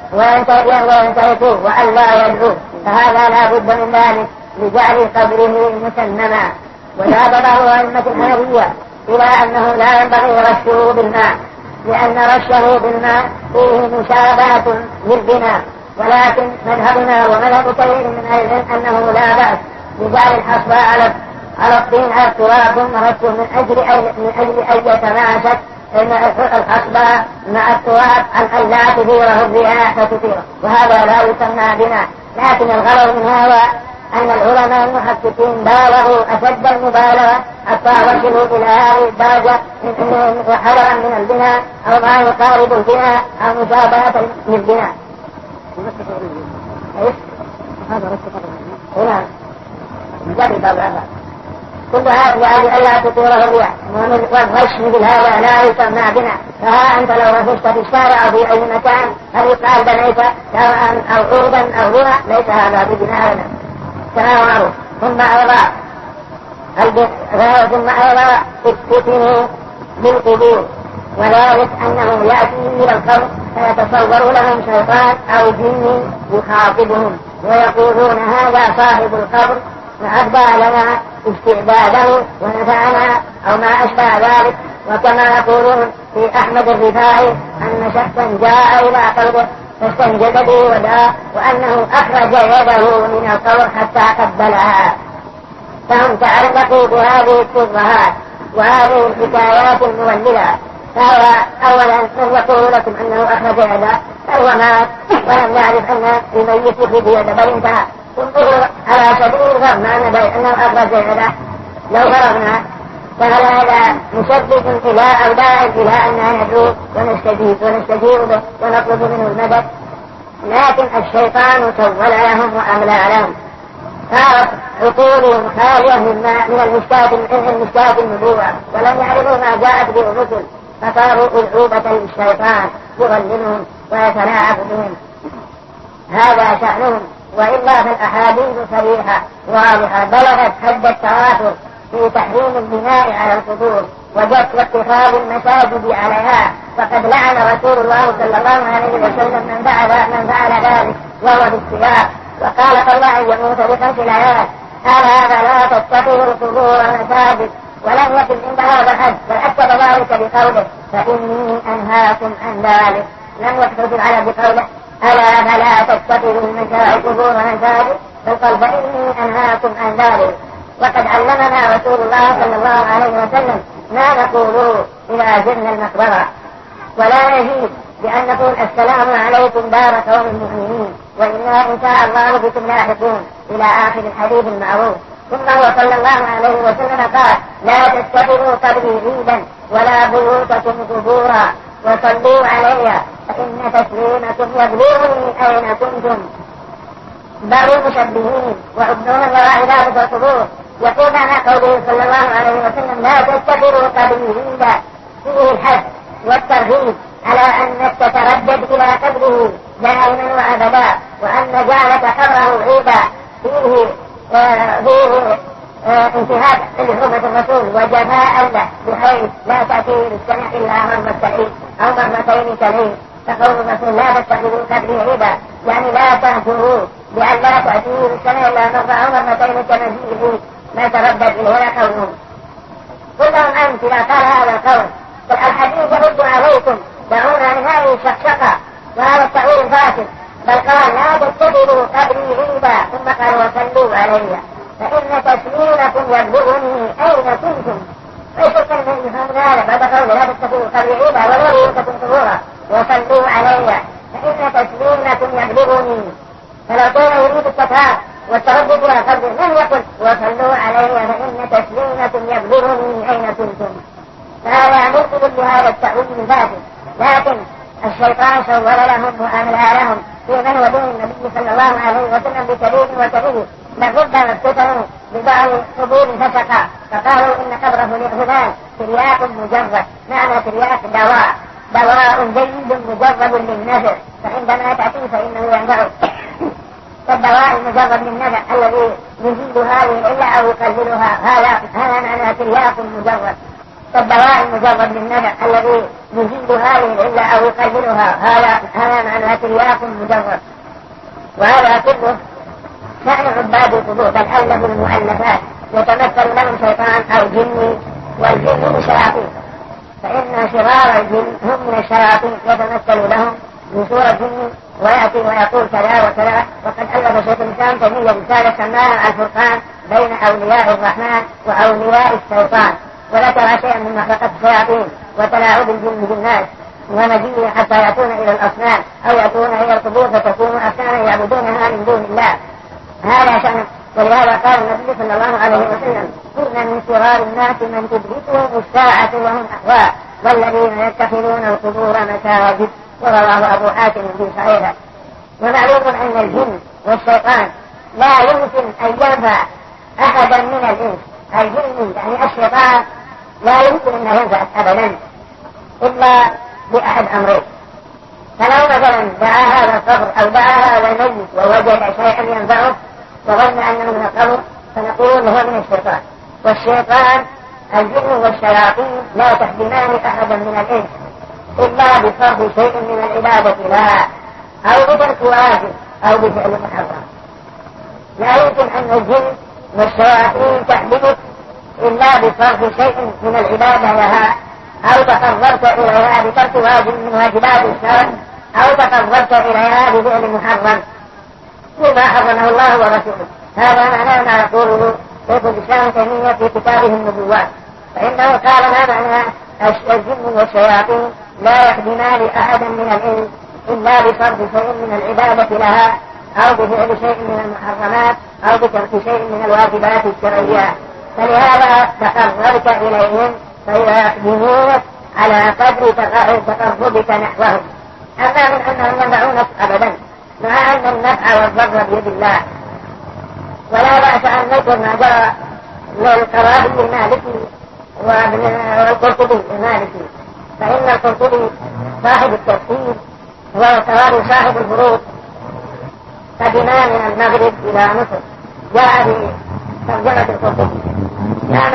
Speaker 5: وينتهكوه وألا يدعوه، فهذا لا بد من ذلك لجعل قبره مسنما. وذهب بعض أئمة الحنفية إلى أنه لا ينبغي رشه بالماء، لأن رشه بالماء فيه مشابهة للبناء، ولكن مذهبنا ومذهب كثير من أهل العلم أنه لا بأس بجعل الحصبة على الطين على التراب ثم رشه من أجل أن يتماسك الحصبة مع التراب عن أن لا تثيره الرياح فتثيره، وهذا لا يسمى بناء. لكن الغرض من هذا أن العلماء المحققين بالغوا أشد المبالغة حتى وصلوا إلى هذه الدرجة حذرا من البناء أو ما يقارب البناء أو مشابهة للبناء. هذا هنا جرب هذا كل هذا لأجل ألا تطيره الرياح، والغش مثل هذا لا يسمى بناء. فها أنت لو رفشت في الشارع أو في أي مكان هل يقال بنيت سواء أو عرضا أو بناء؟ ليس هذا ببناء كما معروف. ثم أيضا افتتنوا بالقبور، وذلك أنه يأتي إلى القبر فيتصور لهم شيطان أو جن يخاطبهم ويقولون هذا صاحب القبر وأبدى لنا استعداده ونفعنا أو ما أشبه ذلك. وكما يقولون في أحمد الرفاعي أن شخصا جاء إلى قبره فاستنجد به وداه وأنه أخرج يده من القبر حتى قبلها. فهم تعلقوا بهذه الشبهات وهذه الحكايات المولدة. فهو أولا من يقول لكم أنه أخرج يده فهو مات ولم يعرف أن الميت يخرج يده بل انتهى. انظروا على سبيل الفرض معنى أنه أخرج يده لو فرضنا فهل هذا مشبك إلى أو داع إلى أننا ندعو ونستجيب به ونطلب منه المدد؟ لكن الشيطان سول لهم وأملى لهم، صارت عقولهم خالية من المشكاة النبوة ولم يعرفوا ما جاءت به الرسل فصاروا ألعوبة للشيطان يغلبهم ويتلاعب بهم. هذا شأنهم. وإلا فالأحاديث صريحة واضحة بلغت حد التواتر في تحريم البناء على القبور واتخاذ المساجد عليها. فقد لعن رسول الله صلى الله عليه وسلم من فعل ذلك وهو بالسياق وقال قبل أن يموت ب5 ليال ألا فلا تتخذوا القبور مساجد. ولم يكن عند هذا الحد بل أكد ذلك بقوله فإني أنهاكم عن ذلك. لم يكتب على بقوله ألا فلا تتخذوا القبور مساجد فقال فإني أنهاكم عن ذلك. وقد علمنا رسول الله صلى الله عليه وسلم ما نقول إذا زرنا المقبرة، ولا نزيد بأن نقول السلام عليكم دار قوم المؤمنين وإنا إن شاء الله بكم لاحقون إلى آخر الحديث المعروف. ثم هو صلى الله عليه وسلم قال لا تتخذوا قبري عيدا ولا بيوتكم قبورا وصلوا علي فإن تسليمكم يبلغني أين كنتم. بل مشبهين وعبدون وراء ذلك القبور. يقول عن قوله صلى الله عليه وسلم لا تتخذوا قبري عيدا فيه الحث والترغيب على أنك تتردد إلى قبره دائما وأبدا، وأن جعلك قبره عيدا فيه انتهاك لحرمة الرسول وجفاء له بحيث لا تأتي للسنة إلا مرتين أو مرتين كليل. فقول الرسول لا تتخذوا قبري عيدا يعني لا تهجروا بأن لا تأتي للسنة إلا مرة أو مرتين كمزيد ما تردد إليه قولهم. كلهم أنت إذا قال هذا القول فالحديث يرد عليكم دعونا من هذه الشقشقة وهذا التأويل الفاسد. بل قال لا تتخذوا قبري عيدا ثم قال وصلوا علي فإن تسليمكم يبلغني أين كنتم. ليس كلمة يفهم هذا بعد قوله لا تتخذوا قبري عيدا ولا بيوتكم قبورا وصلوا علي فإن تسليمكم يبلغني. فلو كان يريد التكرار والتردد إلى قبره لم يقل وصلوا علي فإن تسليمكم يبلغني أين كنتم. فهذا مرتبط بهذا التأويل الفاسد. لكن الشيطان سول لهم وأملى لهم في من ودون النبي صلى الله عليه وسلم بكبير وكبير. بل ربما افتتنوا ببعض قبور فسقا فقالوا إن قبره لفلان ترياق مجرد. معنى ترياق دواء جيد مجرد للنفع فعندما تأتي فإنه ينفع. فالدواء المجرد للنفع الذي يزيد هذه العلة أو يقللها هذا معنى ترياق مجرد. فالدواء المجرد للنفع الذي يزيد هذه العلة أو يقللها هذا معنى ترياق مجرد. وهذا كله شأن عباد القبور بل أولى بالمؤلفات يتمثل لهم شيطان أو جن والجن شياطين. فإن شرار الجن هم من الشياطين يتمثل لهم بصورة جن ويأتي ويقول كذا وكذا. وقد ألف شيخ الإسلام تيمية رسالة سماها الفرقان بين أولياء الرحمن وأولياء الشيطان وذكر شيئا من مخلقة الشياطين وتلاعب الجن بالناس ومجيء حتى يأتون إلى الأصنام أو يأتون إلى القبور فتكون أصناما يعبدونها من دون الله. هذا شأن. ولهذا قال النبي صلى الله عليه وسلم إن من شرار الناس من تدركهم الساعة وهم أحواء والذين يتخذون القبور مساجد. ورواه أبو حاتم في صحيحه. ومعلوم أن الجن والشيطان لا يمكن أن ينفع أحدا من الإنس. الجن يعني الشيطان لا يمكن أن ينفع أبدا إلا بأحد أمرين. فلو مثلا دعا هذا القبر أو دعا هذا الميت ووجد شيئا ينفعه وظن أنه من القبر فنقول هو من الشيطان. والشيطان الجن والشياطين لا تخدمان أحدا من الإنس إلا بصرف شيء من العبادة لها أو بترك واجب أو بفعل محرم. لا يمكن أن الجن والشياطين تحدث إلا بصرف شيء من العبادة لها أو تقربت إليها بترك واجب من واجبات الشرع أو تقربت إليها بفعل محرم مما حرمه الله ورسوله. هذا معنى ما يقوله شيخ الإسلام تيمية في كتابه النبوات، فإنه قال ما معنى الجن والشياطين لا يخدمان أحدا من الإنس إلا بصرف شيء من العبادة لها أو بفعل شيء من المحرمات أو بترك شيء من الواجبات الشرعية، فلهذا تقربت إليهم فيخدمونك على قدر تقربك نحوهم. أما من أنهم ينفعونك أبدا، مع أن النفع والضر بيد الله. ولا بأس أن نذكر ما جرى للقرابي المالكي والقرطبي المالكي، فإن القرطبي صاحب التفسير والقرابي صاحب الفروض قدما من المغرب إلى مصر. جاء بترجمة القرطبي كان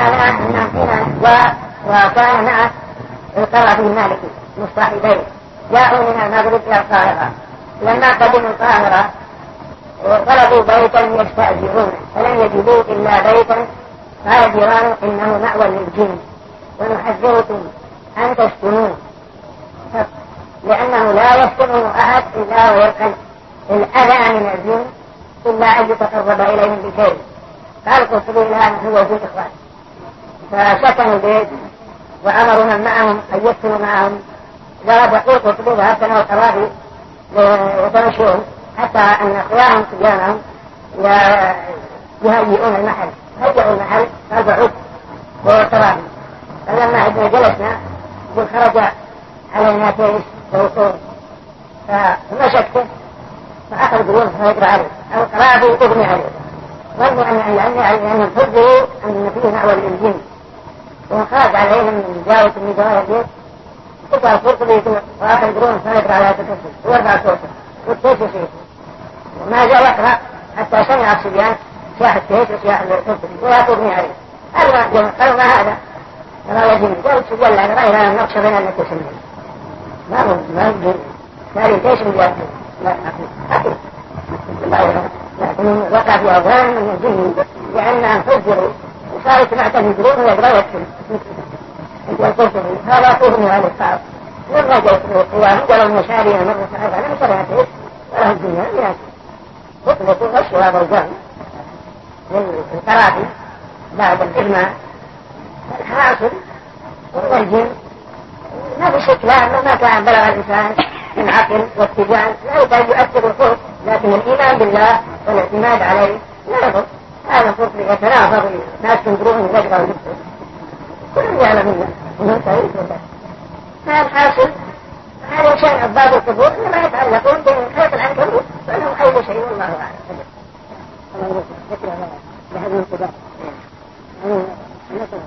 Speaker 5: وكان مع القرابي المالكي مصطحبين، جاءوا من المغرب إلى القاهرة. لما قدموا القاهرة طلبوا بيتا يستأجرونه فلم يجدوا إلا بيتا، قال جيرانه إنه مأوى للجن ونحذركم أن تسكنوه، لأنه لا يسكنه أحد إلا ويلقى الأذى من الجن إلا أن يتقرب إليهم بشيء. قال قلت الآن هو في الإخوان، فسكنوا البيت وأمروا من معهم أن يسكنوا معهم. ذهب يقول قلت ذهبت أنا والقرابي وتمشون حتى أن أخوانهم صبيانهم يهيئون المحل، هيئوا المحل فبعد والقرابي. فلما جلسنا خرج علينا تيس ووقور فمشكته فأخذ قلوب فيقرأ عليه أو القرابي أغني عليه، ظنوا أنهم حذروا أن فيه مأوى للجن، وخرج عليهم من جاوة من جوايا البيت قطع القرطبي وآخر قلوب فيقرأ على تكسر واربع صوته والتيس يسير، وما جاء يقرأ حتى سمع الصبيان سياح التيس وسياح القرطبي ولا تغني عليه. قالوا ما هذا؟ قال الجن. قالوا الصبيان لأن رأينا أن نقص بين أن نتسمين ما هو الجن قال التيس من جاء لا أكيد لكن وقع في أوهام من الجن لأنهم حذروا وصاروا معتمدون ويقرأوا القرطبي. هذا طوفني على الصعب لما جاءت القيام قالوا المشاريع مرة صحيحة لم شرعتهم وله الدنيا لكن خطبة غش هذا الجان للقرابي بعد الإجماع. الحاصل والجن ما في شك ما كان بلغ الإنسان من عقل واتجاه لا كان يؤثر الخوف، لكن الإيمان بالله والاعتماد عليه لا يضر. هذا الخوف يتنافر الناس تنظرون يجرى ونفسه كلهم يعلمون انه سعيد وبس. فالحاصل هذا شأن عباد القبور لما يتعلقون بخيط العنكبوت فانهم خير شيء والله اعلم. الله ذكر بهذه القباب مثلا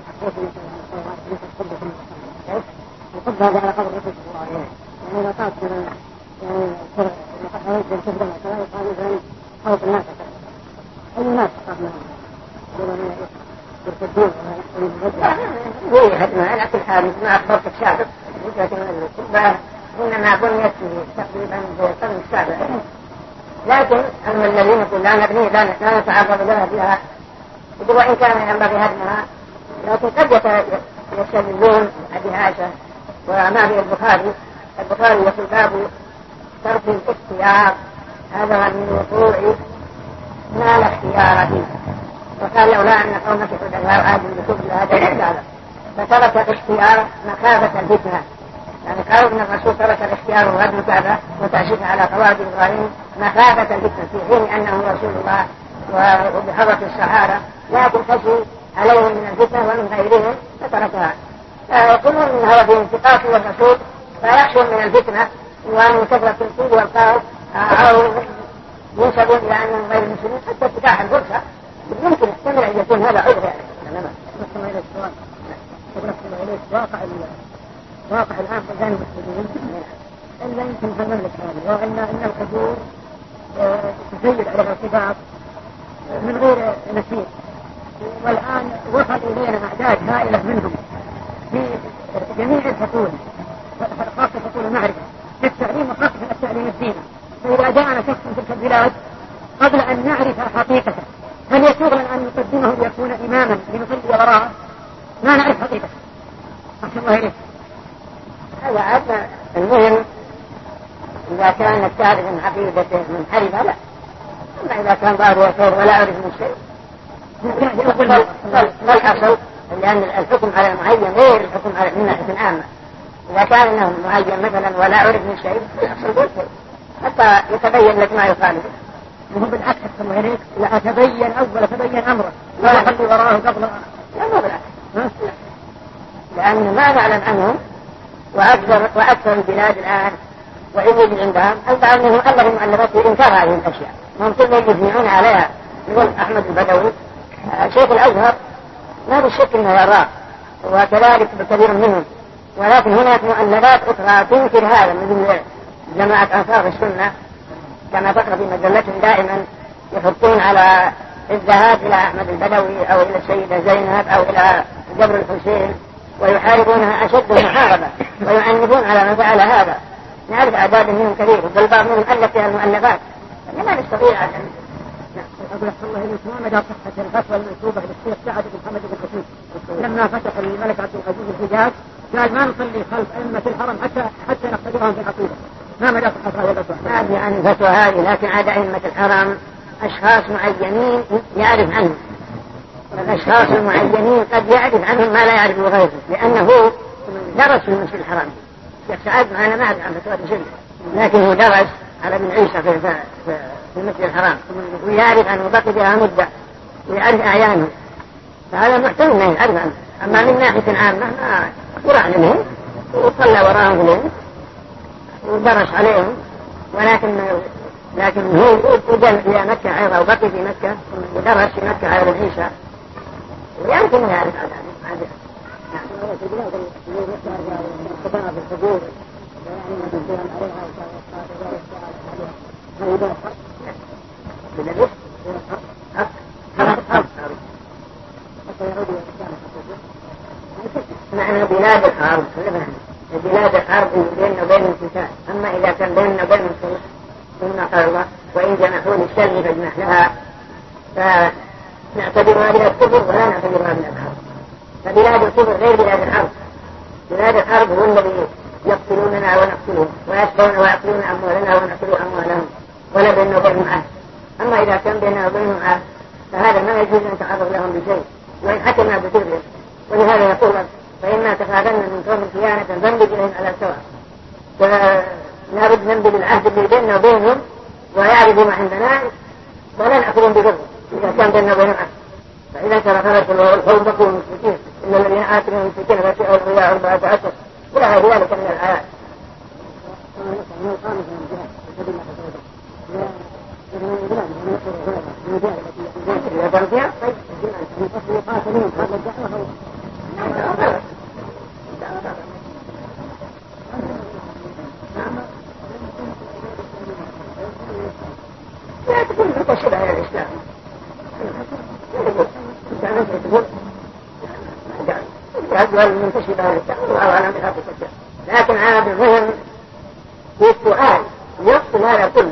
Speaker 5: القبة هذا على قبر الرسول صلى الله عليه وسلم، يعني إذا طاف حوالي الكبرى مثلا يقال مثلا خوف الناس أي الناس طاف منهم يرتدون هي هدمها على كل حال مثل ما أخبرت السابق وجهة القبة إنما بنيت تقريبا بالقرن السابع، لكن أما الذين يقول لا نبني لا نتعرض لها فيها وإن كان ينبغي هدمها، لكن قد يستدلون أبي عائشة وما في البخاري يقول باب ترك الاختيار هذا من وقوع ما لا اختيار فيه، وقال لولا أن قومك حدثاء عاد بكل هذا الإختيار فترك الاختيار مخافة الفتنة. يعني قالوا إن الرسول ترك الاختيار وغد كعبة وتعشيك على قواعد إبراهيم مخافة الفتنة في حين أنه رسول الله وبحضرة الصحابة، لكن خشي عليهم من الفتنة ومن غيرهم فتركها. يقولون إن هذا بانتقاص الرسول فيخشون من الفتنة ومن كثرة الطيب والقول أو ينسبون إلى أنهم غير المسلمين حتى اتباع الفرصة يمكن يحتمل أن يكون هذا عذر يعني. نحن إلى السؤال نحن إليه واقع الآن بين المسلمين إلا يمكن في المملكة هذه، وإن الحضور تسيد على الارتباط من غير نسير
Speaker 3: والآن وصل إلينا أعداد هائلة منهم في جميع الفصول، خاصة فصول المعرفة في التعليم وخاصة التعليم الديني. فإذا جاءنا شخص من تلك البلاد قبل أن نعرف حقيقته هل يسوغ لنا أن نقدمه ليكون إماما لنصلي وراءه؟ ما نعرف حقيقته. أحسن الله إليك.
Speaker 5: هذا المهم إذا كانت تعرف من عقيدته منحرفة لا، أما إذا كان ظاهر وصور ولا أعرف من شيء فالأصل لأن الحكم على المعين غير الحكم على من ناحية عامة. إذا كان له معين مثلا ولا أعرف من شيء الأصل بالشيء حتى يتبين لك ما يخالف.
Speaker 3: وهو بالعكس الله إليك لا أتبين أول تبين أمره لا أخلي وراءه قبل
Speaker 5: لا مو بالعكس، لأن ما نعلم عنهم وأكثر البلاد الآن ويوجد عندهم البعض منهم ألفوا مؤلفات لإنكار هذه الأشياء ممكن يجمعون عليها. يقول أحمد البدوي شيخ الأزهر ما بالشك أنه يراه وكذلك بكثير منهم، ولكن هناك مؤلفات أخرى تنكر هذا مثل جماعة أنصار السنة كما تقرأ في مجلتهم دائما يحطون على الذهاب إلى أحمد البدوي أو إلى السيدة زينب أو إلى جبر الحسين ويحاربونها أشد المحاربة ويعنفون على ما فعل هذا. نعرف أعداد منهم كثير بل بعض منهم ألف فيها المؤلفات لا نستطيع أن
Speaker 3: أقول الله إليك ما مدى صحة الفتوى المنسوبة للشيخ سعد بن محمد بن حسين لما فتح الملك عبد العزيز الحجاز قال ما نصلي خلف أئمة الحرم حتى نقتدرهم في العقيدة. ما مدى صحة هذا الفتوى؟
Speaker 5: ما أدري عن الفتوى هذه، لكن عاد أئمة الحرم أشخاص معينين يعرف عنهم. الأشخاص المعينين قد يعرف عنهم ما لا يعرف غيره لأنه درس في المسجد الحرام. الشيخ سعد معنا ما أعرف عن فتوى شيء، لكن هو درس على ابن عيسى في المسجد الحرام ويعرف عنه بقي بها مدة ويعرف أعيانه، فهذا محتمل أنه يعرف عنه. أما من ناحية عامة ما يرعلمهم وصلى وراهم لهم ودرس عليهم، لكن هو وجل إلى مكة أيضا وبقي في مكة ودرس في مكة على ابن عيسى ويمكن أن يعرف هذا. معنى بلاد الحرب بلاد الحرب بيننا وبين القتال. أما إذا كان بيننا وبين الصلح ثم قال الله وإن جنحوا للسلم فاجنح لها فنعتبرها بلاد كفر ولا نعتبرها بلاد حرب. فبلاد الكفر غير بلاد الحرب. بلاد الحرب هو الذي يقتلوننا ونقتلهم ويسبون ويأكلون أموالنا ونأكل أموالهم ولا بيننا وبينهم عهد. أما إذا كان بيننا وبينهم عهد فهذا ما يجوز أن نتعرض لهم بشيء وإن حكمنا بكفر. ولهذا يقول فإما تخافن من قوم خيانة فانبذ إليهم على سواء. فلا بد ننبذ العهد اللي بيننا وبينهم ويعرفوا ما عندنا ولا نأخذهم بكفر إذا كان بيننا وبينهم عهد. فإذا كان خلق القوم بقوا المشركين إن الذين آتوا المشركين فسئوا الرياء 14 ولا غير ذلك من الآيات. لا تكون متشبه على الإسلام الأجوال المنتشبة على الإسلام وأعلم بحقيقة. لكن عاد المهم في السؤال يقصد هذا كله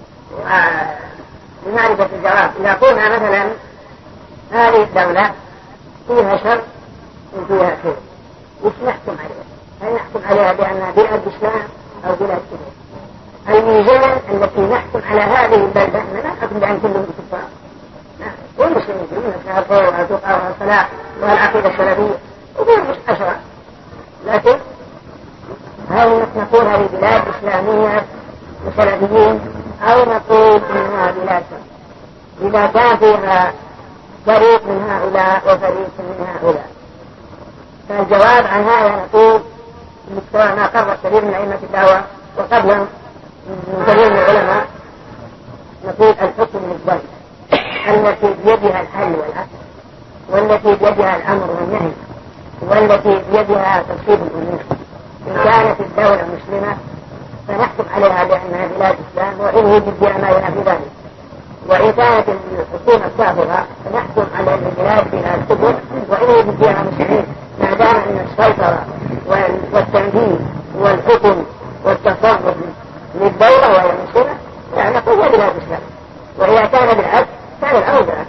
Speaker 5: بمعرفة الجواب. إذا قلنا مثلا هذه الدولة فيها شر وفيها خير وش نحكم عليها؟ هل نحكم عليها بأنها بلاد إسلام أو بلاد كفر؟ الميزان التي نحكم على هذه البلدة أننا لا نحكم بأن كلهم كفار والمسلمين فيها الخير والتقى والصلاح والعقيدة السلفية وفيها أشرار. لكن هل نقول هذه بلاد إسلامية وسلفيين أو نقول إنها بلاد كفر؟ إذا كان فيها فريق من هؤلاء وفريق من هؤلاء فالجواب عن هذا نقول مستوى ما قرر كثير من أئمة الدعوة وقبلهم من كثير من العلماء نقول الحكم للدولة التي بيدها الحل والعقد والتي بيدها الأمر والنهي والتي بيدها تصويب الأمور. إن كانت الدولة مسلمة فنحكم عليها بأنها بلاد إسلام وإن وجد بها ما ينافي ذلك. وإن كانت الحكومة كافرة نحكم على البلاد فيها الكفر وإن يجب فيها مسلمين، ما دام أن السيطرة والتنفيذ والحكم والتصرف للدولة وهي مسلمة يعني نقول هي بلاد الإسلام، وإذا كان بالعكس كان الأمر بالعكس.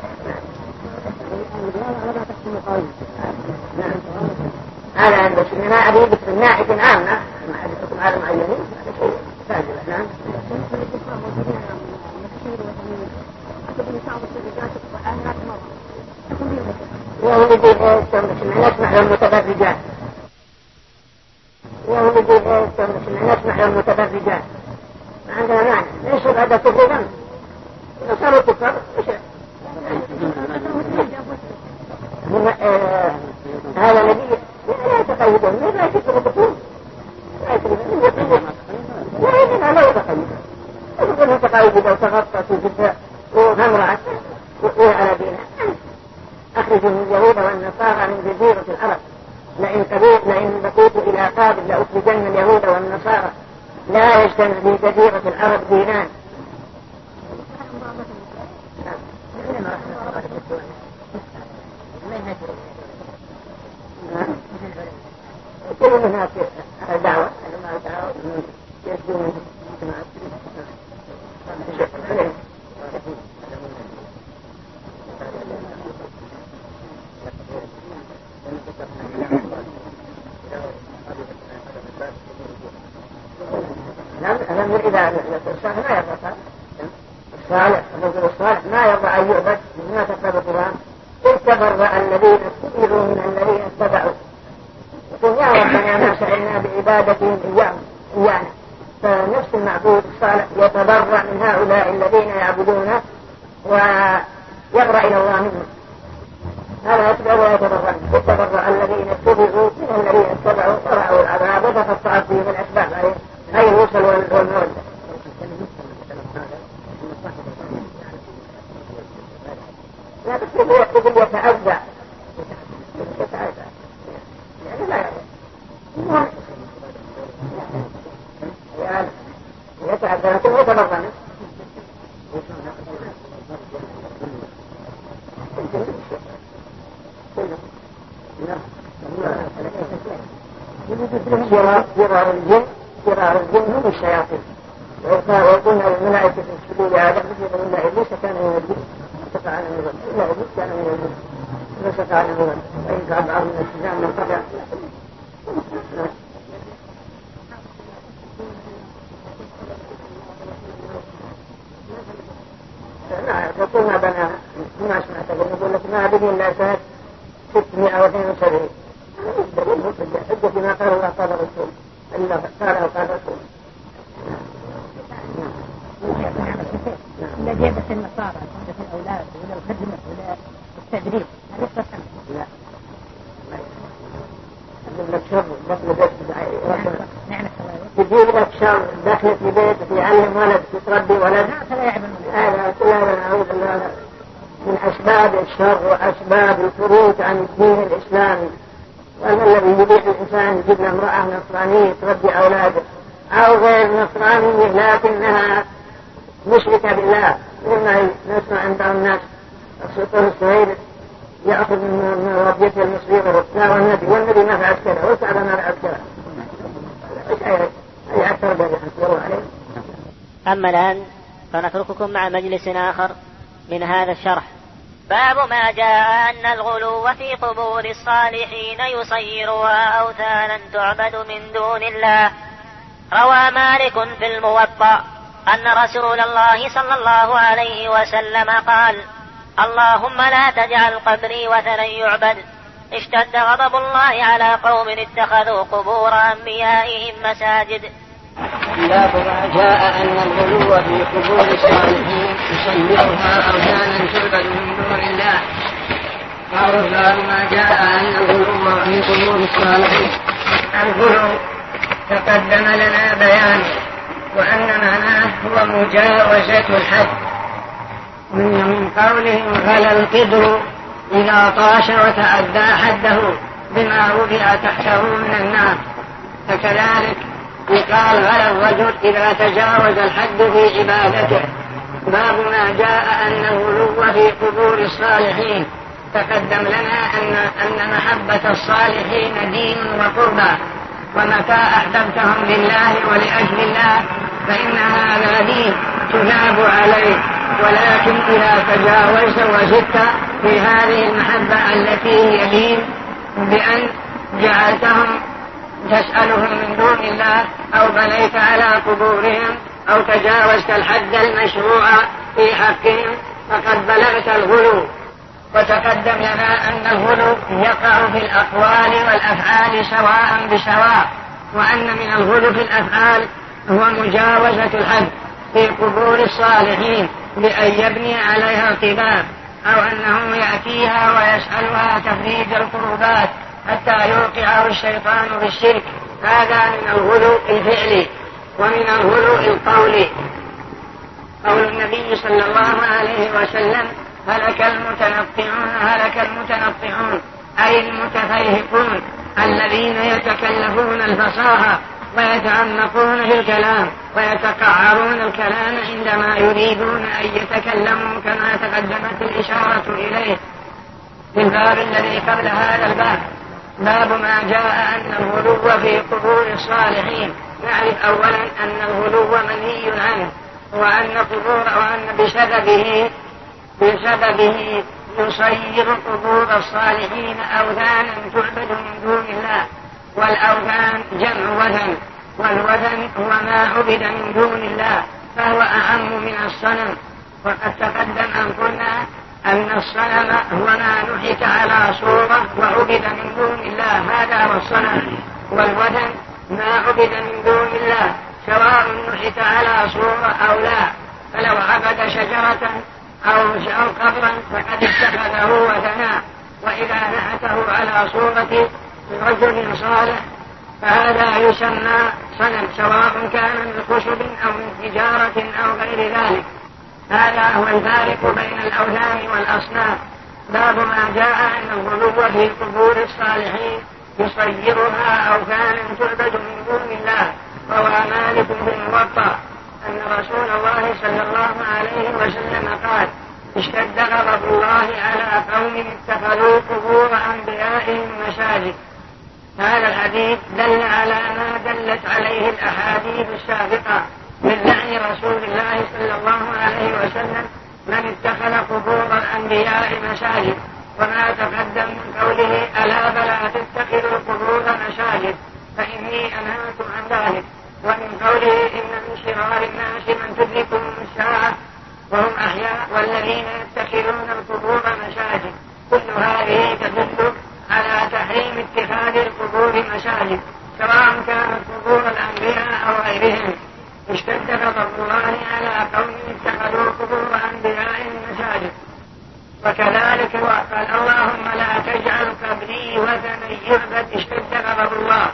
Speaker 5: هذا عند السنة أبيك من ناحية عامة ما حدثكم على معينين هذا شيء فاجئ. نعم. وهم يجيب نسمح للمتبرجات نسمح للمتبرجات ما عندنا معنى ليش هذا كفر ذنب صاروا كفر هذا الذي لا يتقيدون لا يتقيدون لا يتقيدون يقولون تقايد إذا تغطت وجدها وغمرت وعلى دينها. أخرجوا اليهود والنصارى من جزيرة العرب لئن بقيت إلى قابل لأخرجن اليهود والنصارى لا يجتمع في جزيرة العرب دينان. كل هناك دعوة يسجون الأمر إذا الصالح ما يرضى الصالح ما يرضى أن يعبد بما تقرب القرآن إذ تبرأ الذين اتبعوا من الذين اتبعوا يقول يا ربنا ما سألنا بعبادتهم إيانا. فنفس المعبود الصالح يتبرأ من هؤلاء الذين يعبدونه ويبرأ إلى الله منهم. هذا يتبع ويتبرأ يتبرأ الذين اتبعوا من الذين اتبعوا ورأوا العذاب وتقطعت بهم الأسباب أي الوصل والمولد. لا تقول يتعذى يعني لا يعني يتعذى لكن يتبرأ فرار الجن هم الشياطين. وقلنا الملائكة اسجدوا لآدم فسجدوا إلا إبليس كان من الجن فسقط عن النظام إلا إبليس كان من الجن فسقط عن النظام وإن كان بعض من السجان من قطع. يقول ما بنا ما سمعت نقول لك ما بني إلا سنة 672 حجة بما قال الله قال الرسول إلا قال الرسول.
Speaker 3: لا جيبة النصارى عندة الأولاد ولا الخدمة ولا التدريب هذا يصح
Speaker 5: لا يجيب لك شر دخل بيت
Speaker 3: نعم
Speaker 5: يجيب لك شر دخل في بيت يعلم ولد يتربي ولد هذا كلها نعوذ بالله من أسباب الشر وأسباب الخروج عن الدين الإسلامي. وأن الذي يبيح الإنسان يجيب له امرأة نصرانية تربي أولاده أو غير نصرانية لكنها مشركة بالله مما نسمع عند الناس السلطان السويد يأخذ من ربيته المصير لا والنبي ما فعل كذا وسعد ما فعل كذا أي أكثر بذلك يروح عليه.
Speaker 4: أما الآن فنترككم مع مجلس آخر من هذا الشرح. باب ما جاء أن الغلو في قبور الصالحين يصيرها أوثانا تعبد من دون الله. روى مالك في الموطأ أن رسول الله صلى الله عليه وسلم قال: اللهم لا تجعل قبري وثنا يعبد. اشتد غضب الله على قوم اتخذوا قبور أنبيائهم مساجد.
Speaker 2: باب ما جاء أن الغلو في قبور الصالحين يصيرها أوثانا تعبد من دون الله. قال باب ما جاء أن الغلو في قبور الصالحين.
Speaker 5: الغلو تقدم لنا بيانه وأن معناه هو مجاوزة الحد من قولهم غلى القدر إذا طاش وتعدى حده بما وضع تحته من النار. فكذلك يقال غلى الرجل إذا تجاوز الحد في عبادته
Speaker 2: باب ما جاء أن الغلو في قبور الصالحين. تقدم لنا أن محبة الصالحين دين وقربى، ومتى أحببتهم لله ولأجل الله فإن هذا دين تجاب عليه، ولكن إذا تجاوزت وزدت في هذه المحبة التي هي دين بأن جعلتهم تسألهم من دون الله أو بنيت على قبورهم أو تجاوزت الحد المشروع في حقهم فقد بلغت الغلو. وتقدم لنا أن الغلو يقع في الأقوال والأفعال سواء بسواء، وأن من الغلو في الأفعال هو مجاوزة الحد في قبور الصالحين بأن يبني عليها القباب، أو أنه يأتيها ويسألها تفريج القربات حتى يوقعه الشيطان بالشرك. هذا من الغلو الفعلي. ومن الغلو القولي قول النبي صلى الله عليه وسلم: هلك المتنطعون أي المتفيهقون الذين يتكلفون الفصاحة ويتعمقون في الكلام ويتقعرون الكلام عندما يريدون أن يتكلموا، كما تقدمت الإشارة إليه في الباب الذي قبل هذا الباب. باب ما جاء أن الغلو في قبور الصالحين. نعرف أولا أن الغلو منهي عنه، وأن بسببه يصير قبور الصالحين أوثانا تعبد من دون الله. والأوثان جمع وثن، والوثن هو ما عبد من دون الله، فهو أعم من الصنم. وقد تقدم أن قلنا أن الصنم هو ما نحت على صورة وعبد من دون الله، هذا هو الصنم. والوثن ما عبد من دون الله سواء نحت على صورة أو لا. فلو عبد شجرة أو قبرا فقد اتخذه وثنا، وإذا نحته على صورة رجل صالح فهذا يسمى صنم، سواء كان من خشب أو من حجارة أو غير ذلك. هذا هو الفارق بين الأوثان والأصنام. باب ما جاء أن الغلو في قبور الصالحين يصيرها أوثانا تعبد من دون الله. روى مالك بن الموطأ أن رسول الله صلى الله عليه وسلم قال: اشتد غضب الله على قوم اتخذوا قبور أنبيائهم مساجد. هذا الحديث دل على ما دلت عليه الأحاديث السابقة من لعن رسول الله صلى الله عليه وسلم من اتخذ قبور الأنبياء مساجد، وما تقدم من قوله: ألا فلا تتخذوا قبور مساجد فإني أنهاكم عن ذلك، ومن قوله: إن من شرار الناس من تدركهم الساعة وهم أحياء والذين يتخذون القبور مساجد. كل هذه تدل على تحريم اتخاذ القبور مساجد، سواء كانت قبور الأنبياء أو غيرهم. اشتد غضب الله على قوم اتخذوا قبور أنبيائهم مساجد. وكذلك قال: اللهم لا تجعل قبري وثنا يعبد. اشتد غضب الله،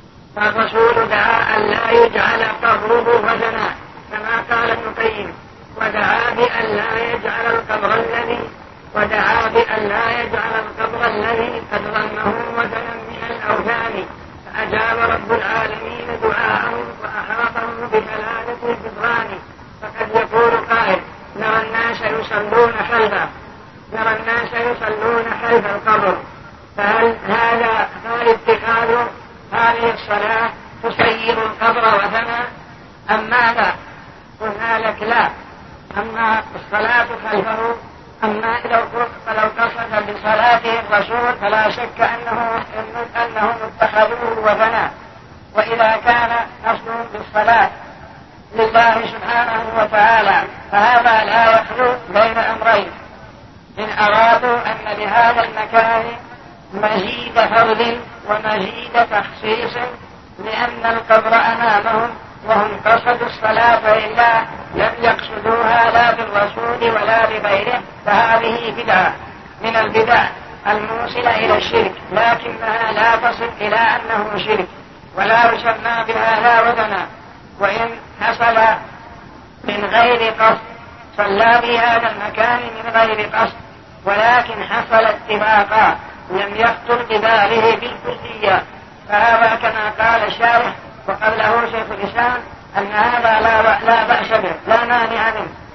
Speaker 2: فالرسول دعا أن لا يجعل قبره وثنا كما قال ابن القيم، ودعا بأن لا يجعل القبر الذي قد ظنه وثنا من الأوثان. فأجاب رب العالمين دعاءه وأحاطه بجلالة الجبران. فقد يقول قائل: نرى الناس يصلون خلف القبر، فهل اتخاذ هذه الصلاة تصير القبر وثنا أم ماذا؟ قلنا لك لا. أما الصلاة خلفه، أما لو قصد بصلاته الرسول فلا شك أنهم اتخذوه وثنا. وإذا كان قصدهم بالصلاة لله سبحانه وتعالى فهذا لا يخلو بين أمرين: إن أرادوا أن لهذا المكان مزيد فضل ومزيد تخصيص لأن القبر أمامهم وهم قصدوا الصلاة لله لم يقصدوها لا بالرسول ولا بغيره، فهذه بدعة من البدع الموصلة إلى الشرك، لكنها لا تصل إلى أنه شرك، ولا يسمى بهذا وثنا. وإن حصل من غير قصد صلى في هذا المكان من غير قصد، ولكن حصل اتفاقا لم يخطر بباله بالكلية، فهذا كما قال الشارح وقبله شيخ الإسلام أن هذا لا بأس به لا مانع منه،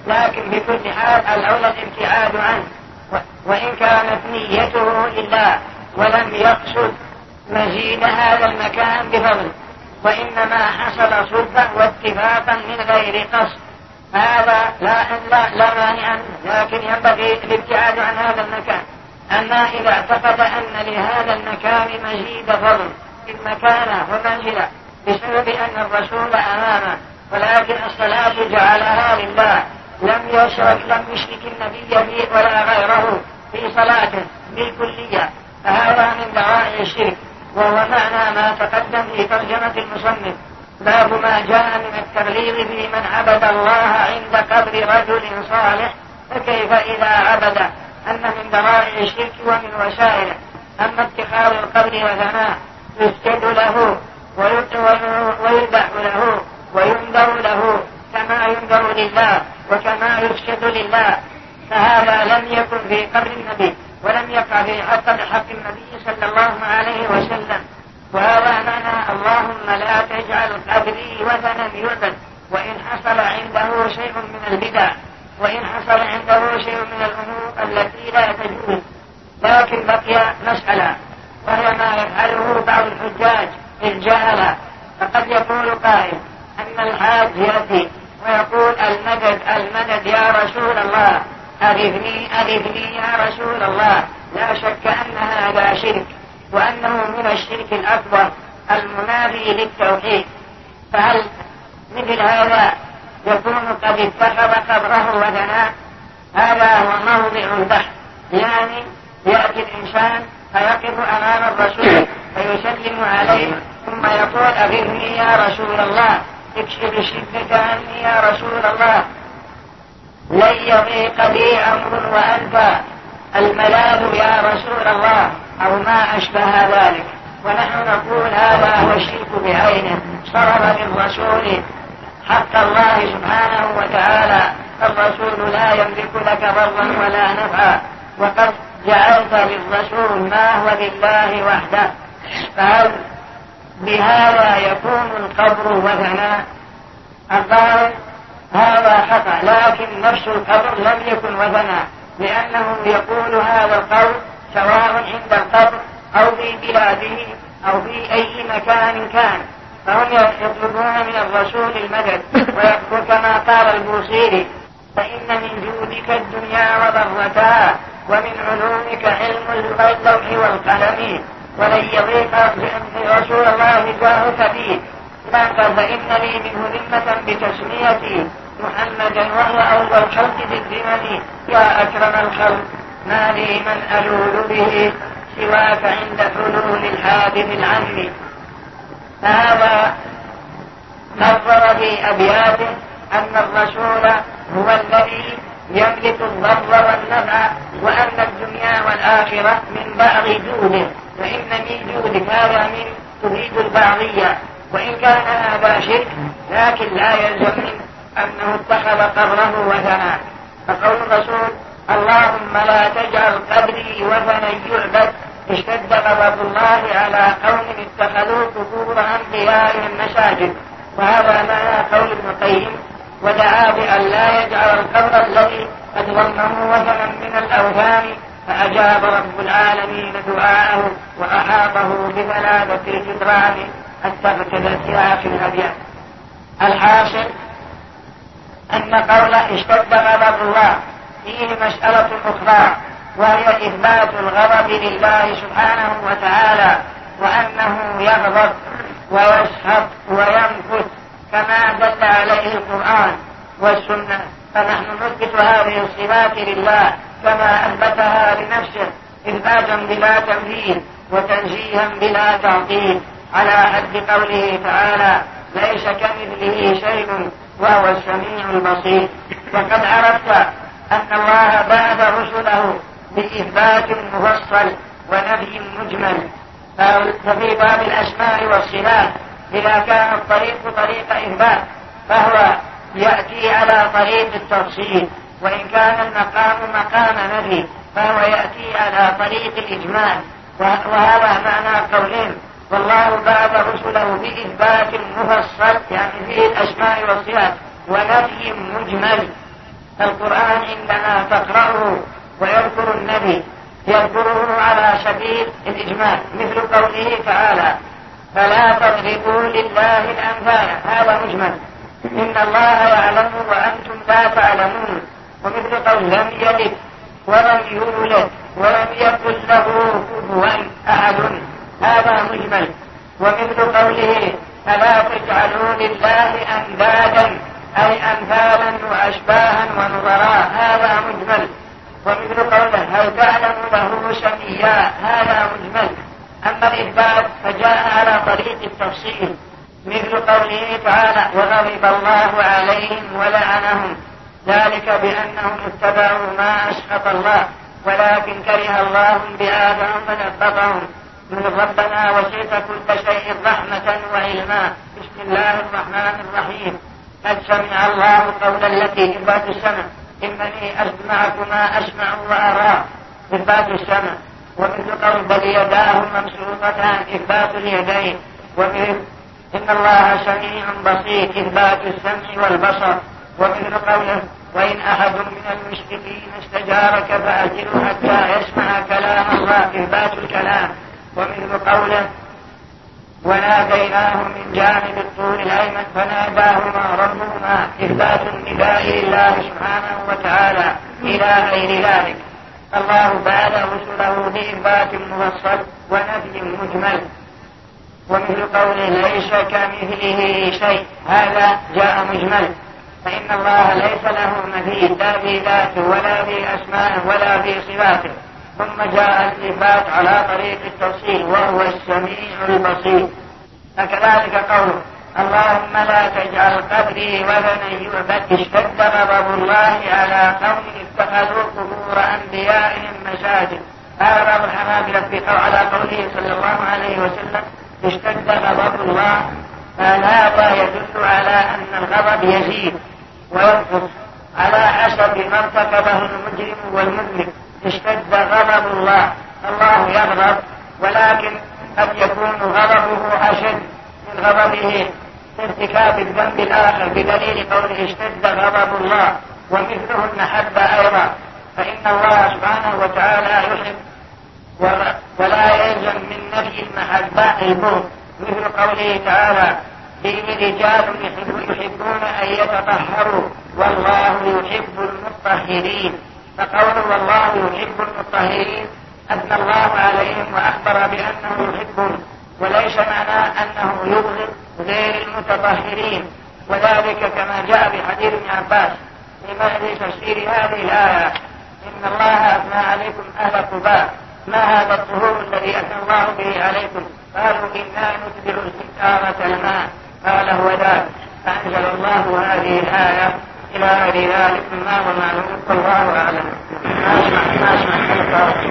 Speaker 2: لكن بكل حال الأولى الابتعاد عنه، وإن كانت نيته لله ولم يقصد مزيد هذا المكان بفضل، وإنما حصل صدفة واتفاقا من غير قصد، هذا لا مانع عنه، لكن ينبغي الابتعاد عن هذا المكان. أما إذا اعتقد أن لهذا المكان مزيد فضل في مكانه ومنزله بسبب أن الرسول أمامه، ولكن الصلاة جعلها لله، لم يشرك النبي به ولا غيره في صلاته بالكلية، فهذا من ذرائع الشرك، وهو معنى ما تقدم في ترجمة المصنف، باب ما جاء من التغليظ في من عبد الله عند قبر رجل صالح، فكيف إذا عبد، أن من ذرائع الشرك ومن وسائله. أما اتخاذ القبر وثناء يسجد له ويذبح له وينذر له كما ينذر لله وكما يسجد لله، فهذا لم يكن في قبر النبي ولم يقع في حق النبي صلى الله عليه وسلم. وهذا معنى اللهم لا تجعل قبري وثنا يعبد، وإن حصل عنده شيء من البدع، وإن حصل عنده شيء من الأمور التي لا تجوز. لكن بقي مسألة، وهي ما يفعله بعض الحجاج الجهلة، فقد يقول قائل أن الحاج يأتي ويقول المدد يا رسول الله، أغثني يا رسول الله. لا شك أن هذا شرك، وأنه من الشرك الأكبر المنافي للتوحيد. فهل مثل هذا يكون قد اتخذ قبره وثناء؟ هذا هو موضع البحث. يعني يأتي الإنسان فيقف أمام الرسول فيسلم عليه ثم يقول أغثني يا رسول الله، اكشف الشدة عني يا رسول الله، لن يضيق بي أمر وأنت الملاذ يا رسول الله، أو ما أشبه ذلك. ونحن نقول هذا هو الشرك بعينه، صرف للرسول حق الله سبحانه وتعالى. الرسول لا يملك لك ضرا ولا نفعا، وقد جعلت للرسول ما هو لله وحده، فهل بهذا يكون القبر وثنا؟ الظاهر هذا خطأ، لكن نفس القبر لم يكن وثنا، لأنه يقول هذا القول سواء عند القبر أو في بلاده أو في أي مكان كان، فهم يطلبون من الرسول المدد. ويقول كما قال البوصيري: فإن من جودك الدنيا وضرتها، ومن علومك علم اللوح والقلم، ولن يضيق رسول الله جاهك بي، فقال فإن لي منه ذمة بتسميتي محمدا وهو أول خلق بالذمم، يا أكرم الخلق ما لي من ألول به سواك عند حلول الحادث العم. فهذا نظر في أبياته أن الرسول هو الذي يملك الضر والنفع، وأن الدنيا والآخرة من بعض جوده، فإن من جودك هذا من تريد البعضية، وإن كان هذا شرك لكن لا يلزم أنه اتخذ قبره وثنا. فقول الرسول اللهم لا تجعل قبري وثنا يعبد اشتد غضب الله على قوم اتخذوا قبور أنبيائهم مساجد، وهذا معنى قول ابن القيم: ودعا بأن لا يجعل القبر الذي قد ظنه وثنا من الأوثان، فأجاب رب العالمين دعاءه وأحاطه بثلاثة الجدران التبتدت في آخر الأبيات. الحاصل أن قول اشتد غضب الله فيه مسألة أخرى، وهي إثبات الغضب لله سبحانه وتعالى، وأنه يغضب ويسخط وينفث كما دل عليه القرآن والسنة. فنحن نثبت هذه الصفات لله كما أثبتها لنفسه، إثباتا بلا تمثيل وتنزيها بلا تعطيل، على حد قوله تعالى: ليس كمثله شيء وهو السميع البصير. وقد عرفت أن الله بعث رسله بإثبات مفصل ونفي مجمل. ففي باب الأسماء والصفات إذا كان الطريق طريق إثبات فهو يأتي على طريق التفصيل، وإن كان المقام مقام نفي فهو يأتي على طريق الإجمال. وهذا معنى قولهم: والله بعث رسله بإثبات مفصل، يعني فيه الأسماء والصفات، ونفي مجمل. القرآن عندما تقرأه ويذكر النبي يذكره على سبيل الإجمال، مثل قوله تعالى فلا تضربوا لله الأمثال، هذا مجمل، إن الله يعلم وأنتم لا تعلمون. ومثل قول لم يلد ولم يولد ولم يكن له كفوا أحد، هذا مجمل. ومثل قوله ألا تجعلوا لله أندادا أي أمثالا وأشباها ونظراء، هذا مجمل. ومثل قوله هل تعلم له سميا، هذا مجمل. أما الإثبات فجاء على طريق التفصيل، مثل قوله تعالى وغضب الله عليهم ولعنهم، ذلك بأنهم اتبعوا ما أسخط الله ولكن كره الله بآدم فثبتهم من ربنا وشئت كل شيء رحمة وعلما. بسم الله الرحمن الرحيم. قد سمع الله قول التي إثبات السمع، إنني أسمع كما أسمع وأرى، إثبات السمع. ومثل قول بل يداه مبسوطتان، إثبات اليدين. ومثل إن الله سميع بصير، إثبات السمع والبصر. ومثل قوله وإن أحد من المشركين استجارك فأجره حتى يسمع كلام الله، إثبات الكلام. ومثل قوله وناديناه من جانب الطور الأيمن فناداهما ربهما، إثبات النداء لله سبحانه وتعالى إلى غير ذلك. الله بعد رسله بإثبات مفصل ونفي مجمل. ومثل قوله ليس كمثله شيء، هذا جاء مجمل، فإن الله ليس له مثيل لا في ذاته ولا في أسمائه ولا في صفاته. ثم جاء الإثبات على طريق التفصيل وهو السميع البصير. فكذلك قوله اللهم لا تجعل قبري وثنا يعبد، اشتد غضب الله على قوم اتخذوا قبور أنبيائهم مساجد. هذا بعض الحنابلة على قوله صلى الله عليه وسلم اشتد غضب الله، فهذا يدل على أن الغضب يزيد وينقص على حسب ما ارتكبه المجرم والمذنب. اشتد غضب الله، الله يغضب، ولكن قد يكون غضبه أشد من غضبه في ارتكاب الذنب الآخر، بدليل قوله اشتد غضب الله. ومثله المحبة أيضا، فإن الله سبحانه وتعالى يحب ولا يلزم من نفي المحبة البغض، مثل قوله تعالى فيه رجال يحبون أن يتطهروا والله يحب المطهرين. فقوله والله يحب المطهرين أثنى الله عليهم وأخبر بأنه يحبهم، وليس معناه أنه يبغض غير المتطهرين. وذلك كما جاء بحديث ابن عباس في تفسير هذه الآية إن الله أثنى عليكم أهل قباء، ما هذا الطهور الذي أثنى الله به عليكم؟ قالوا إنا نتبع استكارة الماء، قال هو ذلك. فأنزل الله هذه الآية إلى غير ذلك ما ومعلوم، والله أعلم. ما أسمع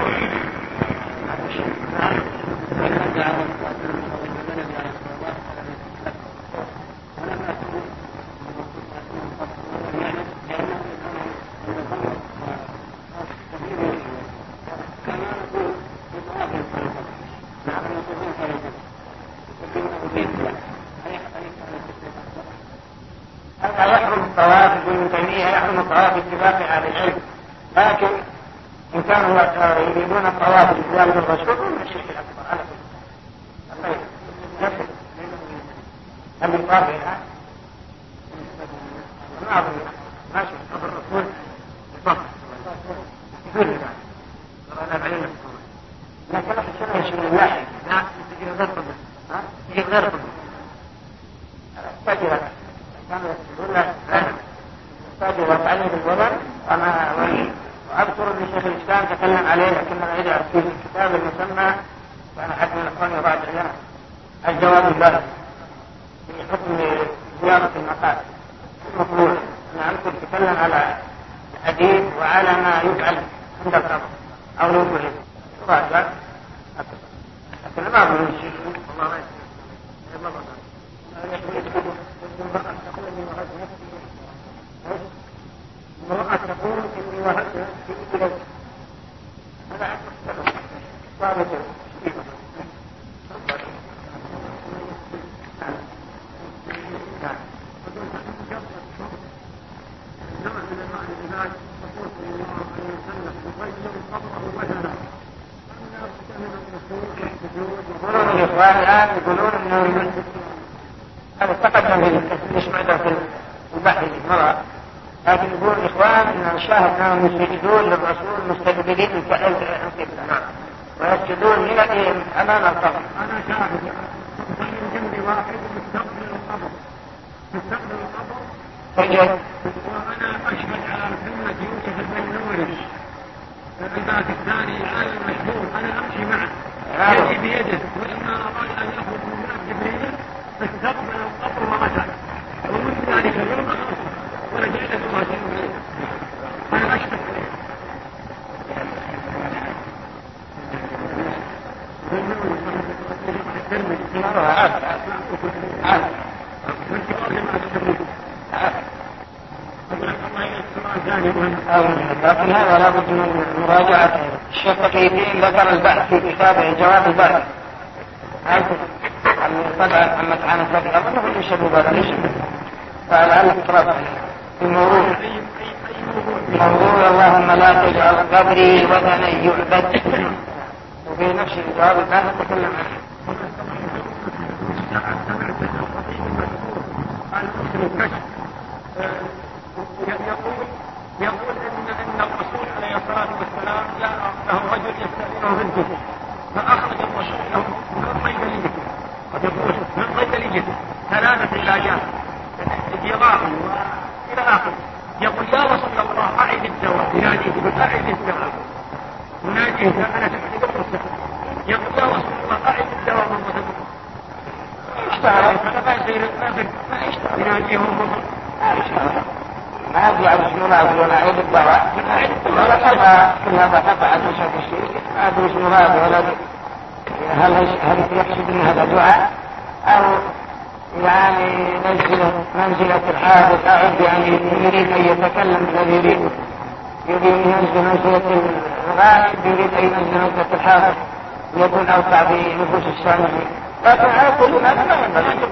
Speaker 2: هذا يحرم الطواف ابن تيمية، يحرم الطواف باتفاق أهل العلم، لكن إن كانوا يريدون الطواف بزيادة الرسول من الشرك الأكبر على كل طيب نفس هم الطواف هنا ما أظن ماشي الرسول بالضبط يقول لك أنا بعيد لكن لا تشتغل شيء من واحد، لا تجي غير قبل، تجي غير قبل تجي كانوا يقولون تجي وتعلم بالوضع. وأذكر أن شيخ الإسلام تكلم عليه، لكننا إذا في الكتاب المسمى وأنا حد من الأخوان يراجع لنا الجواب البارد في حكم زيارة المقام المطلوب. أنا أذكر تكلم على الحديث وعلى ما يفعل عند الرب أو نقول راجع، لكن ما أقول الشيء والله ما يسمى المرأة تقول إني وهبت نفسي إليك، هذا ثابت نوع من
Speaker 6: الإخوان يقولون أنه هذا تقدم في سمعته في البحث مرة، لكن يقول الإخوان أن الشاهد أنهم يسجدون للرسول مستقبلين القبلة ويسجدون لنبيهم أمام القبر.
Speaker 3: أنا شاهد من جنب واحد مستقبل القبر
Speaker 6: وأنا
Speaker 3: أشهد على محمد يوسف بن نوري العباد الثاني الآن المشهور، أنا أمشي معه يدي بيده، ولما أراد أن يأخذ من جبريل فاستقبل القبر ورجع، ومن ذلك اليوم ورجعت الواجب. أنا أشهد
Speaker 6: لكن هذا لابد من مراجعة الشيخ تقي الدين ذكر البحث في كتابه جواب البحث عن طبعا عن متعانة ذكر أظنه يشبه هذا ليش فلعلك تقرأ الموضوع اللهم لا تجعل قبري وثنا يعبد، وفي نفس جواب البحث تكلم عنه.
Speaker 3: يقول ان الرسول عليه الصلاه والسلام جاء له رجل يستأذنه في الكفر، فاخرج الرسول له من صيدليته، ويقول من صيدليته 3 علاجات جراح والى اخره. يقول يا رسول الله اعد الدواء، يناديه يقول اعد الدواء، يناديه انا تحت الرسول يقول يا رسول الله اعد الدواء مرة اشتغل فلا يصير ما يشتغل يناديه
Speaker 6: ما أدري شنو رأيه ولا عيد الدواء ولا تبع كل هذا تبع المشهد الشيء. ما أدري شنو رأيه ولا هل يقصد أن هذا دعاء أو يعني منزلة الحافظ أعد يعني يريد أن يتكلم الذي يريد أن ينزل منزلة الغائب، يريد أن ينزل منزلة الحافظ يكون أوسع في نفوس السامعين. لكن على كل ما ينبغي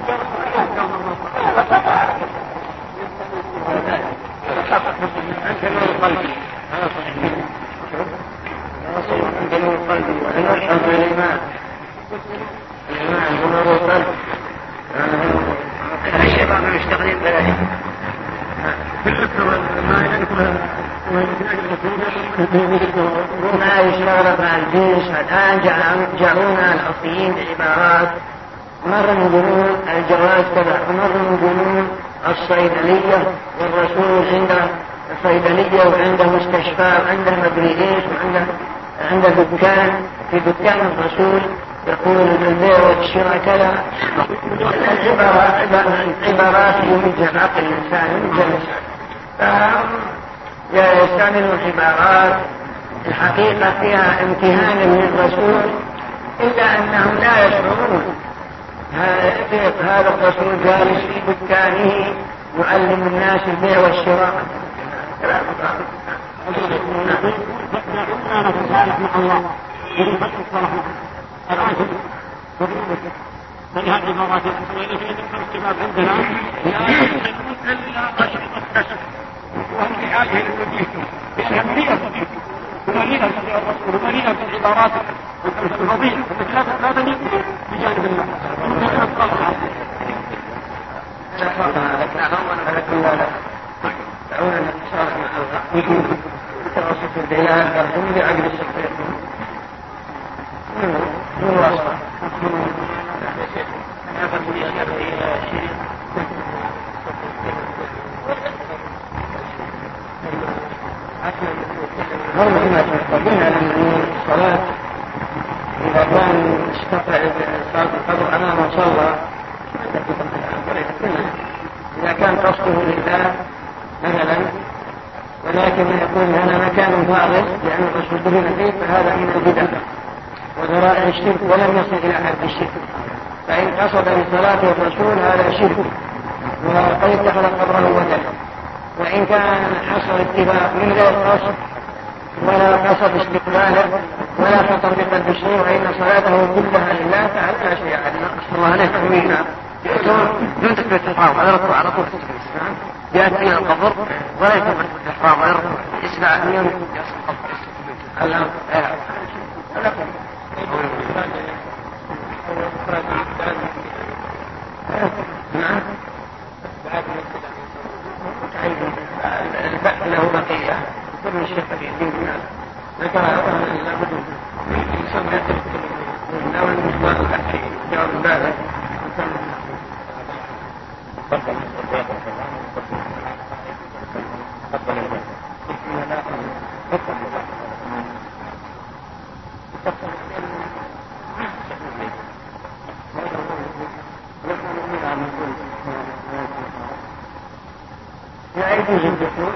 Speaker 6: ما يشتغل مع الجيش. الآن جاءونا الأصليين بعبارات مرة يقولون الجواز كذا، ومرة يقولون الصيدلية والرسول عنده صيدلية وعنده مستشفى وعنده مدري ايش وعنده دكان، في دكان الرسول يقول البيع والشراء كذا. العبارات يمجى عقل الإنسان يستعملوا عبارات الحقيقة فيها امتهان من الرسول، إلا أنهم لا يشعرون. هذا الرسول جالس في دكانه يعلم الناس البيع والشراء.
Speaker 3: فلهذه المرات الكتاب عندنا لا يستطيعون الا اشرط الكشف، وهم في حاجه للوجيه بالاهميه ومليئه بالرسول ومليئه بالعبارات الفضيله التي لا تليق بجانب الله.
Speaker 6: دعونا نتصالح مع الله نتواصل في البيان برهم بعقل الشخصية من واسطة مرة كما تقولين على الصلاة إذا كان استطاع صلاة القبر أمام صلى إذا كان قصده لله مثلا، ولكن يقول هذا مكان فاضل لأن الرسول به فيه، فهذا من البدع وذرائع الشرك ولم يصل إلى حد الشرك. فإن قصد بصلاة الرسول هذا شرك وقد اتخذ قبره وجهه. وإن كان حصل اتباع من غير قصد ولا قصد استقباله ولا خطر بقلب الشيء وإن صلاته كلها لله فهذا لا شيء عليه. الله عليه تأويلنا دون تكبيرة الإحرام على ركوع على طول يأتي إلى القبر ولا يكبر الإحرام على ركوع يسمع من القبر. نعم البحث له بقية كل الشيخ في الدين ذكرها لابد يسمى أو المشوار الأحكي جواب الباب لا يجوز الدخول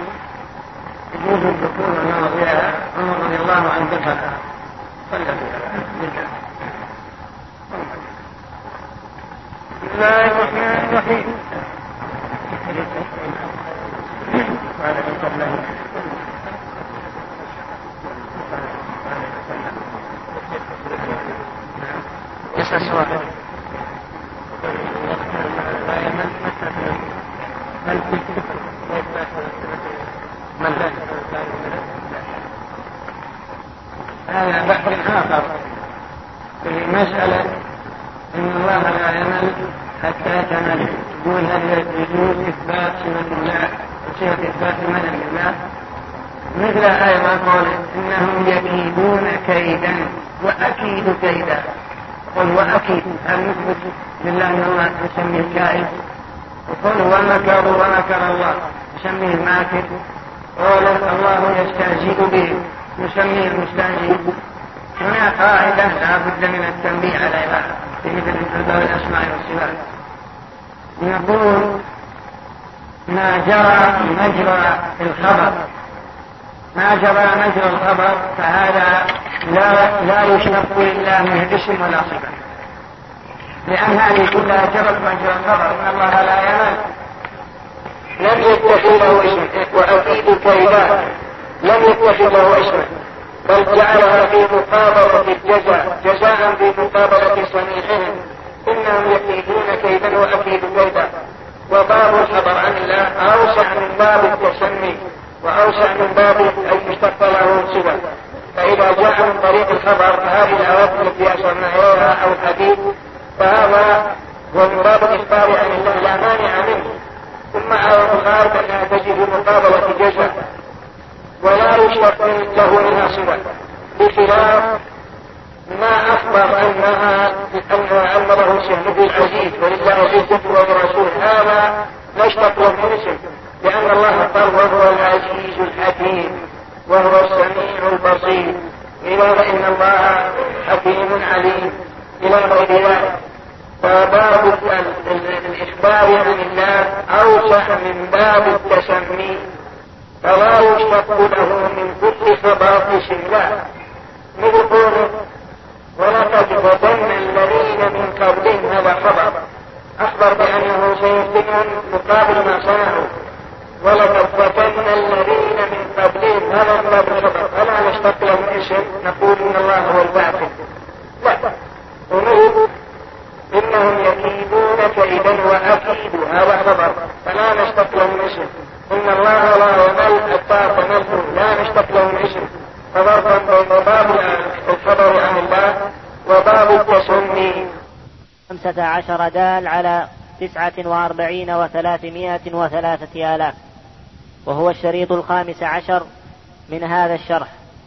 Speaker 6: الماضية عمر رضي الله عنه دخلها صلى بسم الله الرحمن الرحيم هذا بحث آخر في مسألة إن الله لا يمل حتى تمل. يقول هل يجوز إثبات سنة الله وصفة إثبات المنن لله مثل أيضا قول إنهم يكيدون كيدا وأكيد كيدا. قل وأكيد هل نثبت لله أن الله نسميه الكائد وقل ومكروا ومكر الله نسميه الماكر قال الله يستهزئ به نسميه المستهزئ. هنا قاعدة لا بد من التنبيه عليها في مثل باب الأسماء والصفات. نقول ما جرى مجرى الخبر فهذا لا يشتق لله من اسم ولا صفة لأن هذه كلها جرت مجرى الخبر إن الله لا يمل لم يتخذ له اسم وأكيد كيدا لم يتخذ له اسم بل جعلها في مقابلة الجزاء جزاء في مقابلة صنيعهم إنهم يكيدون كيدا وأكيد كيدا. وباب الخبر عن الله أوسع من باب التسمي وأوسع من باب أن يشتق له صفة. فإذا جاء من طريق الخبر فهذه الآيات التي أشرنا إليها أو الحديث فهذا هو من باب الإخبار عن الله لا مانع منه. ثم آية الخارج أنها تجد مقابلة جزاء ولا يشتق له منها صفة بخلاف ما أخبر أنها له سهل العزيز ولله عزة ولرسول هذا لا يشتق له من اسم لأن الله قال وهو العزيز الحكيم وهو السميع البصير إلى إن الله حكيم عليم إلى غير ذلك. فباب الإخبار عن الله أوسع من باب التسمي فلا يشتق له من كل خبر اسم الله مثل قوله ولقد فتنا الذين من قبلهم هذا خبر أخبر بأنه سيفتنهم مقابل ما صنعوا ولقد فتنا الذين من قبلهم هذا مقابل خبر فلا نشتق له من اسم نقول إن الله هو الباطل لا ونقول إنهم يكيدون كيدا وأكيد هذا خبر فلا نشتق له من اسم إن الله لا يمل حتى تمله لا نشتق له من اسم. فضربا بين باب الخبر عن الله وباب التسمي
Speaker 4: 15 دال على 49 و303 آلاف وهو الشريط 15 من هذا الشرح.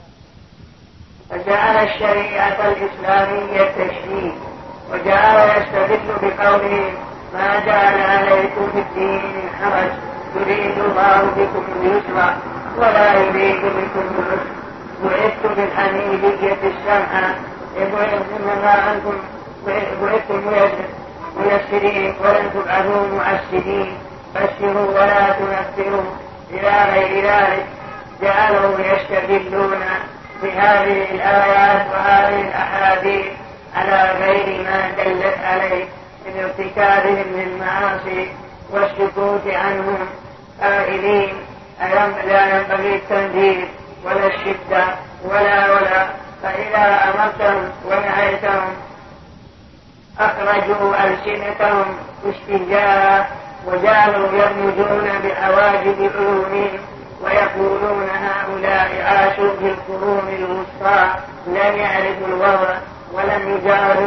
Speaker 2: فجعل الشريعة الإسلامية تشريع وجعل يستدل بقوله ما جعل عليكم في الدين من حرج يريد الله بكم اليسر ولا يريد بكم العسر بعثت بالحنيفية السمحة إنما أنتم بعثتم ميسرين ولن تبعثوا معسرين بشروا ولا تنفروا إلى غير ذلك. جعلوا يستدلون بهذه الآيات وهذه الأحاديث على غير ما دلت عليه من ارتكابهم للمعاصي والسكوت عنهم قائلين لا ينبغي التنذير ولا الشدة ولا فإذا أمرتهم ونهيتهم أخرجوا ألسنتهم استهزاء وجعلوا يرمزون بحواجب علومهم ويقولون هؤلاء عاشوا في القرون الوسطى لم يعرفوا الوضع ولم يجاهروا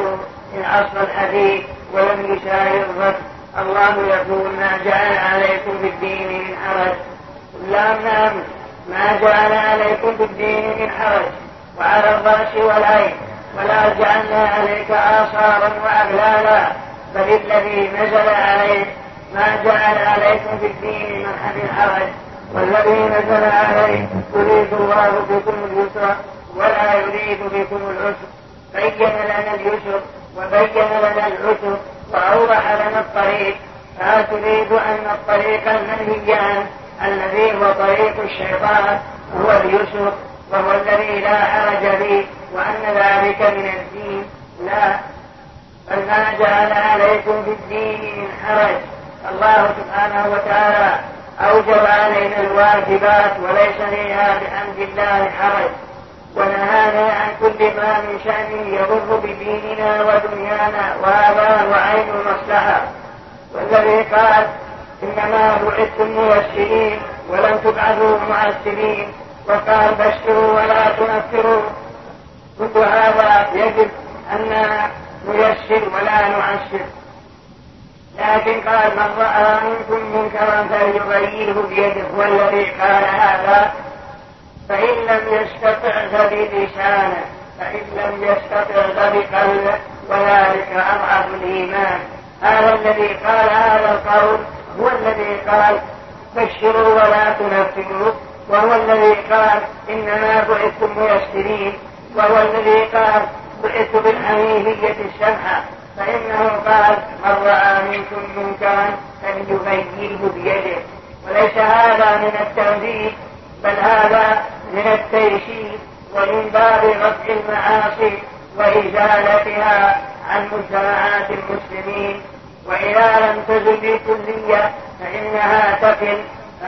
Speaker 2: إن عصى الحديث ولم يشاهد الرد. الله يقول ما جعل عليكم في الدين من حرج. لا ما جعل عليكم في الدين من حرج وعلى الرأس والعين ولا جعلنا عليك آثارا وأغلالا بل الذي نزل عليك ما جعل عليكم في الدين من حرج والذي نزل عليك يريد الله بكم اليسر ولا يريد بكم العسر بين لنا اليسر وبين لنا العسر وأوضح لنا الطريق فتريد أن الطريق المنهي عنه الذي هو طريق الشيطان هو اليسر وهو الذي لا حرج به وأن ذلك من الدين. لا بل ما جعل عليكم في الدين من حرج. الله سبحانه وتعالى أوجب علينا الواجبات وليس فيها بحمد الله حرج ونهانا عن كل ما من شأنه يضر بديننا ودنيانا وهذا هو عين المصلحة. والذي قال إنما بعثتم ميسرين ولم تبعثوا معسرين وقال بشروا ولا تنفروا كل هذا يجب أن نيسر ولا نعسر. لكن قال من رأى منكم منكرا فليغيره بيده والذي قال هذا فإن لم يستطع فبلسانه فإن لم يستطع فبقلبه وذلك أضعف الإيمان. هذا الذي قال هذا القول هو الذي قال بشروا ولا تنفروا وهو الذي قال إنما بعثتم ميسرين وهو الذي قال بعثت بالحنيفية السمحة فإنه قال من رأى منكم منكرا فليغيره بيده. وليس هذا من التنفيذ بل هذا من التيسير ومن باب رفع المعاصي وإزالتها عن مجتمعات المسلمين. وإذا لم تزل بكلية فإنها تقل.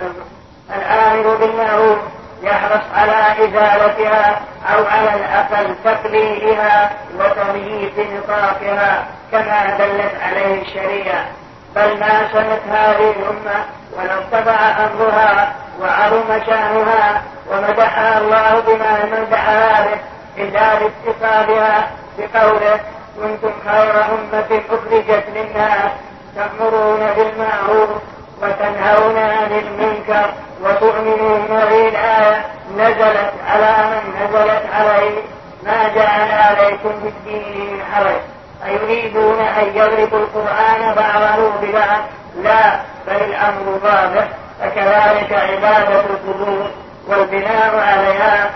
Speaker 2: الآمر بالمعروف يحرص على إزالتها أو على الأقل تقليلها وتمييز نطاقها كما دلت عليه الشريعة. بل ما سنت هذه الأمة ولو ارتفع أمرها وعظم شأنها ومدحها الله بما مدحها به إلا باتصالها بقوله كنتم خير أمة أخرجت للناس تأمرون بالمعروف وتنهون عن المنكر وتؤمنون. هذه الآية نزلت على من نزلت عليه ما جعل عليكم في الدين من حرج. أيريدون أن يضربوا القرآن بعضه ببعض؟ لا بل الأمر واضح. فكذلك عبادة القبور والبناء عليها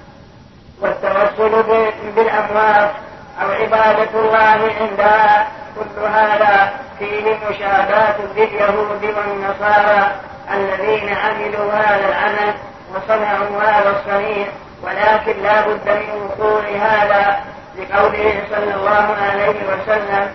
Speaker 2: والتوسل بالأموات أو عبادة الله عندها كل هذا فيه مشابهة لليهود والنصارى الذين عملوا هذا العمل وصنعوا هذا الصنيع. ولكن لا بد من وقوع هذا لقوله صلى الله عليه وسلم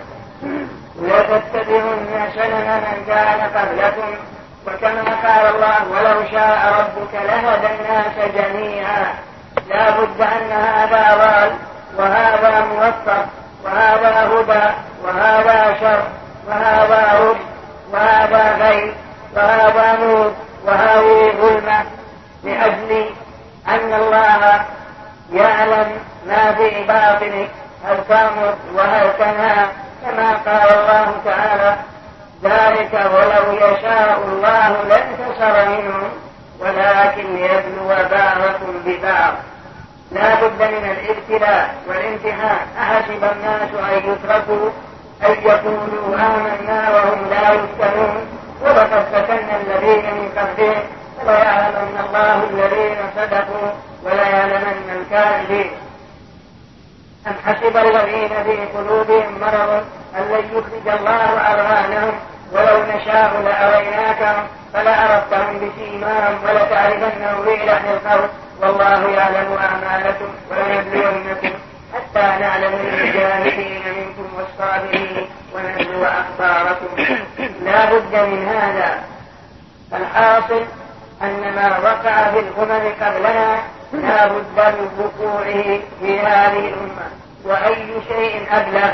Speaker 2: لتتبعن سنن من كان قبلكم وكما قال الله ولو شاء ربك لهدى الناس جميعا. لا بد أن هذا ضال وهذا موفق وهذا هدى وهذا شر وهذا رشد وهذا غيب وهذا نور وهذه ظلمة لأجل أن الله يعلم ما في باطنك هل تأمر وهل تنهى كما قال الله تعالى ذلك ولو يشاء الله لانتصر منهم ولكن ليبلو بعضكم ببعض. لا بد من الابتلاء والامتحان. أحسب الناس أن يتركوا أن يقولوا آمنا وهم لا يفتنون ولقد فتنا الذين من قبلهم وليعلمن الله الذين صدقوا وليعلمن الكاذبين. أم حسب الذين في قلوبهم مرض أن لن يخرج الله أرهانهم ولو نشاء لأريناكهم فلعرفتهم بسيماهم ولتعرفنهم في لحن القول والله يعلم أعمالكم ولنبلونكم حتى نعلم المجاهدين منكم والصابرين ونبلو أخباركم. لا بد من هذا. الحاصل أن ما وقع في الأمم قبلنا لا بد من وقوعه في هذه الأمة. وأي شيء أبلغ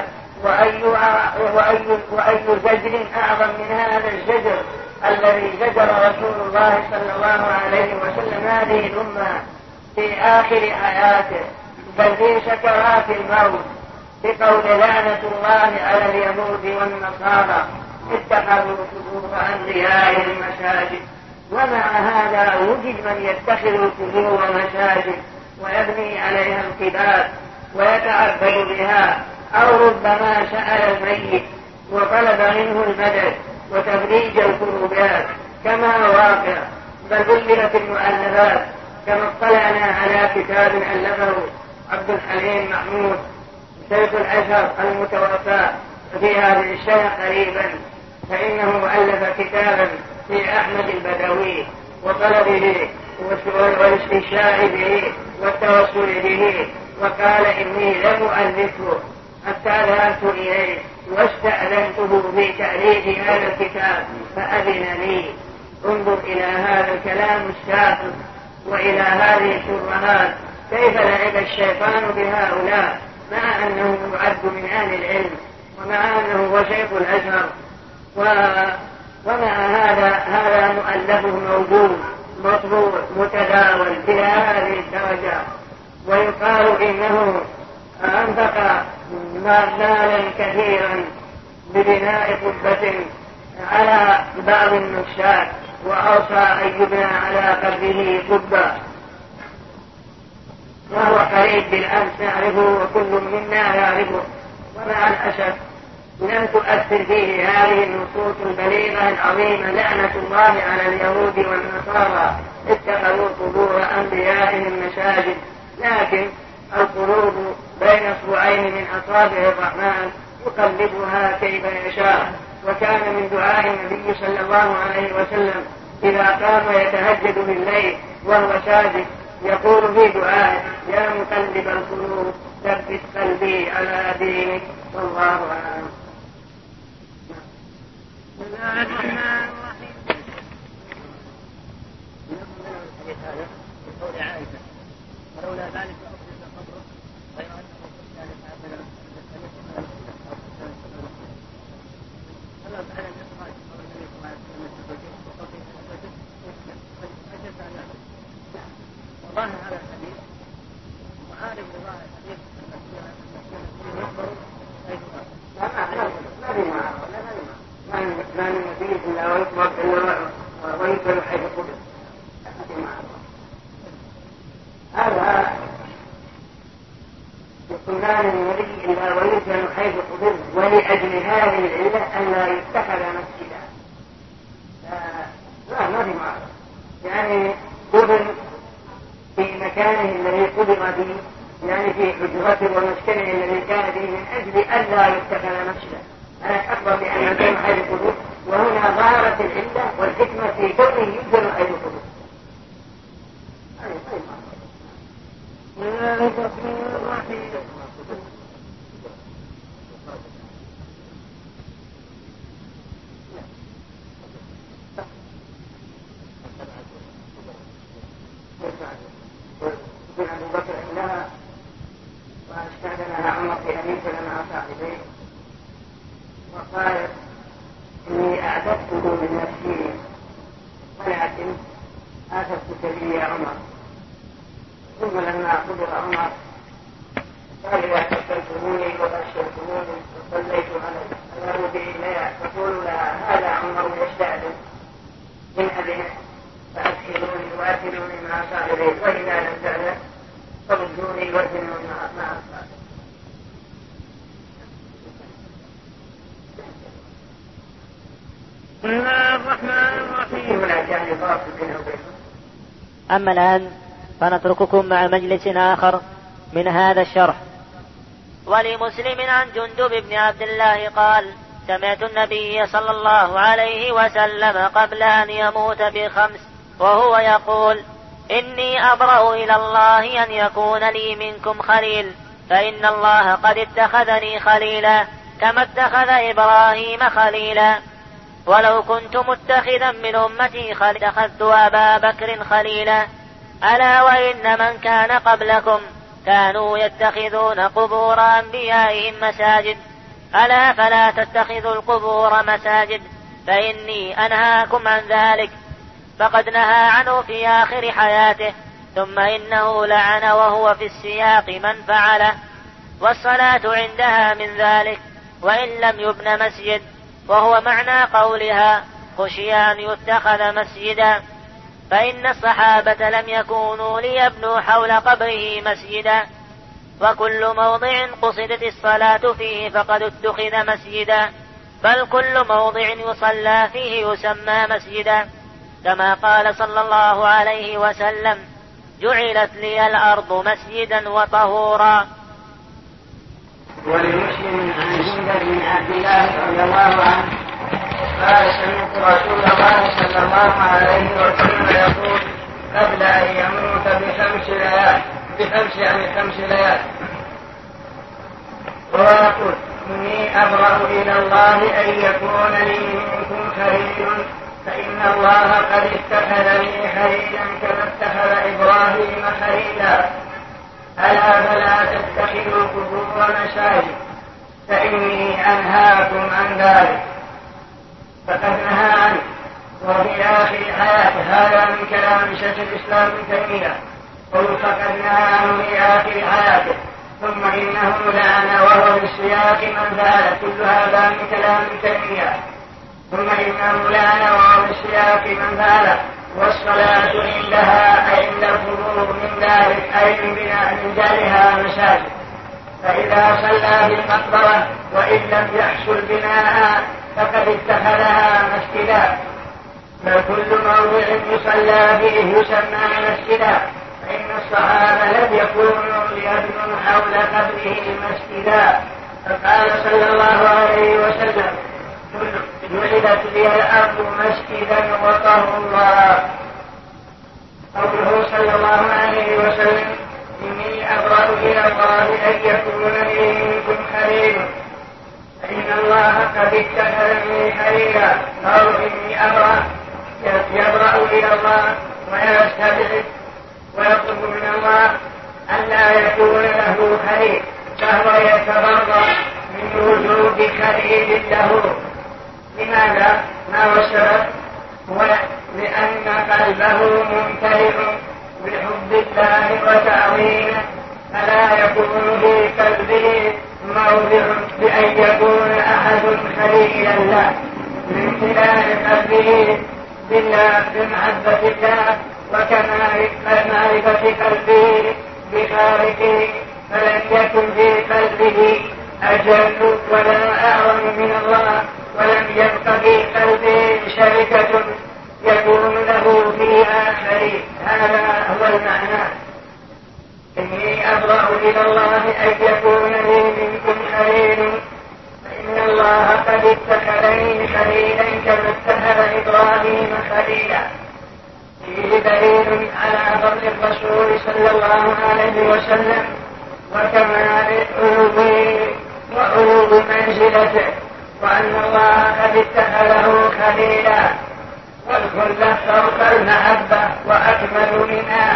Speaker 2: وأي زجر أعظم من هذا الزجر الذي زجر رسول الله صلى الله عليه وسلم هذه الأمة في آخر حياته بل في سكرات الموت بقول لعنة الله على اليهود والنصارى اتخذوا قبور أنبيائهم مساجد. ومع هذا وجد من يتخذ القبور مساجد ويبني عليها القباب ويتعبد بها، أو ربما سأل الميت وطلب منه المدد وتفريج الكروبات كما واقع. بل ألفت المؤلفات كما اطلعنا على كتاب ألفه عبد الحليم محمود شيخ الأزهر المتوفى في هذه السنة قريبا، فإنه ألف كتابا في أحمد البدوي وطلبه والاستشاء به والتوسل به، وقال إني لم ألفه حتى ذهبت إليه واستأذنته في تأليف هذا الكتاب فأذن لي. انظر إلى هذا الكلام الساقط وإلى هذه الشبهات، كيف لعب الشيطان بهؤلاء مع أنه يعد من أهل العلم ومع أنه هو شيخ الأزهر. ومع هذا مؤلفه موجود مطبوع متداول إلى هذه الدرجة، ويقال إنه أنفق مالا كثيرا ببناء قبة على بعض النساك وأوصى أن يبنى على قبره قبة، وهو قريب بالأمس نعرفه وكل منا يعرفه. ومع الأسف لم تؤثر فيه هذه النصوص البليغة العظيمة لعنة الله على اليهود والنصارى اتخذوا قبور أنبيائهم مساجد، لكن القلوب بين اصبعين من أصابع الرحمن يقلبها كيف يشاء. وكان من دعاء النبي صلى الله عليه وسلم إذا قام يتهجد بالليل وهو ساجد يقول في دعائه: يا مقلب القلوب ثبت قلبي على دينك. والله أعلم.
Speaker 3: بسم الله الرحمن الرحيم. بقول عائشة: ولولا ذلك أخرج قبره غير أنه كان لتعبد الله تعالى من إخراج قبر النبي صلى الله عليه وسلم من الزوجين وقبره الزوجين أجل أن يعلم. وظاهر هذا الحديث معارض لظاهر الحديث الذين يخبروا حيث
Speaker 2: ما من نبي إلا ويطلب ويطلب حيث قبل. هذا يقول ما من نبي إلا ويطلب حيث قبل، ولأجل هذه العلة أن لا يتخذ مسجدا. ما في معارض، يعني قبل في مكانه الذي قبل فيه، يعني في حجرته ومسكنه الذي كان فيه، من أجل أن لا يتخذ مسجدا. أنا أخبر بأن يكون حيث قبل، وهنا ظهرت العلة والحكمة في كونه يجب حيث قبل. أبو بكر عندها واستأذنها عمر في أبي سلمة صاحبيه وقال: إني أعددته من نفسي ولكن آثرتك لي يا عمر. ثم لما قدر عمر قال: إذا كفلتموني وبشرتموني وصليت على ربي إليها فقولوا لها: هذا عمر يستأذن من أبنه فأدخلوني وأدخلوني مع صاحبي، وإذا لم تعلم فردوني وأدخلوني مع أصحابي.
Speaker 3: بسم الله الرحمن الرحيم.
Speaker 4: أما الآن فنترككم مع مجلس آخر من هذا الشرح. ولمسلم عن جندب بن عبد الله قال: سمعت النبي صلى الله عليه وسلم قبل أن يموت ب5 وهو يقول: إني أبرأ إلى الله أن يكون لي منكم خليل، فإن الله قد اتخذني خليلا كما اتخذ إبراهيم خليلا، ولو كنت متخذا من أمتي اتخذت أبا بكر خليلا. ألا وإن من كان قبلكم كانوا يتخذون قبور أنبيائهم مساجد، ألا فلا تتخذوا القبور مساجد، فإني أنهاكم عن ذلك. فقد نهى عنه في آخر حياته، ثم إنه لعن وهو في السياق من فعله. والصلاة عندها من ذلك وإن لم يبن مسجد، وهو معنى قولها خشي أن يتخذ مسجدا، فإن الصحابة لم يكونوا ليبنوا حول قبره مسجدا، وكل موضع قصدت الصلاة فيه فقد اتخذ مسجدا، بل كل موضع يصلى فيه يسمى مسجدا، كما قال صلى الله عليه وسلم جعلت لي الأرض مسجدا وطهورا.
Speaker 2: ولمسلم عن جندب بن عبد الله رضي الله عنه قال سمعت رسول الله صلى الله عليه وسلم يقول قبل أن يموت بخمس ليال ويقول إني أبرأ إلى الله أن يكون لي منكم خليل، فإن الله قد اتخذني خليلا كما اتخذ إبراهيم خليلا، ألا فلا تتخذوا قبور مساجد، فإني أنهاكم عن ذلك. فقد نهى عنه وفي آخر حياته. هذا من كلام شيخ الإسلام ابن تيمية. قل فقد نهى عنه في آخر حياته، ثم إنه لعن وهو بالسياق من فعل. كل هذا من كلام ابن تيمية. ثم إنه لعن وهو بالسياق من فعل. والصلاة عندها أي عند القبور من ذلك أي من بناء من جعلها مساجد، فإذا صلى بالمقبرة وإن لم يحصل بناءها فقد اتخذها مسجدا، فكل موضع يصلى فيه يسمى مسجدا، فإن الصحابة لم يكونوا ليبنوا حول قبره مسجدا. فقال صلى الله عليه وسلم جعلت لي الأرض مسجدا وطهورا. قوله صلى الله عليه وسلم إني أبرأ إلى الله أن يكون لي منكم خليل، فإن الله قد اتخذني خليلا. قالوا إني أبرأ يبرأ إلى الله ويستبعد ويطلب من الله أن لا يكون له خليل، فهو يتبرأ من وجود خليل له. لماذا؟ ما هو السبب؟ هو لأن قلبه ممتلئ بحب الله وتعظيمه، فلا يكون في قلبه موضع بأن يكون أحد خليلا له، من امتلاء قلبه بالله بمحبة الله وكمال معرفة قلبه بخالقه، فلن يكن في قلبه أجل ولا أعظم من الله، ولم يبق في قلبه شركة يكون له فيها شريك. هذا هو المعنى. إني أبرأ إلى الله أن يكون لي منكم خليل، فإن الله قد اتخذني خليلا كما اتخذ إبراهيم خليلا. فيه دليل على فضل الرسول صلى الله عليه وسلم وكمال علوه وعلو منزلته، وأن الله قد اتخذه خليلا، والخلة فوق المحبة وأكمل منها،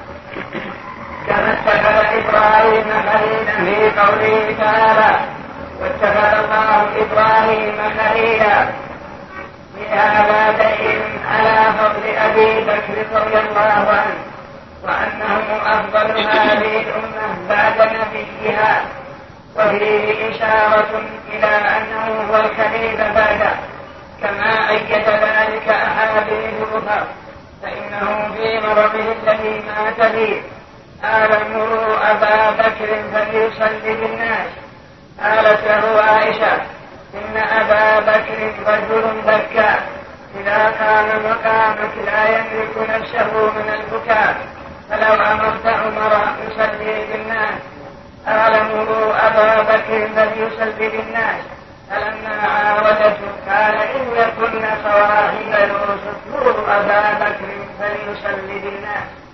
Speaker 2: كما اتخذ إبراهيم خليلا في قوله تعالى واتخذ الله إبراهيم خليلا. في هذا دليل على فضل أبي بكر رضي الله عنه، وأنه أفضل هذه الأمة بعد نبيها، وفيه إشارة إلى أنه هو الخليفة بعده، كما أيد ذلك أحاديث أخرى. فإنه في مرضه الذي مات فيه قال مروا أبا بكر فليصلي بالناس. قالت له عائشة إن أبا بكر رجل بكى، إذا كان مقامك لا يملك نفسه من البكاء، فلو أمرت عمر يصلي بالناس. قال مروا أبا بكر فليصلي بالناس. فلما عاودته قال إن كن صواحب يوسف مروا أبا بكر فليصلي بالناس.